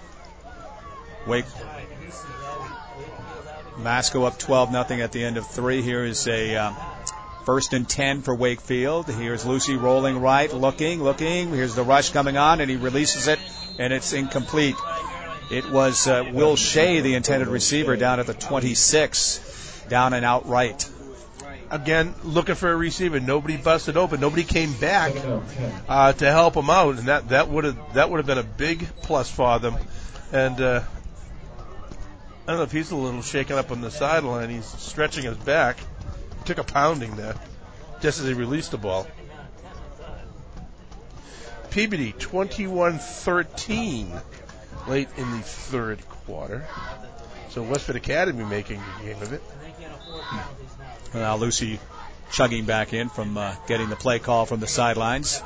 [SPEAKER 15] Masco up 12-0 at the end of 3. Here is a first and 10 for Wakefield. Here's Lucy rolling right, looking. Here's the rush coming on, and he releases it, and it's incomplete. It was Will Shea, the intended receiver, down at the 26, down and out right.
[SPEAKER 3] Again, looking for a receiver. Nobody busted open. Nobody came back to help him out, and that would have been a big plus for them. And I don't know if he's a little shaken up on the sideline. He's stretching his back. Took a pounding there just as he released the ball. Peabody 21-13 late in the third quarter. So Westford Academy making a game of it.
[SPEAKER 15] Now Lucy chugging back in from getting the play call from the sidelines.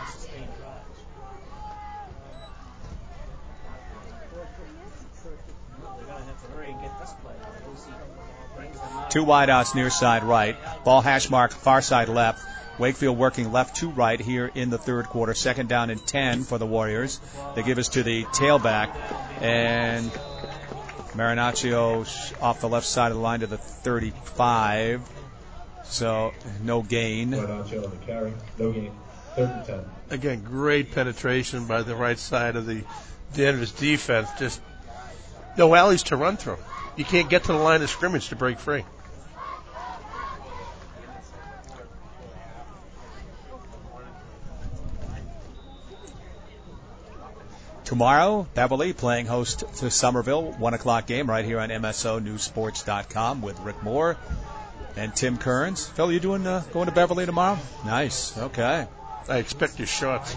[SPEAKER 15] Two wideouts near side right. Ball hash mark far side left. Wakefield working left to right here in the third quarter. 2nd down and 10 for the Warriors. They give us to the tailback. And Marinaccio off the left side of the line to the 35. So no gain.
[SPEAKER 18] Marinaccio on the carry. No gain. 3rd and 10.
[SPEAKER 3] Again, great penetration by the right side of the Danvers defense. Just no alleys to run through. You can't get to the line of scrimmage to break free.
[SPEAKER 15] Tomorrow, Beverly playing host to Somerville. 1 o'clock game right here on MSONewsSports.com with Rick Moore and Tim Kearns. Phil, you doing going to Beverly tomorrow? Nice. Okay.
[SPEAKER 3] I expect your shorts.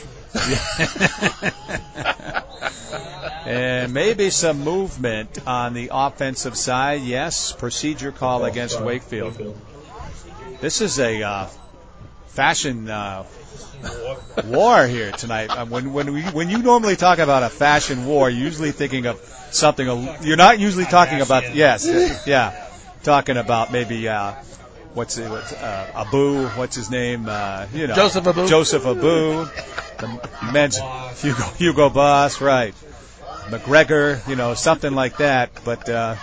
[SPEAKER 15] And maybe some movement on the offensive side. Yes, procedure call against Wakefield. This is a fashion war here tonight. When you normally talk about a fashion war, you're usually thinking of something. You're not usually talking about talking about maybe Abu. What's his name?
[SPEAKER 3] Joseph Abu.
[SPEAKER 15] Joseph Abu. The men's Hugo Boss, right? McGregor, something like that. But
[SPEAKER 19] picked up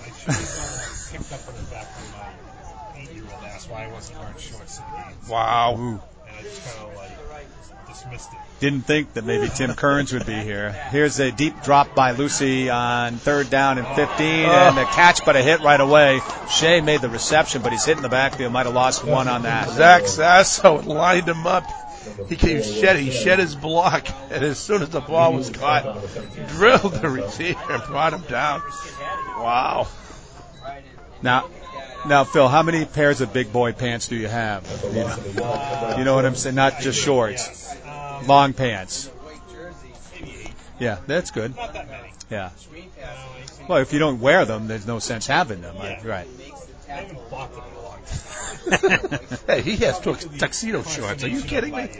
[SPEAKER 19] on the back when my 8-year-old asked why I wasn't wearing shorts in the game.
[SPEAKER 3] Wow.
[SPEAKER 19] And I just kind of dismissed it.
[SPEAKER 15] Didn't think that maybe Tim Kearns would be here. Here's a deep drop by Lucy on 3rd down and 15, and a catch but a hit right away. Shea made the reception, but he's hit in the backfield. Might have lost one on that.
[SPEAKER 3] Zach Sasso lined him up. He shed his block, and as soon as the ball was caught, drilled the receiver and brought him down. Wow.
[SPEAKER 15] Now, Phil, how many pairs of big boy pants do you have? You know what I'm saying? Not just shorts. Long pants. Yeah, that's good.
[SPEAKER 19] Not that many.
[SPEAKER 15] Yeah. Well, if you don't wear them, there's no sense having them.
[SPEAKER 19] Yeah.
[SPEAKER 15] Right.
[SPEAKER 19] I haven't bought them in a long time.
[SPEAKER 3] Hey, he has tuxedo shorts. Are you kidding me?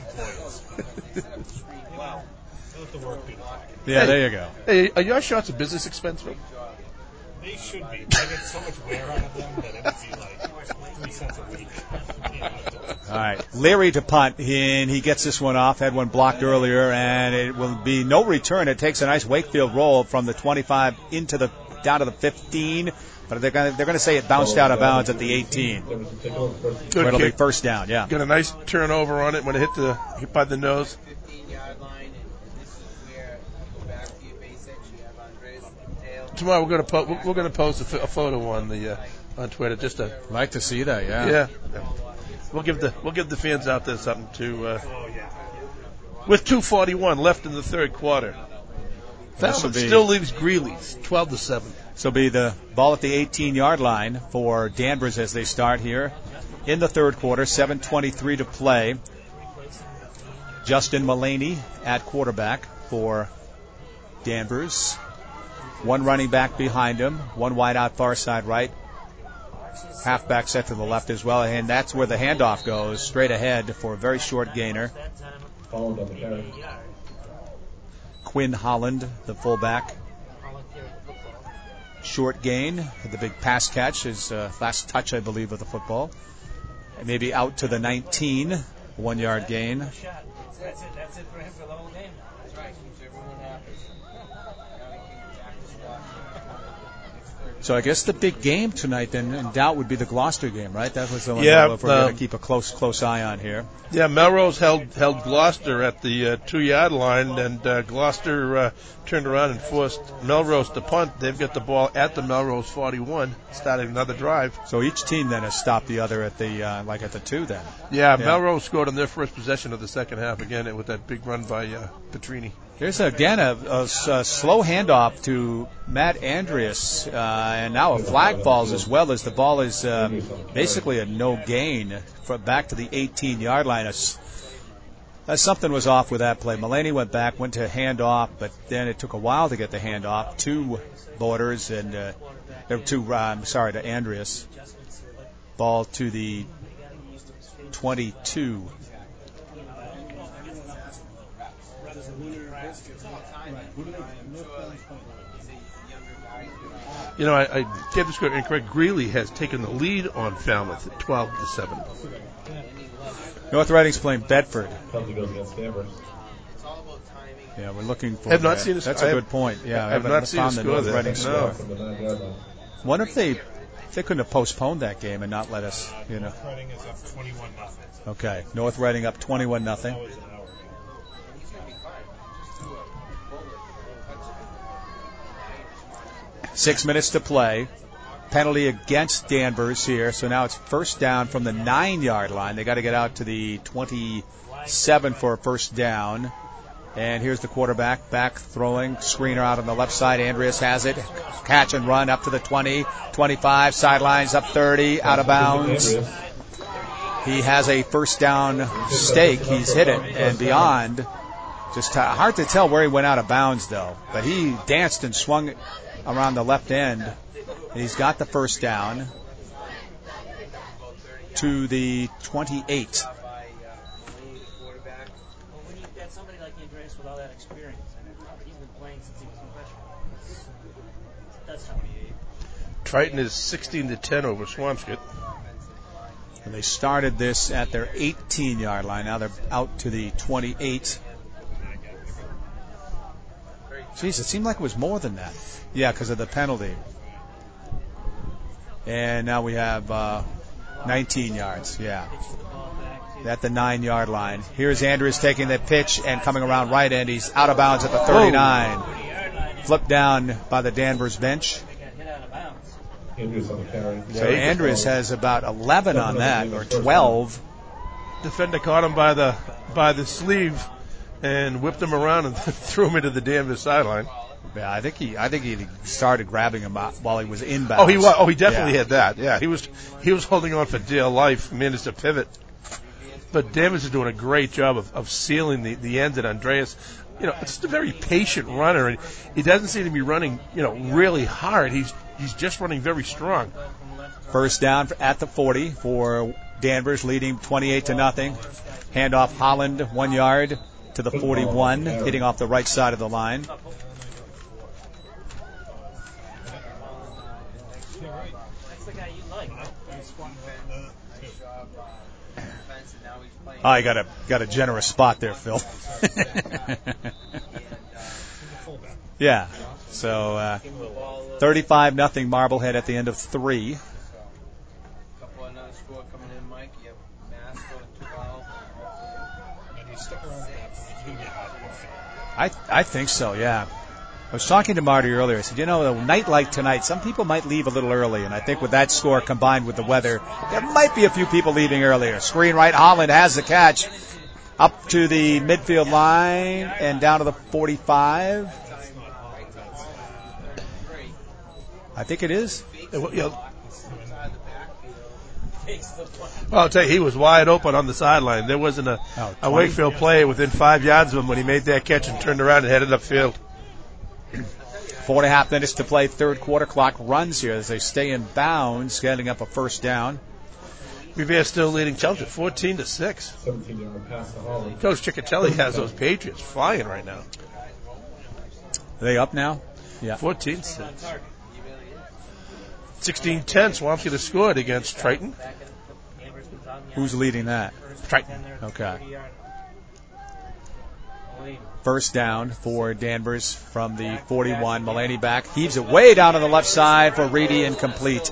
[SPEAKER 15] Yeah, there you go.
[SPEAKER 3] Hey, are your shorts a business expense?
[SPEAKER 19] They should be. I get so much wear out of them that it would be like 3 cents a week.
[SPEAKER 15] All right, Leary to punt, and he gets this one off. Had one blocked earlier, and it will be no return. It takes a nice Wakefield roll from the 25 down to the 15. But they're going to say it bounced out of bounds at the 18.
[SPEAKER 3] Good
[SPEAKER 15] It'll
[SPEAKER 3] kick.
[SPEAKER 15] be first down, yeah.
[SPEAKER 3] Got a nice turnover on it when it hit by the nose. Tomorrow we're going to post a photo on Twitter. Just to
[SPEAKER 15] like to see that, yeah.
[SPEAKER 3] Yeah. We'll give the fans out there something to. With 2:41 left in the third quarter, Falmouth still leaves Greeley 12-7.
[SPEAKER 15] This will be the ball at the 18-yard line for Danvers as they start here in the third quarter. 7:23 to play. Justin Mullaney at quarterback for Danvers. One running back behind him, one wide out far side right. Halfback set to the left as well, and that's where the handoff goes, straight ahead for a very short gainer. Quinn Holland, the fullback. Short gain, the big pass catch, his last touch, I believe, of the football. Maybe out to the 19, 1 yard gain.
[SPEAKER 7] That's it for him for the whole game. That's right. Keeps everyone happy.
[SPEAKER 15] So I guess the big game tonight, then, in doubt, would be the Gloucester game, right? That was the one
[SPEAKER 3] that
[SPEAKER 15] we're going to keep a close eye on here.
[SPEAKER 3] Yeah, Melrose held Gloucester at the 2-yard line, and Gloucester turned around and forced Melrose to punt. They've got the ball at the Melrose 41, starting another drive.
[SPEAKER 15] So each team then has stopped the other at the at the 2 then.
[SPEAKER 3] Yeah, Melrose scored on their first possession of the second half again with that big run by Petrini.
[SPEAKER 15] Here's again a slow handoff to Matt Andreas, and now a flag falls as well as the ball is basically a no gain back to the 18-yard line. Something was off with that play. Mulaney went back, went to hand off, but then it took a while to get the hand off to Borders and to Andreas. Ball to the 22.
[SPEAKER 3] You know, I gave the score incorrect. Greeley has taken the lead on Falmouth at 12-7.
[SPEAKER 15] North Reading's playing Bedford.
[SPEAKER 18] Penalty goes against Danvers.
[SPEAKER 15] Yeah, we're looking for.
[SPEAKER 3] I have not seen a
[SPEAKER 15] That's a good point. Yeah,
[SPEAKER 3] I have not seen a score there.
[SPEAKER 15] No. Wonder if they couldn't have postponed that game and not let us, you know.
[SPEAKER 19] North Reading is up 21-0.
[SPEAKER 15] Okay, North Reading up 21-0. 6 minutes to play. Penalty against Danvers here, so now it's first down from the 9-yard line. They got to get out to the 27 for a first down. And here's the quarterback back throwing. Screener out on the left side. Andreas has it. Catch and run up to the 20, 25, sidelines up 30, out of bounds. He has a first down stake. He's hit it and beyond. Just hard to tell where he went out of bounds, though. But he danced and swung around the left end. And he's got the first down to the 28.
[SPEAKER 3] Triton is 16-10 over Swampscott.
[SPEAKER 15] And they started this at their 18-yard line. Now they're out to the 28. Jeez, it seemed like it was more than that. Yeah, because of the penalty. And now we have 19 yards. Yeah. At the 9-yard line. Here's Andrews taking the pitch and coming around right end. He's out of bounds at the 39. Whoa. Flipped down by the Danvers bench.
[SPEAKER 18] Andrews on the carry.
[SPEAKER 15] So Andrews has about 11 on that, or 12.
[SPEAKER 3] Defender caught him by the sleeve and whipped him around and threw him into the Danvers sideline.
[SPEAKER 15] Yeah, I think he started grabbing him while he was inbound.
[SPEAKER 3] He definitely had that. Yeah, he was holding on for dear life, managed to pivot. But Danvers is doing a great job of sealing the end. And Andreas, just a very patient runner, and he doesn't seem to be running, really hard. He's just running very strong.
[SPEAKER 15] First down at the 40 for Danvers, leading 28-0. Handoff Holland 1 yard to the 41, hitting off the right side of the line. Oh, you got a generous spot there, Phil. Yeah. So 35-0 Marblehead at the end of 3. I think so, yeah. I was talking to Marty earlier. I said, a night like tonight, some people might leave a little early, and I think with that score combined with the weather, there might be a few people leaving earlier. Screen right, Holland has the catch up to the midfield line and down to the 45. I think it is.
[SPEAKER 3] Well, I'll tell you, he was wide open on the sideline. There wasn't a Wakefield player within 5 yards of him when he made that catch and turned around and headed upfield.
[SPEAKER 15] 4.5 minutes to play. Third quarter. Clock runs here as they stay in bounds, getting up a first down.
[SPEAKER 3] Revere still leading Chelsea 14-6.
[SPEAKER 18] 17-yard pass to Holland.
[SPEAKER 3] Coach Ciccatelli has those Patriots flying right now.
[SPEAKER 15] Are they up now? Yeah.
[SPEAKER 3] 14-6. 16-10. Swampscott has scored against Triton.
[SPEAKER 15] Who's leading that?
[SPEAKER 3] Triton.
[SPEAKER 15] Okay. First down for Danvers from the 41. Mulaney back. Heaves it way down on the left side for Reedy, incomplete.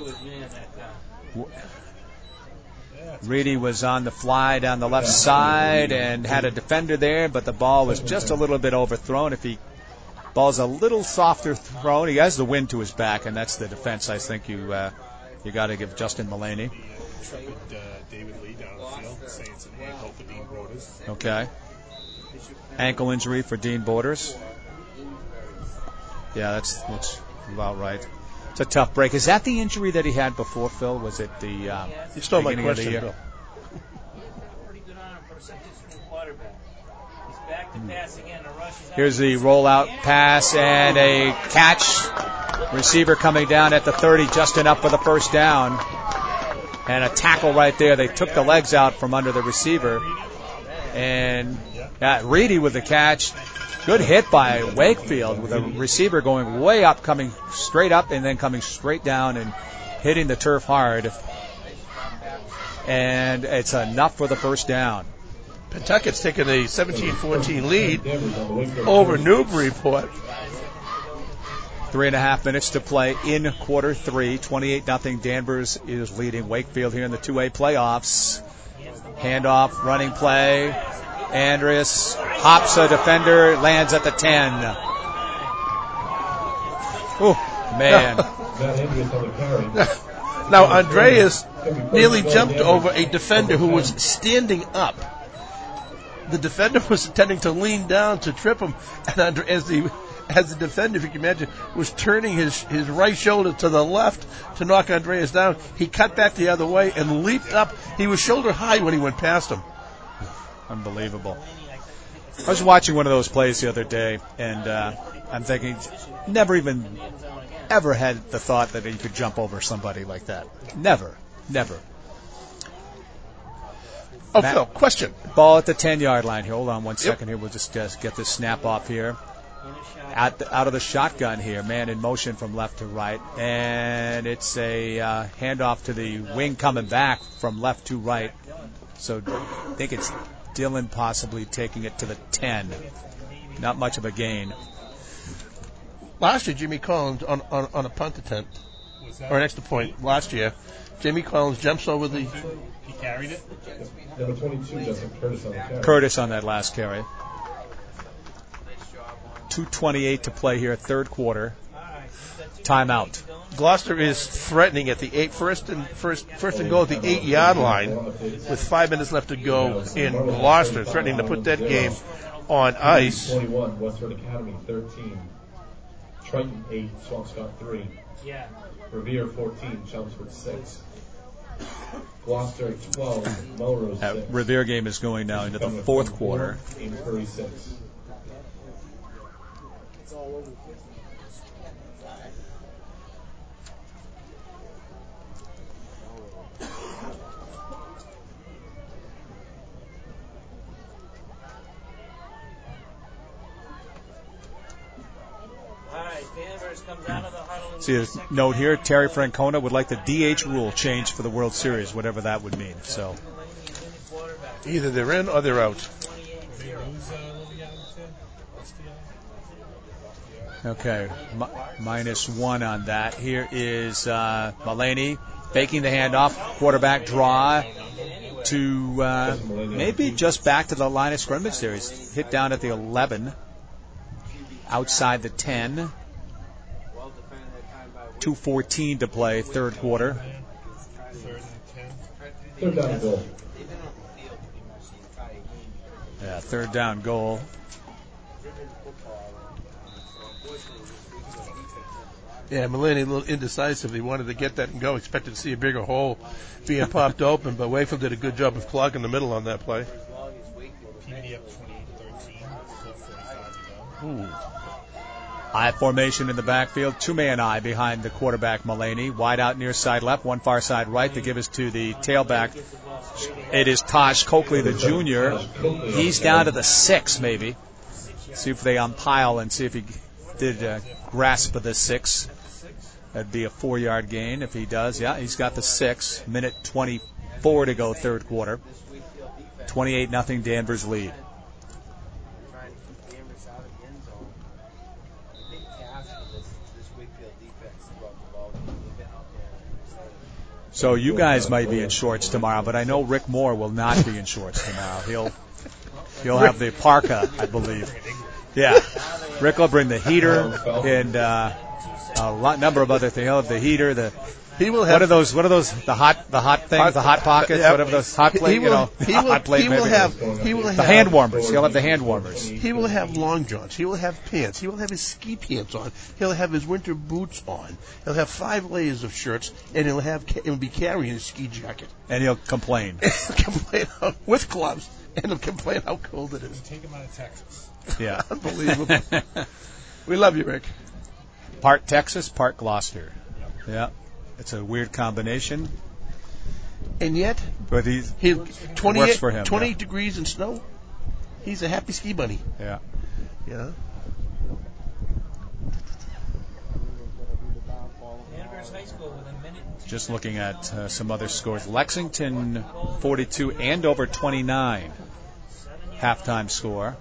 [SPEAKER 15] Reedy was on the fly down the left side and had a defender there, but the ball was just a little bit overthrown. Ball's a little softer thrown, he has the wind to his back, and that's the defense I think you got to give Justin Mulaney.
[SPEAKER 19] David Lee down the field saying it's an ankle for Dean Borders.
[SPEAKER 15] Okay. Ankle injury for Dean Borders. Yeah, that's about right. It's a tough break. Is that the injury that he had before, Phil? Was it the
[SPEAKER 3] you stole my question, Bill.
[SPEAKER 15] Here's the rollout pass and a catch. Receiver coming down at the 30, just enough for the first down. And a tackle right there. They took the legs out from under the receiver. And Reedy with the catch. Good hit by Wakefield with the receiver going way up, coming straight up, and then coming straight down and hitting the turf hard. And it's enough for the first down.
[SPEAKER 3] Pawtucket's taken a 17-14 lead over Newburyport.
[SPEAKER 15] 3.5 minutes to play in quarter three. 28-0. Danvers is leading Wakefield here in the 2A playoffs. Handoff, running play. Andreas hops a defender, lands at the 10. Oh, man.
[SPEAKER 3] Now, Andreas nearly jumped over a defender who was standing up. The defender was intending to lean down to trip him, and as the defender, if you can imagine, was turning his right shoulder to the left to knock Andreas down, he cut back the other way and leaped up. He was shoulder high when he went past him.
[SPEAKER 15] Unbelievable. I was watching one of those plays the other day, and I'm thinking, never even ever had the thought that you could jump over somebody like that. Never.
[SPEAKER 3] Oh, Phil, question.
[SPEAKER 15] Ball at the 10-yard line here. Hold on one second here. We'll just get this snap off here. Out of the shotgun here, man in motion from left to right. And it's a handoff to the wing coming back from left to right. So I think it's Dillon possibly taking it to the 10. Not much of a gain.
[SPEAKER 3] Last year, Jimmy Collins on a punt attempt, or an extra point last year, Jimmy Collins jumps over the...
[SPEAKER 18] He carried it? Number 22, Justin Curtis on the carry.
[SPEAKER 15] Curtis on that last carry. 2:28 to play here, third quarter. Timeout.
[SPEAKER 3] Gloucester is threatening at the first and goal at the 8-yard line with 5 minutes left to go in Gloucester, threatening to put that game on ice.
[SPEAKER 18] 21, Westford Academy 13, Triton 8, Swampscott 3, Revere 14, Chelmsford 6, Gloucester 12, Melrose 6.
[SPEAKER 15] Revere game is going now into the fourth quarter.
[SPEAKER 18] Amesbury 6.
[SPEAKER 15] See a note here, Terry Francona would like the DH rule changed for the World Series, whatever that would mean. So
[SPEAKER 3] either they're in or they're out.
[SPEAKER 15] Okay, -1 on that. Here is Mullaney faking the handoff, quarterback draw to maybe just back to the line of scrimmage there. He's hit down at the 11, outside the 10. 2:14 to play, third quarter.
[SPEAKER 18] Third down goal.
[SPEAKER 15] Yeah, third down goal.
[SPEAKER 3] Yeah, Mullaney a little indecisive. He wanted to get that and go, expected to see a bigger hole being popped open, but Wakefield did a good job of clogging the middle on that play.
[SPEAKER 18] PBD up 28-13, 4:45 to go.
[SPEAKER 15] Ooh. I formation in the backfield, two-man eye behind the quarterback Mullaney, wide out near side left, one far side right to give us to the tailback. It is Tosh Coakley, the junior. He's down to the 6 maybe. See if they umpile and see if he did grasp of the 6. That'd be a 4-yard gain if he does. Yeah, he's got the 6. Minute 24 to go, third quarter. 28-0 Danvers lead. So you guys might be in shorts tomorrow, but I know Rick Moore will not be in shorts tomorrow. He'll have the parka, I believe. Yeah, Rick will bring the heater and a number of other things. He'll have the heater. He will have what are those? The hot things, the hot pockets, whatever those hot plate. Hot plate. He will have the hand warmers. He'll have the hand warmers.
[SPEAKER 3] He will have long johns. He will have pants. He will have his ski pants on. He'll have his winter boots on. He'll have 5 layers of shirts, and he'll be carrying his ski jacket.
[SPEAKER 15] And he'll complain.
[SPEAKER 3] Complain with gloves. and he'll complain how cold it is.
[SPEAKER 19] Take him out of Texas.
[SPEAKER 15] Yeah.
[SPEAKER 3] Unbelievable. We love you, Rick.
[SPEAKER 15] Part Texas, part Gloucester. Yeah. It's a weird combination.
[SPEAKER 3] And yet,
[SPEAKER 15] but he works for him.
[SPEAKER 3] 28 degrees and snow. He's a happy ski bunny.
[SPEAKER 15] Yeah.
[SPEAKER 3] Yeah.
[SPEAKER 15] Just looking at some other scores. Lexington 42, Andover 29. Halftime score.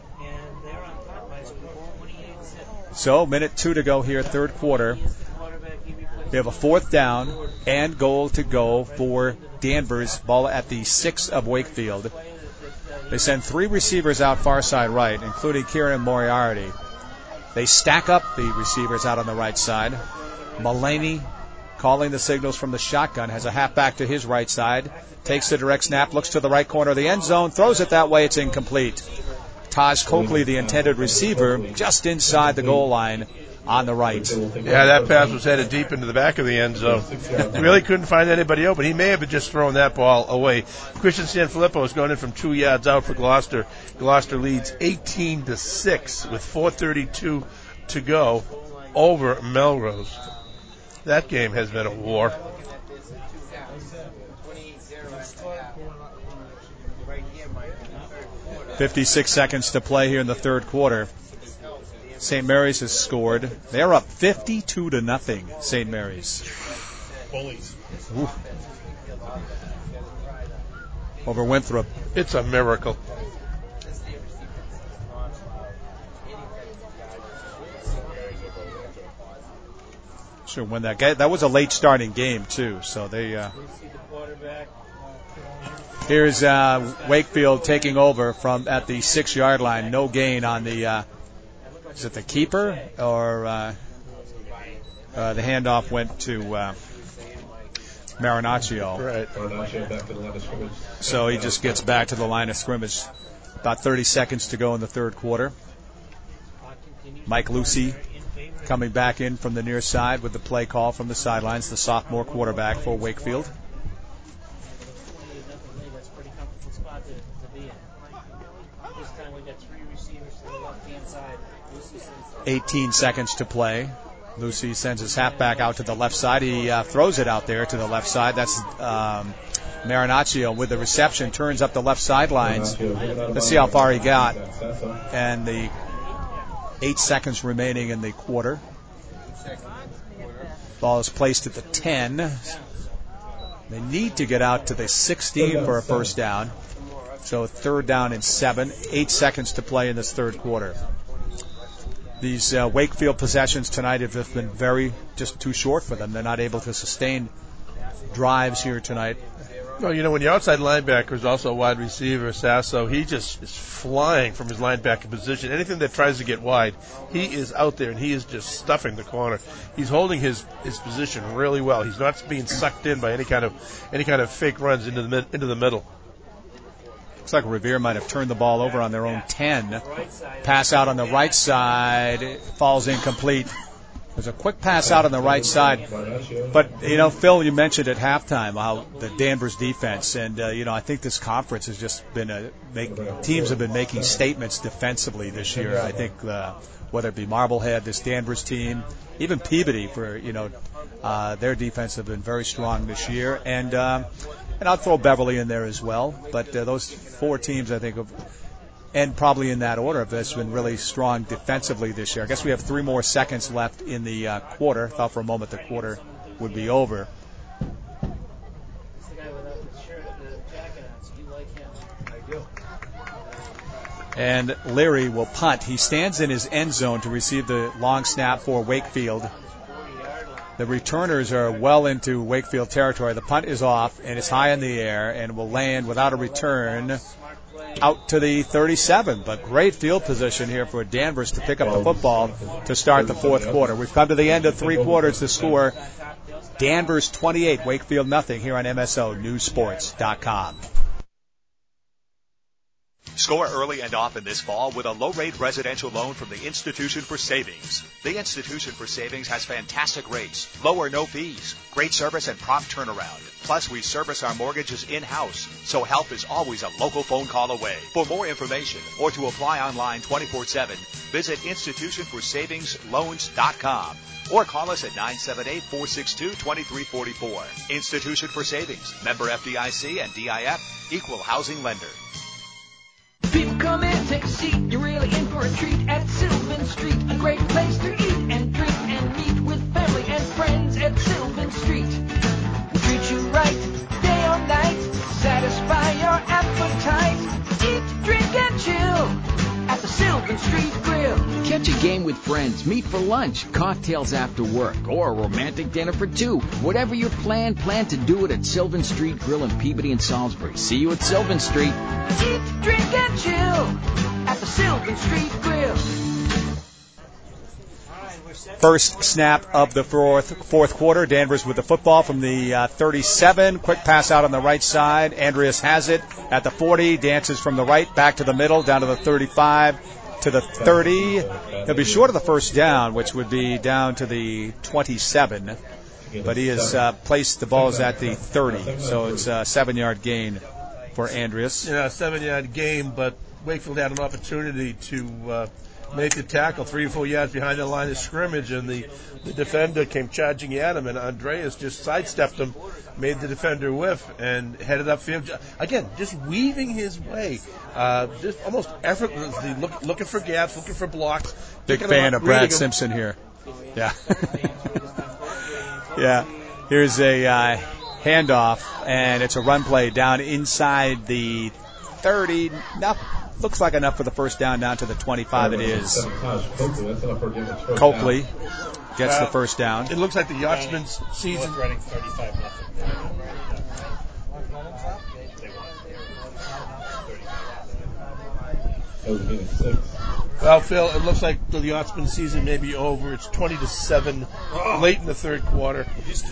[SPEAKER 15] So, minute 2 to go here, third quarter. They have a fourth down and goal to go for Danvers. Ball at the 6 of Wakefield. They send 3 receivers out far side right, including Kieran Moriarty. They stack up the receivers out on the right side. Mullaney calling the signals from the shotgun, has a halfback to his right side, takes the direct snap, looks to the right corner of the end zone, throws it that way, it's incomplete. Taj Coakley, the intended receiver, just inside the goal line on the right.
[SPEAKER 3] Yeah, that pass was headed deep into the back of the end zone. Really couldn't find anybody open. He may have just thrown that ball away. Christian Sanfilippo is going in from 2 yards out for Gloucester. Gloucester leads 18-6 with 4:32 to go over Melrose. That game has been a war.
[SPEAKER 15] .56 seconds to play here in the third quarter. St. Mary's has scored. They're up 52-0, St. Mary's.
[SPEAKER 19] Bullies.
[SPEAKER 15] Ooh. Over Winthrop.
[SPEAKER 3] It's a miracle.
[SPEAKER 15] Sure, when that was a late starting game too, so they. Here's Wakefield taking over from at the 6-yard line. No gain on the. Is it the keeper or the handoff went to Marinaccio?
[SPEAKER 3] Right.
[SPEAKER 15] So he just gets back to the line of scrimmage. About 30 seconds to go in the third quarter. Mike Lucy coming back in from the near side with the play call from the sidelines, the sophomore quarterback for Wakefield.
[SPEAKER 21] That's a pretty comfortable spot to be in. This time we got 3 receivers to the left-hand side.
[SPEAKER 15] 18 seconds to play. Lucy sends his halfback out to the left side. He throws it out there to the left side. That's Marinaccio with the reception, turns up the left sidelines. Let's see how far he got. And the 8 seconds remaining in the quarter. Ball is placed at the 10. They need to get out to the 16 for a first down. So third down and 7. 8 seconds to play in this third quarter. These Wakefield possessions tonight have just been just too short for them. They're not able to sustain drives here tonight.
[SPEAKER 3] Well, when your outside linebacker is also a wide receiver, Sasso, he just is flying from his linebacker position. Anything that tries to get wide, he is out there and he is just stuffing the corner. He's holding his position really well. He's not being sucked in by any kind of fake runs into the middle.
[SPEAKER 15] Looks like Revere might have turned the ball over on their own 10. Pass out on the right side. It falls incomplete. There's a quick pass out on the right side. But, Phil, you mentioned at halftime how the Danvers defense, and, I think this conference has just been teams have been making statements defensively this year. I think whether it be Marblehead, this Danvers team, even Peabody for, their defense have been very strong this year. And I'll throw Beverly in there as well. But those 4 teams, I think, and probably in that order, have been really strong defensively this year. I guess we have 3 more seconds left in the quarter. Thought for a moment the quarter would be over.
[SPEAKER 21] It's the guy without the shirt, the jacket on, so you like him. I do.
[SPEAKER 15] And Leary will punt. He stands in his end zone to receive the long snap for Wakefield. The returners are well into Wakefield territory. The punt is off, and it's high in the air, and will land without a return out to the 37. But great field position here for Danvers to pick up the football to start the fourth quarter. We've come to the end of 3 quarters. The score, Danvers 28, Wakefield nothing, here on MSO News Sports.com.
[SPEAKER 1] Score early and often this fall with a low-rate residential loan from the Institution for Savings. The Institution for Savings has fantastic rates, low or no fees, great service and prompt turnaround. Plus, we service our mortgages in-house, so help is always a local phone call away. For more information or to apply online 24/7, visit institutionforsavingsloans.com or call us at 978-462-2344. Institution for Savings, member FDIC and DIF, equal housing lender.
[SPEAKER 7] People come in, take a seat. You're really in for a treat at Sylvan Street. A great place to eat and drink and meet with family and friends at Sylvan Street. We treat you right, day or night. Satisfy your appetite. Eat, drink, and chill at the Sylvan Street Grill.
[SPEAKER 8] Catch a game with friends, meet for lunch, cocktails after work, or a romantic dinner for two. Whatever your plan to do it at Sylvan Street Grill in Peabody and Salisbury. See you at Sylvan Street.
[SPEAKER 7] Eat, drink, and chill at the Sylvan Street Grill.
[SPEAKER 15] First snap of the fourth quarter. Danvers with the football from the 37. Quick pass out on the right side. Andreas has it at the 40. Dances from the right back to the middle, down to the 35, to the 30. He'll be short of the first down, which would be down to the 27. But he has placed the balls at the 30. So it's a 7-yard gain for Andreas.
[SPEAKER 3] Yeah, 7-yard gain, but Wakefield had an opportunity to make the tackle 3 or 4 yards behind the line of scrimmage, and the defender came charging at him, and Andreas just sidestepped him, made the defender whiff, and headed upfield. Again, just weaving his way, just almost effortlessly, looking for gaps, looking for blocks.
[SPEAKER 15] Big fan of Brad Simpson here. Yeah. Yeah. Here's a handoff, and it's a run play down inside the 30. Looks like enough for the first down to the 25. It is. Coakley gets the first down.
[SPEAKER 3] It looks like the Yachtsman's season.
[SPEAKER 19] Running 35-0.
[SPEAKER 3] Well, Phil, it looks like the Yachtsman season may be over. It's 20-7 late in the third quarter.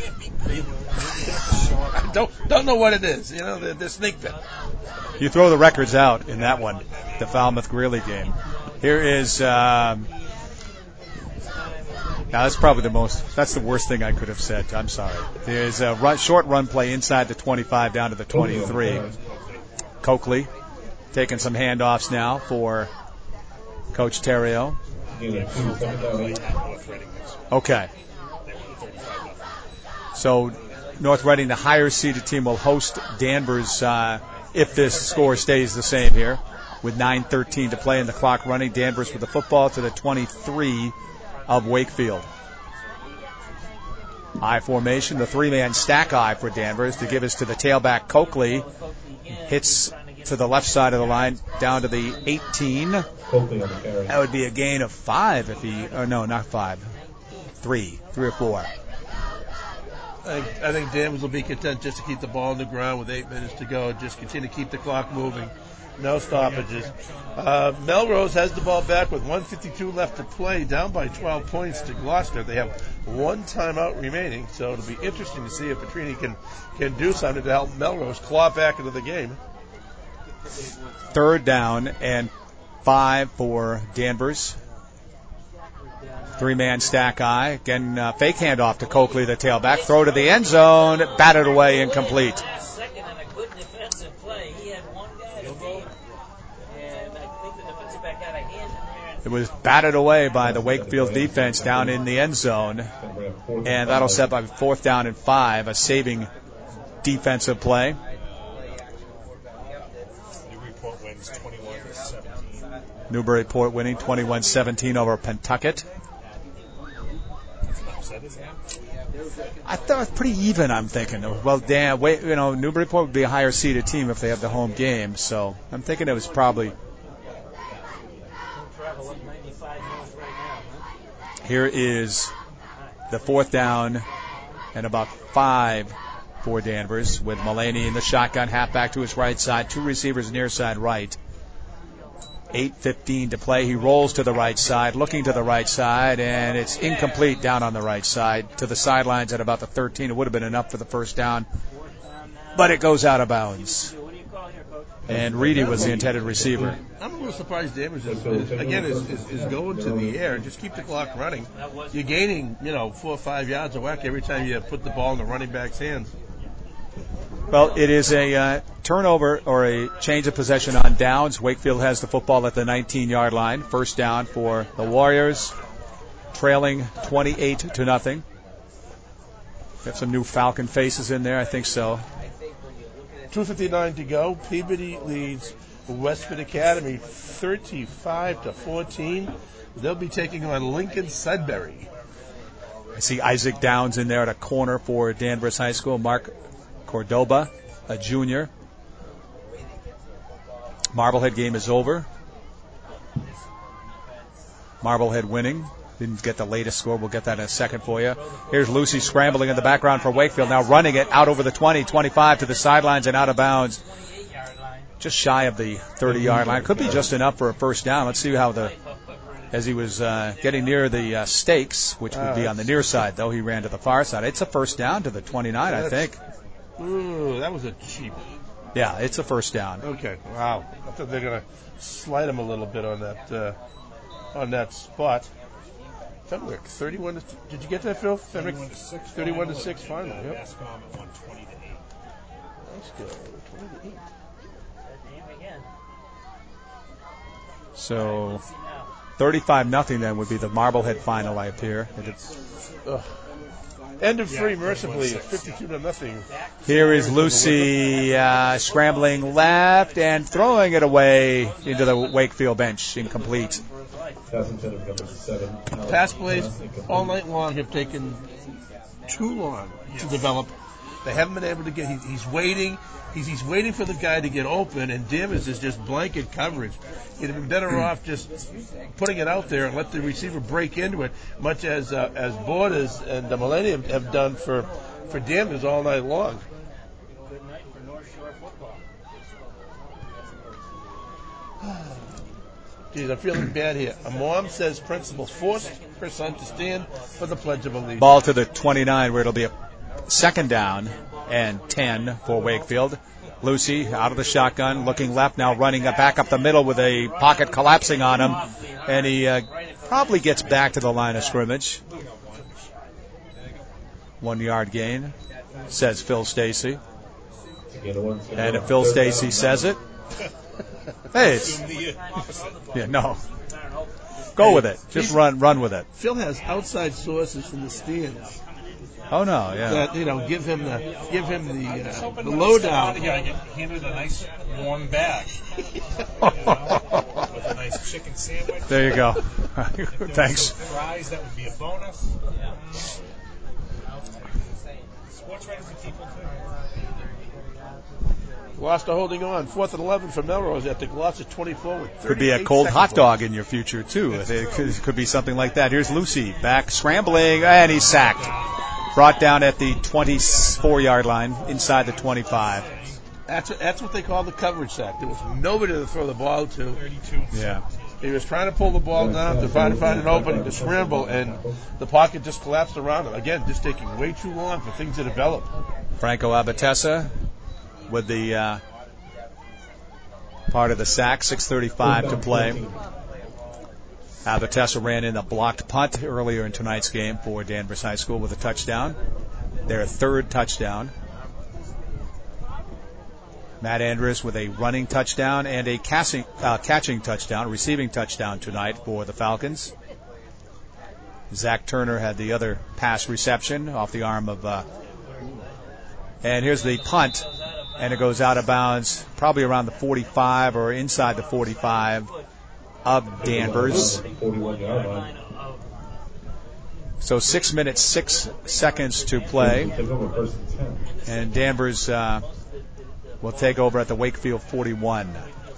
[SPEAKER 3] I don't know what it is. You know, they're snake bit.
[SPEAKER 15] You throw the records out in that one, the Falmouth-Greeley game. Here is, now that's probably that's the worst thing I could have said. I'm sorry. There's a short run play inside the 25 down to the 23. Coakley taking some handoffs now for Coach Terrio. Okay. So North Reading, the higher seeded team, will host Danvers if this score stays the same here, with 9:13 to play and the clock running. Danvers with the football to the 23 of Wakefield. I formation, the 3-man stack I for Danvers to give us to the tailback Coakley. Hits to the left side of the line down to the 18. That would be a gain of 5 if he, or no, not 5, 3 or 4.
[SPEAKER 3] I think Danvers will be content just to keep the ball on the ground with 8 minutes to go. Just continue to keep the clock moving. No stoppages. Melrose has the ball back with 1:52 left to play, down by 12 points to Gloucester. They have 1 timeout remaining, so it'll be interesting to see if Petrini can do something to help Melrose claw back into the game.
[SPEAKER 15] Third down and 5 for Danvers. 3-man stack I. Again, fake handoff to Coakley, the tailback. Throw to the end zone. Batted away, incomplete.
[SPEAKER 21] Second and a good defensive play. He had one guy to beat, and I think the defensive back had a hand in there.
[SPEAKER 15] It was batted away by the Wakefield defense down in the end zone. And that'll set up 4th down and 5, a saving defensive play.
[SPEAKER 19] Newburyport wins 21-17.
[SPEAKER 15] Newburyport winning 21-17 over Pentucket. I thought it was pretty even, I'm thinking. Well, Newburyport would be a higher seeded team if they have the home game, so I'm thinking it was probably. Here is the 4th down and about 5 for Danvers, with Mullaney in the shotgun, halfback to his right side, 2 receivers near side right. 8:15 to play. He rolls to the right side, looking to the right side, and it's incomplete down on the right side to the sidelines at about the 13. It would have been enough for the first down, but it goes out of bounds.
[SPEAKER 21] What do you call here, Coach?
[SPEAKER 15] and Reedy was the intended receiver.
[SPEAKER 3] I'm a little surprised Danvers is going to the air and just keep the clock running. You're gaining, 4 or 5 yards a whack every time you put the ball in the running back's hands.
[SPEAKER 15] Well, it is a turnover or a change of possession on downs. Wakefield has the football at the 19-yard line. First down for the Warriors, trailing 28-0. Got some new Falcon faces in there, I think so.
[SPEAKER 3] 2:59 to go. Peabody leads Westford Academy 35-14. They'll be taking on Lincoln Sudbury.
[SPEAKER 15] I see Isaac Downs in there at a corner for Danvers High School. Mark Cordoba, a junior. Marblehead game is over. Marblehead winning. Didn't get the latest score. We'll get that in a second for you. Here's Lucy scrambling in the background for Wakefield. Now running it out over the 20, 25 to the sidelines and out of bounds. Just shy of the 30-yard line. Could be just enough for a first down. Let's see how as he was getting near the stakes, which would be on the near side, though. He ran to the far side. It's a first down to the 29, I think.
[SPEAKER 3] Ooh, that was a cheap.
[SPEAKER 15] Yeah, it's a first down.
[SPEAKER 3] Okay, wow. I thought they're going to slide him a little bit on that spot. Fenwick, 31. Did you get that, Phil? Fenwick, 31-6 final. Yep. Let's go. 20-8.
[SPEAKER 15] So 35-0 then would be the Marblehead final, I appear.
[SPEAKER 3] End of three, mercifully. It's 52-0.
[SPEAKER 15] Here is Lucy scrambling left and throwing it away into the Wakefield bench, incomplete.
[SPEAKER 3] Pass plays all night long have taken too long to develop. They haven't been able to get. He's waiting. He's waiting for the guy to get open, and Danvers is just blanket coverage. He'd have been better off just putting it out there and let the receiver break into it, much as Borders and the Millennium have done for Danvers all night long.
[SPEAKER 21] Good night for North Shore football.
[SPEAKER 3] Geez, I'm feeling bad here. A mom says principal forced her son to stand for the Pledge of Allegiance.
[SPEAKER 15] Ball to the 29, where it'll be a second down and 10 for Wakefield. Lucy out of the shotgun, looking left, now running back up the middle with a pocket collapsing on him, and he probably gets back to the line of scrimmage. 1 yard gain, says Phil Stacy. And if Phil Stacy says it, hey, no. Go with it. Just run with it.
[SPEAKER 3] Phil has outside sources from the stands.
[SPEAKER 15] Oh no, yeah.
[SPEAKER 3] That give him the lowdown.
[SPEAKER 21] I get handed a nice warm bag, with a nice chicken sandwich.
[SPEAKER 15] There you go. Thanks.
[SPEAKER 21] Fries, that would be a bonus. Sports writers and people too.
[SPEAKER 3] Gloucester holding on. 4th and 11 for Melrose at the Gloucester 24 with 38
[SPEAKER 15] Could be a cold hot
[SPEAKER 3] left.
[SPEAKER 15] dog in your future, too. It could be something like that. Here's Lucy back scrambling, and he's sacked. Brought down at the 24-yard line, inside the 25.
[SPEAKER 3] That's what they call the coverage sack. There was nobody to throw the ball to.
[SPEAKER 21] 32.
[SPEAKER 15] Yeah.
[SPEAKER 3] He was trying to pull the ball down to find an opening to scramble, and the pocket just collapsed around him. Again, just taking way too long for things to develop.
[SPEAKER 15] Franco Abatessa with the part of the sack, 6:35 to play. Abatessa ran in a blocked punt earlier in tonight's game for Danvers High School with a touchdown. Their third touchdown. Matt Andrus with a running touchdown and a catching touchdown, receiving touchdown tonight for the Falcons. Zach Turner had the other pass reception off the arm of... and here's the punt, and it goes out of bounds probably around the 45 or inside the 45 of Danvers. So 6 minutes, 6 seconds to play. And Danvers will take over at the Wakefield 41.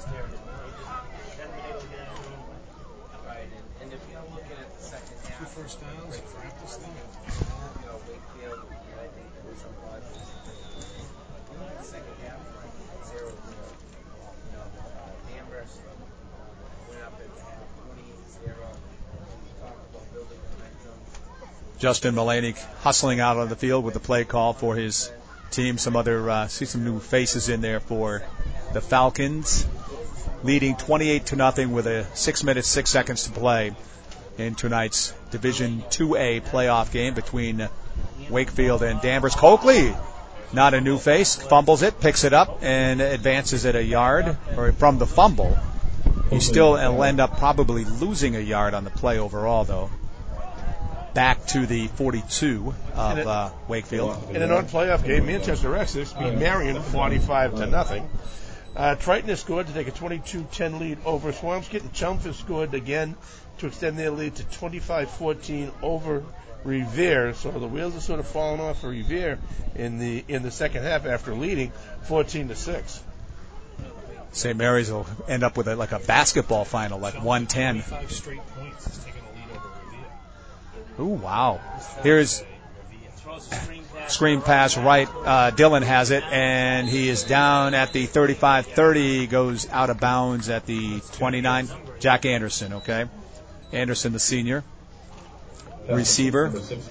[SPEAKER 15] Justin Mulaney hustling out on the field with the play call for his team. Some other, see some new faces in there for The Falcons leading 28-0 with 6 minutes, 6 seconds to play in tonight's Division 2A playoff game between Wakefield and Danvers. Coakley, not a new face, fumbles it, picks it up, and advances it a yard, or from the fumble. He still will end up probably losing a yard on the play overall, though. Back to the 42 of Wakefield.
[SPEAKER 3] In a non-playoff game, Manchester Essex beat Marion 45-0. Triton has scored to take a 22-10 lead over Swampscott, and Chelmsford scored again to extend their lead to 25-14 over Revere. So the wheels are sort of falling off for Revere in the second half after leading 14-6.
[SPEAKER 15] St. Mary's will end up with like a basketball final, like 110.
[SPEAKER 19] 5 straight points is taking a lead over Revere.
[SPEAKER 15] Ooh, wow. Here's screen pass right. Dillon has it, and he is down at the 35-30, goes out of bounds at the 29. Jack Anderson, okay? Anderson, the senior. Receiver.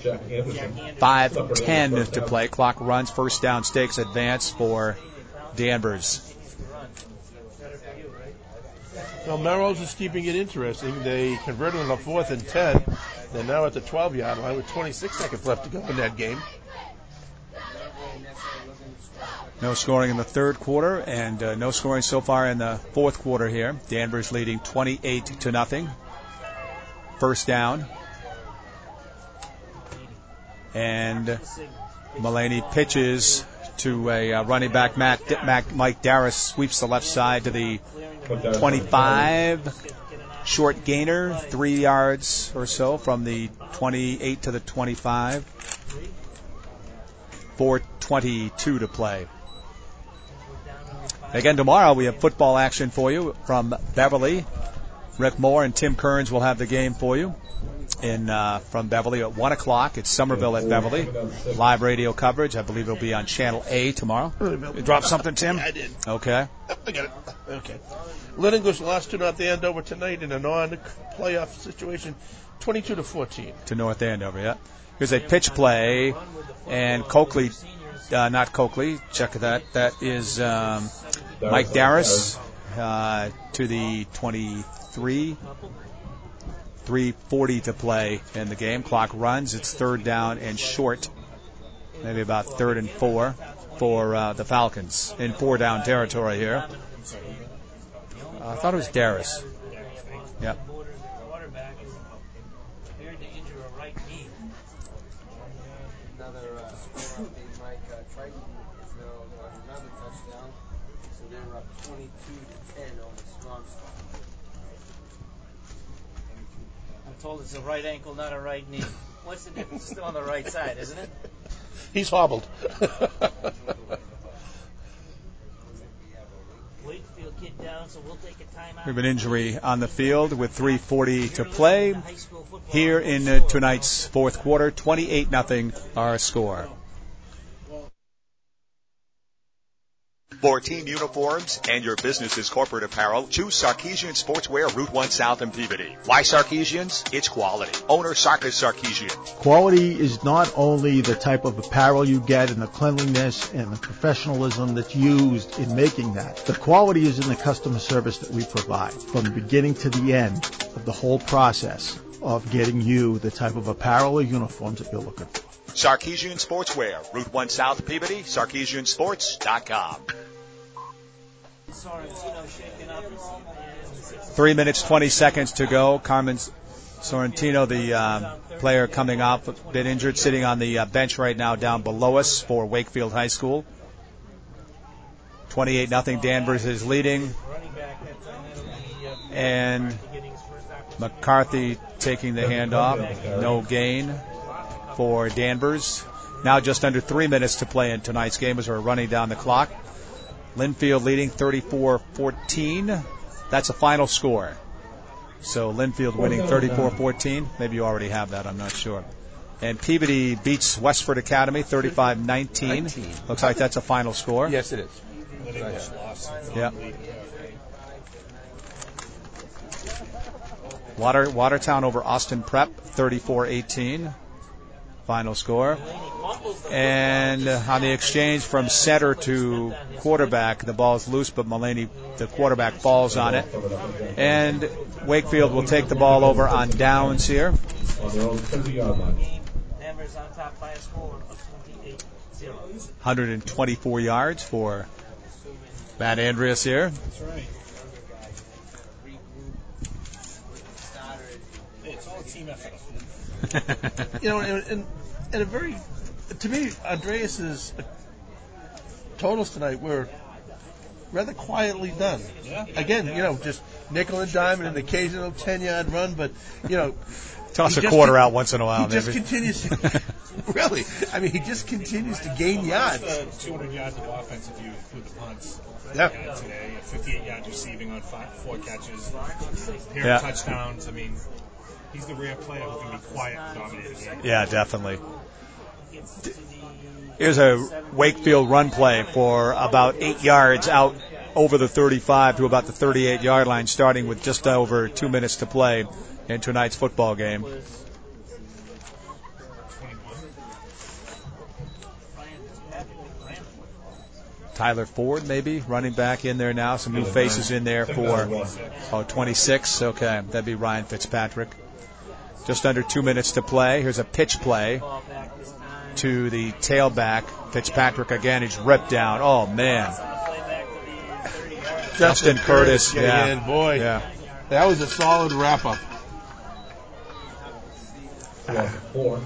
[SPEAKER 15] 5:10 to play. Clock runs. First down stakes advance for Danvers.
[SPEAKER 3] Well, Melrose is keeping it interesting. They converted on a 4th and 10. They're now at the 12-yard line with 26 seconds left to go in that game.
[SPEAKER 15] No scoring in the third quarter, and no scoring so far in the fourth quarter here. Danvers leading 28-0. First down. And Mullaney pitches to a running back. Mike Darris sweeps the left side to the 25. Short gainer, 3 yards or so from the 28 to the 25. 4:22 to play. Again, tomorrow we have football action for you from Beverly. Rick Moore and Tim Kearns will have the game for you from Beverly at 1 o'clock. It's Somerville at Beverly. Live radio coverage. I believe it'll be on Channel A tomorrow. You dropped something, Tim?
[SPEAKER 3] Yeah, I did.
[SPEAKER 15] Okay.
[SPEAKER 3] I got it. Okay. Lindengush lost to North Andover tonight in a non-playoff situation, 22-14.
[SPEAKER 15] To North Andover, yeah. Here's a pitch play, and Coakley, not Coakley, check that. That is Mike Darris to the 23. 3:40 to play in the game. Clock runs. It's third down and short. Maybe about 3rd and 4 for the Falcons in 4-down territory here. I thought it was Darris. Yep.
[SPEAKER 21] Told it's a right ankle, not a right knee. What's the difference? It's still on the right side, isn't it?
[SPEAKER 3] He's hobbled.
[SPEAKER 21] Wakefield kid down, so we'll take a timeout.
[SPEAKER 15] We have an injury on the field with 3:40 to play here in tonight's fourth quarter. 28-0 our score.
[SPEAKER 1] For team uniforms and your business's corporate apparel, choose Sarkeesian Sportswear, Route 1 South in Peabody. Why Sarkeesians? It's quality. Owner Sarkis Sarkeesian.
[SPEAKER 6] Quality is not only the type of apparel you get and the cleanliness and the professionalism that's used in making that. The quality is in the customer service that we provide from the beginning to the end of the whole process of getting you the type of apparel or uniforms that you're looking for.
[SPEAKER 1] Sarkeesian Sportswear, Route 1 South Peabody, SarkeesianSports.com.
[SPEAKER 15] 3 minutes, 20 seconds to go. Carmen Sorrentino, the player coming off, a bit injured, sitting on the bench right now down below us for Wakefield High School. 28-0. Danvers is leading. And McCarthy taking the handoff. No gain for Danvers. Now just under 3 minutes to play in tonight's game as we're running down the clock. Linfield leading 34-14. That's a final score. So Linfield winning 34-14. Maybe you already have that. I'm not sure. And Peabody beats Westford Academy 35-19. Looks like that's a final score.
[SPEAKER 3] Yes, it is.
[SPEAKER 15] Yeah. Watertown over Austin Prep 34-18. final score. And on the exchange from center to quarterback, the ball's loose, but Mulaney, the quarterback, falls on it. And Wakefield will take the ball over on downs here.
[SPEAKER 21] Danvers on top by a score of 28-0.
[SPEAKER 15] 124 yards for Matt Andreas here.
[SPEAKER 19] That's right. It's all a team effort.
[SPEAKER 3] And a very, to me, Andreas's totals tonight were rather quietly done.
[SPEAKER 19] Yeah.
[SPEAKER 3] Again, just nickel and dime and an occasional 10-yard run, but,
[SPEAKER 15] toss a quarter out once in a while.
[SPEAKER 3] He just continues. Really, I mean, he just continues to gain yards.
[SPEAKER 19] 200 yards of offense if you include the punts.
[SPEAKER 3] Yeah.
[SPEAKER 19] Today, 58 yards receiving on 4 catches, pair
[SPEAKER 15] Yeah.
[SPEAKER 19] of touchdowns. I mean, he's the rare player who can be quiet and dominate the game.
[SPEAKER 15] Yeah, definitely. Here's a Wakefield run play for about 8 yards out over the 35 to about the 38-yard line, starting with just over 2 minutes to play in tonight's football game. Tyler Ford maybe running back in there now. Some new faces in there for 26. Okay, that'd be Ryan Fitzpatrick. Just under 2 minutes to play. Here's a pitch play to the tailback. Fitzpatrick again. He's ripped down. Oh, man. Justin Curtis. Yeah.
[SPEAKER 3] In. Boy,
[SPEAKER 15] yeah.
[SPEAKER 3] That was a solid wrap-up.
[SPEAKER 18] 4.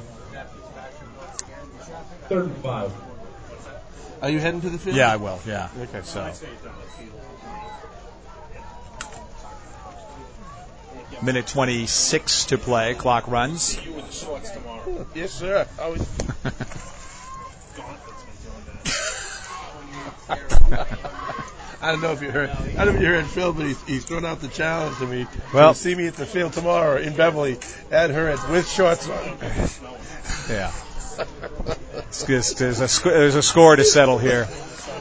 [SPEAKER 18] 3rd and 5.
[SPEAKER 3] Are you heading to the field?
[SPEAKER 15] Yeah, I will. Yeah.
[SPEAKER 3] Okay.
[SPEAKER 15] So. Minute 26 to play. Clock runs.
[SPEAKER 19] You with the shorts tomorrow.
[SPEAKER 3] Yes, sir. I don't know if you heard. I don't know if you heard Phil, but he's thrown out the challenge to me.
[SPEAKER 15] Well,
[SPEAKER 3] see me at the field tomorrow in Beverly at Hurrence with shorts on.
[SPEAKER 15] Yeah. There's a score to settle here.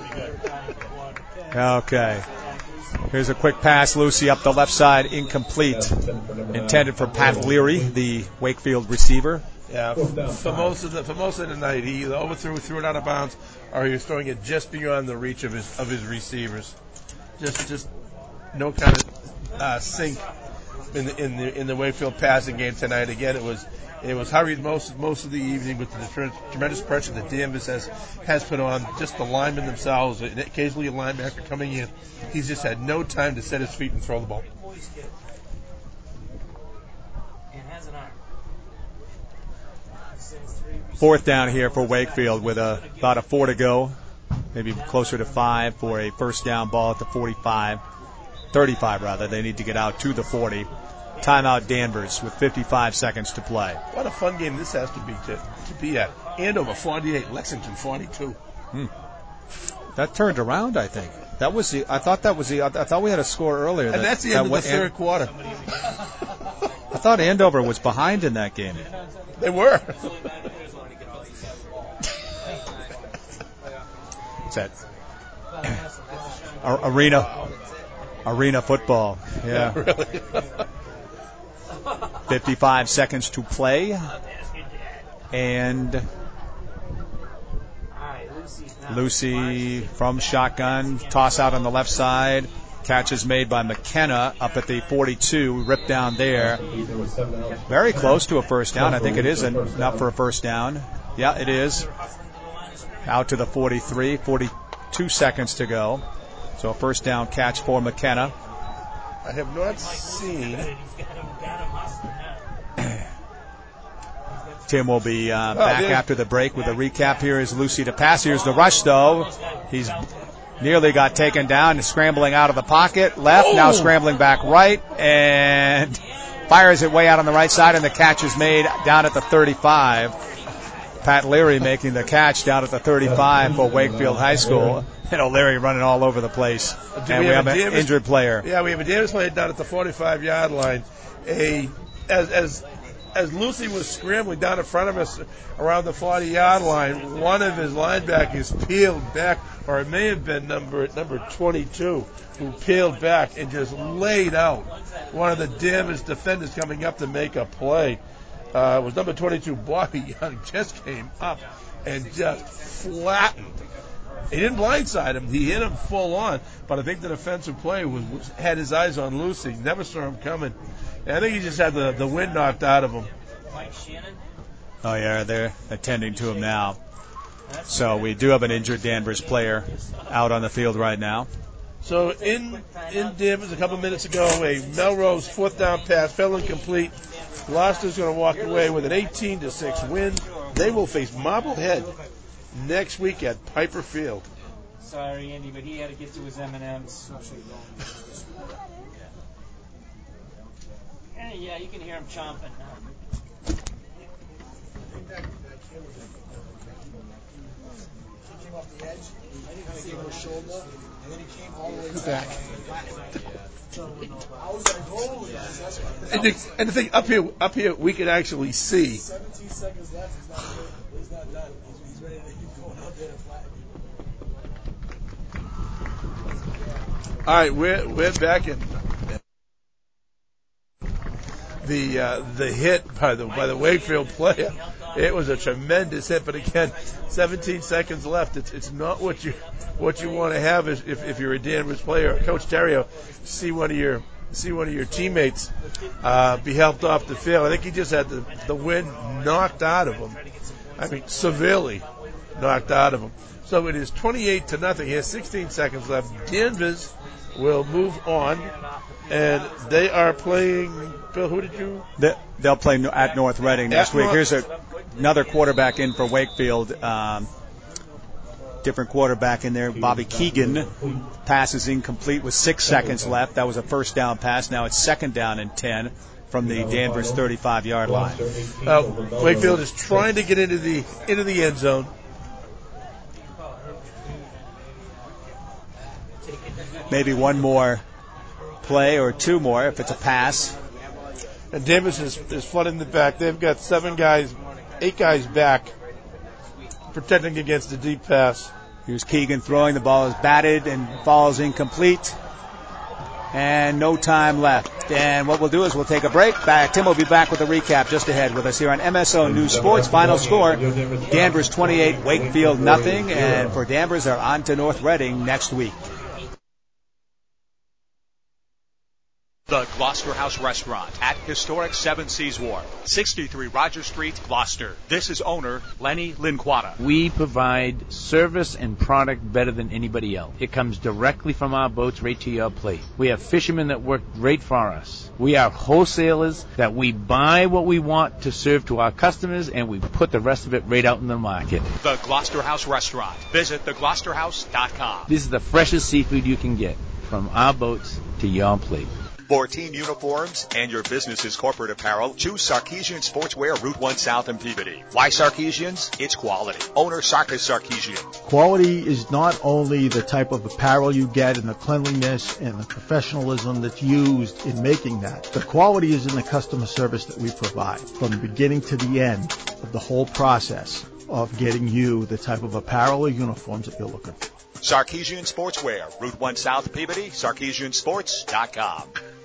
[SPEAKER 15] Okay. Here's a quick pass, Lucy up the left side, incomplete. Intended for Pat Leary, the Wakefield receiver.
[SPEAKER 3] Yeah, for most of the night, he either overthrew, threw it out of bounds, or he was throwing it just beyond the reach of his receivers. Just no kind of sync in the Wakefield passing game tonight. Again, it was hurried most of the evening with the tremendous pressure that Danvers has put on just the linemen themselves, and occasionally a linebacker coming in. He's just had no time to set his feet and throw the ball.
[SPEAKER 15] Fourth down here for Wakefield with about a 4 to go, maybe closer to 5 for a first down ball at the 35 rather. They need to get out to the 40. Timeout Danvers with 55 seconds to play.
[SPEAKER 3] What a fun game this has to be at. Andover 48, Lexington 42.
[SPEAKER 15] That turned around, I think. I thought we had a score earlier.
[SPEAKER 3] And that's the end of the third quarter.
[SPEAKER 15] I thought Andover was behind in that game.
[SPEAKER 3] They were.
[SPEAKER 15] What's that? Arena football. Yeah.
[SPEAKER 3] Really?
[SPEAKER 15] 55 seconds to play. And Lucy from shotgun. Toss out on the left side. Catch is made by McKenna up at the 42. Ripped down there. Very close to a first down. I think it is enough for a first down. Yeah, it is. Out to the 43. 42 seconds to go. So a first down catch for McKenna.
[SPEAKER 3] I have not seen.
[SPEAKER 15] Tim will be back after the break with a recap. Here is Lucy to pass. Here's the rush, though. He's nearly got taken down, scrambling out of the pocket. Left, now scrambling back right, and fires it way out on the right side, and the catch is made down at the 35. Pat Leary making the catch down at the 35 for Wakefield High School. Leary running all over the place. And we have an injured player.
[SPEAKER 3] Yeah, we have a Danvers player down at the 45-yard line. As Lucy was scrambling down in front of us around the 40-yard line, one of his linebackers peeled back, or it may have been number 22, who peeled back and just laid out one of the Danvers defenders coming up to make a play. was number 22, Bobby Young, just came up and just flattened. He didn't blindside him. He hit him full on, but I think the defensive player had his eyes on Lucy. Never saw him coming. And I think he just had the wind knocked out of him.
[SPEAKER 15] Oh, yeah, they're attending to him now. So we do have an injured Danvers player out on the field right now.
[SPEAKER 3] So in Danvers a couple minutes ago, a Melrose fourth down pass fell incomplete. Gloucester's going to walk away with an 18-6 win. They will face Marblehead next week at Piper Field.
[SPEAKER 21] Sorry, Andy, but he had to get to his M&Ms. Yeah, you can hear him chomping.
[SPEAKER 6] Off the edge, see him with shoulder, and then he came all the way back. I was like, holy, that's right.
[SPEAKER 3] And the thing up here, we can actually see.
[SPEAKER 6] 17 seconds left. He's not done. He's ready to keep going out there to flatten you.
[SPEAKER 3] All right, we're back in. The hit by the Wakefield player. It was a tremendous hit, but again, 17 seconds left. It's not what you want to have if you're a Danvers player. Coach Terrio, see one of your teammates be helped off the field. I think he just had the wind knocked out of him. I mean, severely knocked out of him. So it is 28-0. He has 16 seconds left. Danvers will move on, and they are playing. Bill, who did you?
[SPEAKER 15] They'll play at North Reading next week. Here's another quarterback in for Wakefield. Different quarterback in there. Bobby Keegan. Pass is incomplete with 6 seconds left. That was a first down pass. Now it's second down and 10 from the Danvers 35-yard line.
[SPEAKER 3] Wakefield is trying to get into the end zone.
[SPEAKER 15] Maybe one more play or two more if it's a pass.
[SPEAKER 3] And Danvers is flooding the back. They've got 8 guys back protecting against the deep pass.
[SPEAKER 15] Here's Keegan throwing. The ball is batted and falls incomplete. And no time left. And what we'll do is we'll take a break. Tim will be back with a recap just ahead with us here on MSO News Sports. Final score, Danvers 28, Wakefield nothing. And for Danvers, they're on to North Reading next week.
[SPEAKER 1] The Gloucester House Restaurant at historic Seven Seas Wharf, 63 Roger Street, Gloucester. This is owner Lenny Linquata.
[SPEAKER 14] We provide service and product better than anybody else. It comes directly from our boats right to your plate. We have fishermen that work great for us. We are wholesalers that we buy what we want to serve to our customers, and we put the rest of it right out in the market.
[SPEAKER 1] The Gloucester House Restaurant. Visit thegloucesterhouse.com.
[SPEAKER 14] This is the freshest seafood you can get from our boats to your plate.
[SPEAKER 1] For team uniforms and your business's corporate apparel, choose Sarkeesian Sportswear, Route 1 South in Peabody. Why Sarkeesians? It's quality. Owner Sarkis Sarkeesian.
[SPEAKER 6] Quality is not only the type of apparel you get and the cleanliness and the professionalism that's used in making that. The quality is in the customer service that we provide from the beginning to the end of the whole process of getting you the type of apparel or uniforms that you're looking for.
[SPEAKER 1] Sarkeesian Sportswear, Route 1 South Peabody, SarkeesianSports.com.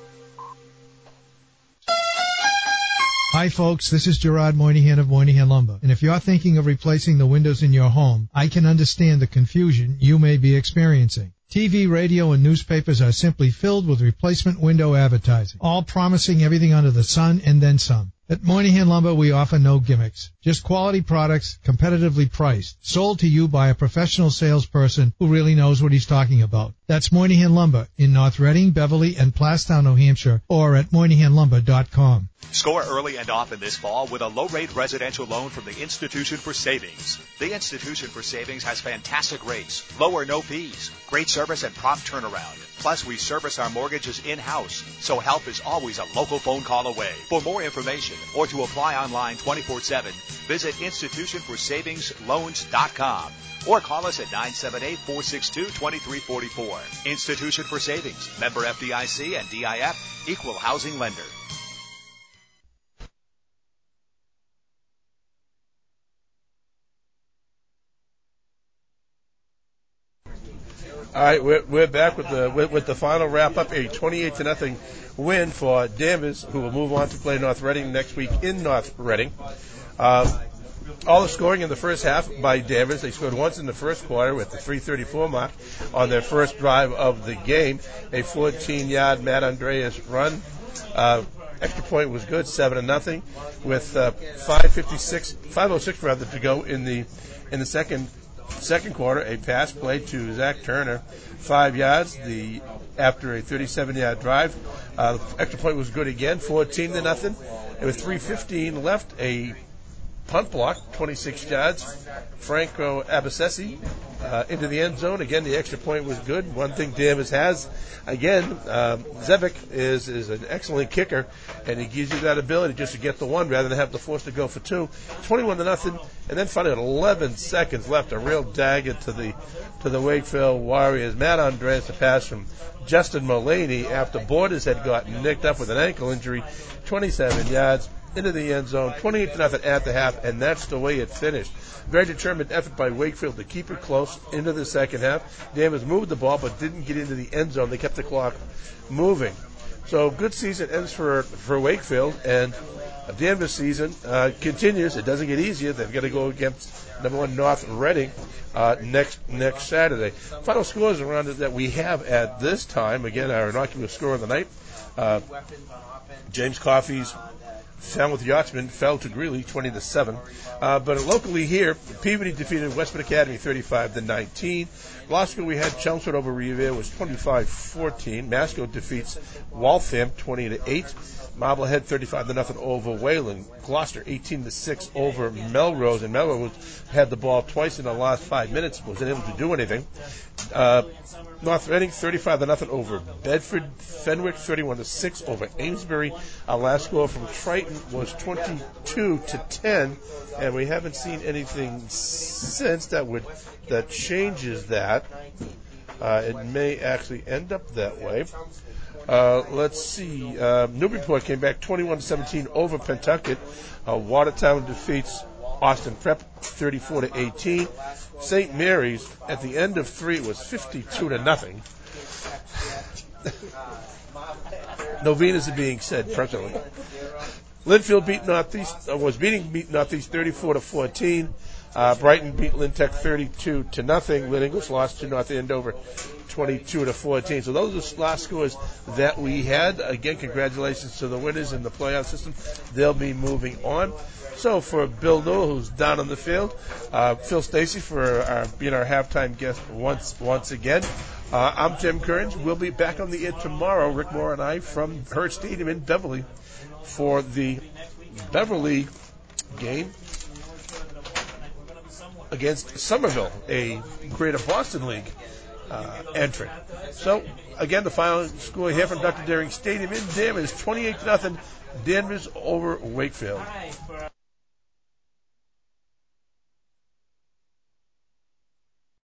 [SPEAKER 4] Hi folks, this is Gerard Moynihan of Moynihan Lumber. And if you're thinking of replacing the windows in your home, I can understand the confusion you may be experiencing. TV, radio, and newspapers are simply filled with replacement window advertising, all promising everything under the sun and then some. At Moynihan Lumber, we offer no gimmicks, just quality products, competitively priced, sold to you by a professional salesperson who really knows what he's talking about. That's Moynihan Lumber in North Reading, Beverly, and Plastown, New Hampshire, or at MoynihanLumber.com.
[SPEAKER 1] Score early and often this fall with a low-rate residential loan from the Institution for Savings. The Institution for Savings has fantastic rates, low or no fees, great service and prompt turnaround. Plus, we service our mortgages in-house, so help is always a local phone call away. For more information or to apply online 24/7, visit institutionforsavingsloans.com or call us at 978-462-2344. Institution for Savings, member FDIC and DIF, equal housing lender.
[SPEAKER 3] All right, we're back with the final wrap up, a 28-0 win for Danvers, who will move on to play North Reading next week in North Reading. All the scoring in the first half by Danvers. They scored once in the first quarter with the 3:34 mark on their first drive of the game. A 14-yard Matt Andreas run. Extra point was good, 7-0, with 5:06 rather to go in the second quarter. A pass play to Zach Turner, 5 yards. After a 37-yard drive, extra point was good again, 14-0. And with 3:15 left, a punt block, 26 yards. Franco Abasesi into the end zone. Again, the extra point was good. One thing Danvers has, again, Zevic is an excellent kicker, and he gives you that ability just to get the one rather than have the force to go for two. 21-0, and then finally, 11 seconds left, a real dagger to the Wakefield Warriors. Matt Andreas, a pass from Justin Mullaney after Borders had gotten nicked up with an ankle injury, 27 yards. Into the end zone, 28-0 at the half, and that's the way it finished. Very determined effort by Wakefield to keep it close into the second half. Danvers moved the ball but didn't get into the end zone. They kept the clock moving. So good season ends for Wakefield, and Danvers season continues. It doesn't get easier. They've got to go against number 1 North Reading next Saturday. Final scores around it that we have at this time. Again, our innocuous score of the night. James Coffey's Falmouth Yachtsman fell to Greeley 20-7. But locally here, Peabody defeated Westford Academy 35-19. Glasgow, we had Chelmsford over Revere was 25-14. Masco defeats Waltham 20-8. Marblehead 35-0 over Wayland. Gloucester 18-6 over Melrose, and Melrose had the ball twice in the last 5 minutes, wasn't able to do anything. North Reading 35-0 over Bedford. Fenwick 31-6 over Amesbury. Our last score from Triton was 22-10, and we haven't seen anything since that changes that. It may actually end up that way. Let's see. Newburyport came back 21-17 over Pentucket. Watertown defeats Austin Prep 34-18. St. Mary's at the end of 3 was 52-0. Novenas are being said presently. Linfield beat was beating Northeast 34-14. Brighton beat Lintec 32-0. Lynn English lost to North Andover 22-14. So those are the last scores that we had. Again, congratulations to the winners in the playoff system. They'll be moving on. So for Bill Newell, who's down on the field, Phil Stacy for being our halftime guest once again. I'm Tim Kearns. We'll be back on the air tomorrow, Rick Moore and I, from Hurt Stadium in Beverly for the Beverly game against Somerville, a Greater Boston League entrant. So, again, the final score here from Dr. Deering Stadium in Danvers, 28-0, Danvers over Wakefield.